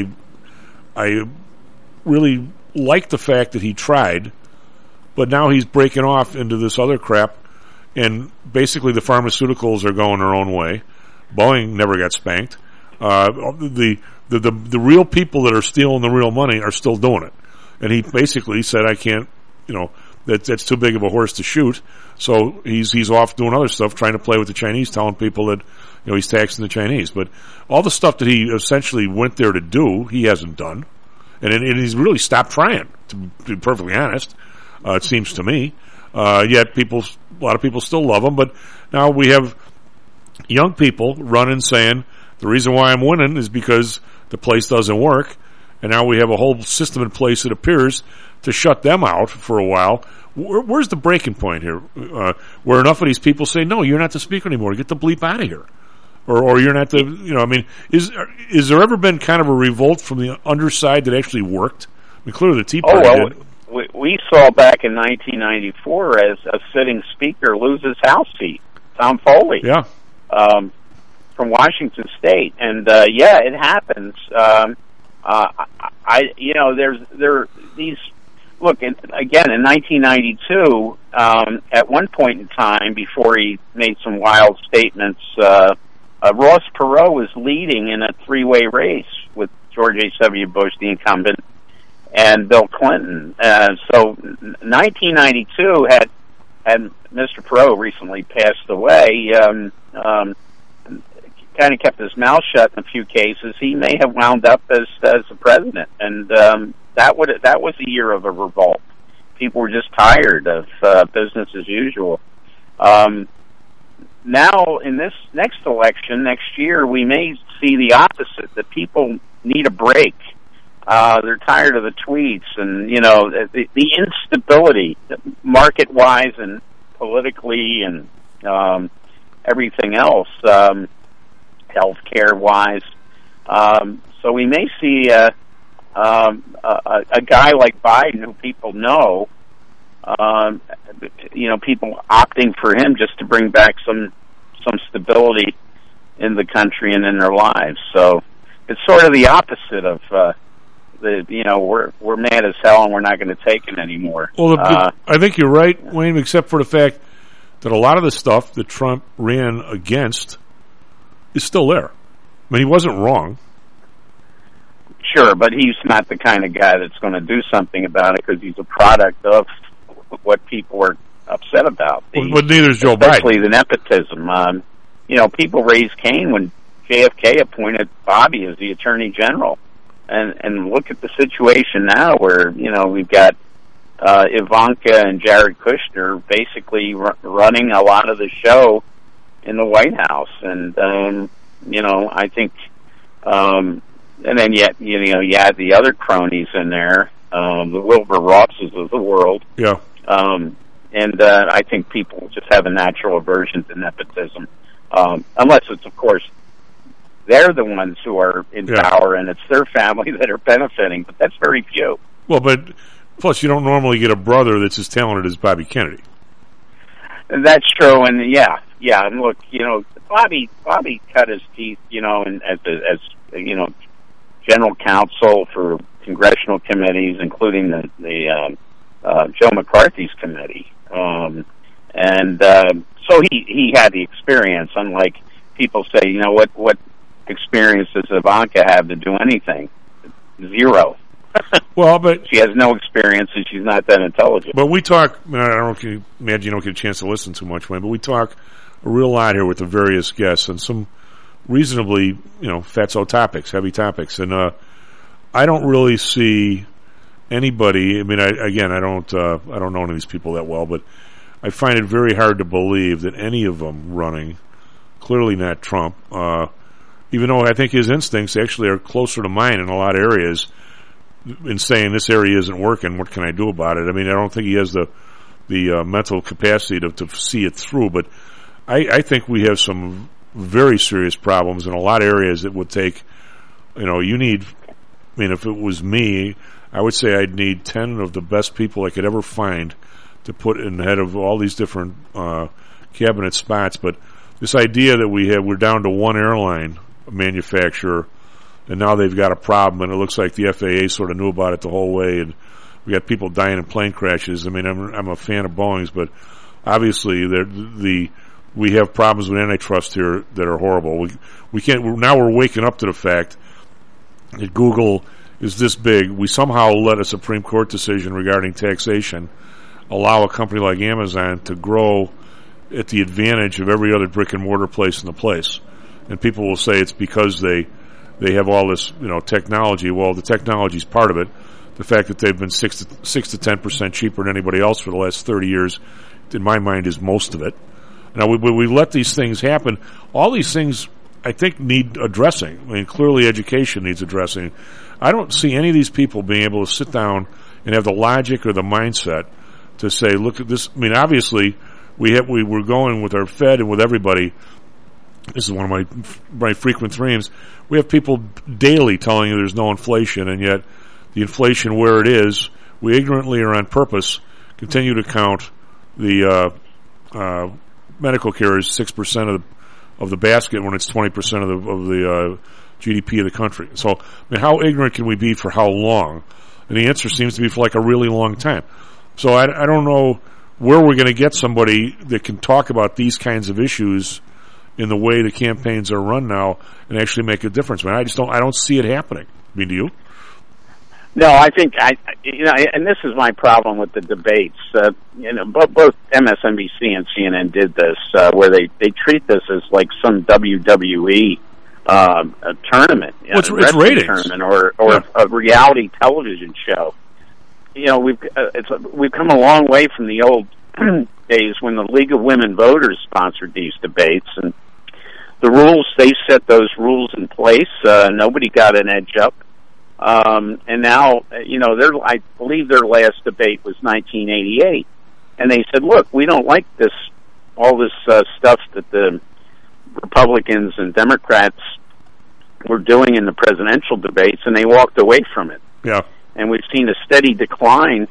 Speaker 10: I really like the fact that he tried, but now he's breaking off into this other crap, and basically the pharmaceuticals are going their own way. Boeing never got spanked. The real people that are stealing the real money are still doing it. And he basically said, I can't, that's too big of a horse to shoot. So he's off doing other stuff, trying to play with the Chinese, telling people that, he's taxing the Chinese. But all the stuff that he essentially went there to do, he hasn't done. And he's really stopped trying, to be perfectly honest. It seems to me. Yet a lot of people still love him, but now we have young people running saying, the reason why I'm winning is because the place doesn't work, and now we have a whole system in place, it appears, to shut them out for a while. Where's the breaking point here? Where enough of these people say, no, you're not the speaker anymore, get the bleep out of here. or you're not the, I mean, is there ever been kind of a revolt from the underside that actually worked? I mean, clearly the Tea Party did.
Speaker 21: We saw back in 1994 as a sitting speaker lose his House seat, Tom Foley.
Speaker 10: Yeah.
Speaker 21: From Washington State, and it happens. Look, again in 1992, at one point in time, before he made some wild statements, Ross Perot was leading in a three-way race with George H.W. Bush, the incumbent, and Bill Clinton. So 1992 had Mr. Perot recently passed away. Kind of kept his mouth shut in a few cases. He may have wound up as the president, and that was a year of a revolt. People were just tired of business as usual. Now, in this next election, next year, we may see the opposite. That people need a break. They're tired of the tweets and the instability, market-wise and politically, and everything else. Healthcare-wise, so we may see a guy like Biden, who people know, people opting for him just to bring back some stability in the country and in their lives. So it's sort of the opposite of we're mad as hell and we're not going to take it anymore.
Speaker 10: Well, I think you're right, Wayne, except for the fact that a lot of the stuff that Trump ran against is still there. I mean, he wasn't wrong.
Speaker 21: Sure, but he's not the kind of guy that's going to do something about it because he's a product of what people are upset about.
Speaker 10: But neither is Joe Biden.
Speaker 21: Especially the nepotism. People raised Cain when JFK appointed Bobby as the Attorney General. And look at the situation now where, we've got Ivanka and Jared Kushner basically running a lot of the show in the White House, and I think, and then you add the other cronies in there, the Wilbur Rosses of the world.
Speaker 10: Yeah.
Speaker 21: And I think people just have a natural aversion to nepotism, unless it's, of course, they're the ones who are in power, and it's their family that are benefiting. But that's very few.
Speaker 10: Well, but plus you don't normally get a brother that's as talented as Bobby Kennedy.
Speaker 21: That's true, and and look, Bobby cut his teeth, and as general counsel for congressional committees, including the Joe McCarthy's committee, so he had the experience. Unlike people say, what experience does Ivanka have to do anything? Zero.
Speaker 10: Well, but
Speaker 21: she has no experience and she's not that intelligent.
Speaker 10: But we talk. I don't know if you imagine you don't get a chance to listen too much, Wayne. But we talk a real lot here with the various guests and some reasonably, fatso topics, heavy topics, and I don't really see anybody. I mean, I don't know any of these people that well, but I find it very hard to believe that any of them running. Clearly not Trump. Even though I think his instincts actually are closer to mine in a lot of areas. In saying this area isn't working, what can I do about it? I mean, I don't think he has the mental capacity to see it through. But I think we have some very serious problems in a lot of areas that would take. You need. I mean, if it was me, I would say I'd need 10 of the best people I could ever find to put in the head of all these different cabinet spots. But this idea that we're down to one airline manufacturer. And now they've got a problem, and it looks like the FAA sort of knew about it the whole way, and we got people dying in plane crashes. I mean, I'm a fan of Boeing's, but obviously we have problems with antitrust here that are horrible. We can't. Now we're waking up to the fact that Google is this big. We somehow let a Supreme Court decision regarding taxation allow a company like Amazon to grow at the advantage of every other brick and mortar place in the place, and people will say it's because they have all this, technology. Well, the technology is part of it. The fact that they've been 6 to 10% cheaper than anybody else for the last 30 years, in my mind, is most of it. Now, we let these things happen. All these things, I think, need addressing. I mean, clearly education needs addressing. I don't see any of these people being able to sit down and have the logic or the mindset to say, look at this. I mean, obviously, we're going with our Fed and with everybody this is one of my frequent dreams. We have people daily telling you there's no inflation, and yet the inflation where it is, we ignorantly or on purpose continue to count the medical care as 6% of the basket when it's 20% of the GDP of the country. So, I mean, how ignorant can we be for how long? And the answer seems to be for like a really long time. So I don't know where we're going to get somebody that can talk about these kinds of issues in the way the campaigns are run now and actually make a difference. I mean, I don't see it happening. I mean, do you?
Speaker 21: No, I think and this is my problem with the debates. Both MSNBC and CNN did this, where they treat this as like some WWE a tournament,
Speaker 10: it's ratings,
Speaker 21: tournament, or a reality television show. We've come a long way from the old days when the League of Women Voters sponsored these debates, and the rules, they set those rules in place. Nobody got an edge up. And now, I believe their last debate was 1988. And they said, look, we don't like all this stuff that the Republicans and Democrats were doing in the presidential debates, and they walked away from it.
Speaker 10: Yeah.
Speaker 21: And we've seen a steady decline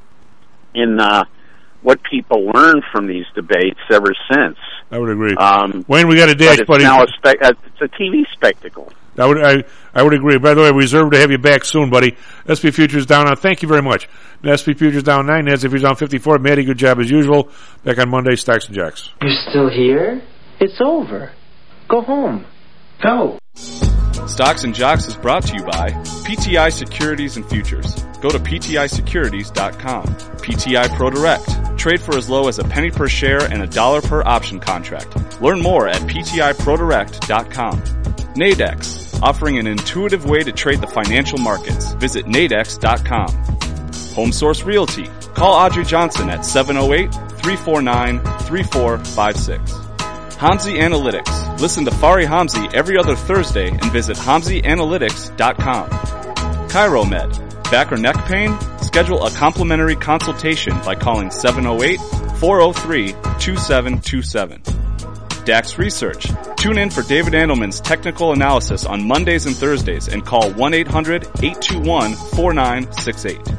Speaker 21: in what people learn from these debates ever since.
Speaker 10: I would agree. Wayne, we got a dash, buddy.
Speaker 21: Now it's a TV spectacle.
Speaker 10: I would agree. By the way, we reserve to have you back soon, buddy. SP Futures down on. Thank you very much. SP Futures down 9. NASDAQ Futures down 54. Maddie, good job as usual. Back on Monday, Stocks and Jocks.
Speaker 5: You're still here? It's over. Go home. Go.
Speaker 14: Stocks and Jocks is brought to you by PTI Securities and Futures. Go to PTIsecurities.com. PTI Pro Direct. Trade for as low as a penny per share and $1 per option contract. Learn more at PTIProDirect.com. Nadex, offering an intuitive way to trade the financial markets. Visit nadex.com. Home Source Realty. Call Audrey Johnson at 708-349-3456. Hamzy Analytics. Listen to Fari Hamzy every other Thursday and visit HamzyAnalytics.com. ChiroMed. Back or neck pain? Schedule a complimentary consultation by calling 708-403-2727. DAX Research. Tune in for David Andelman's technical analysis on Mondays and Thursdays and call 1-800-821-4968.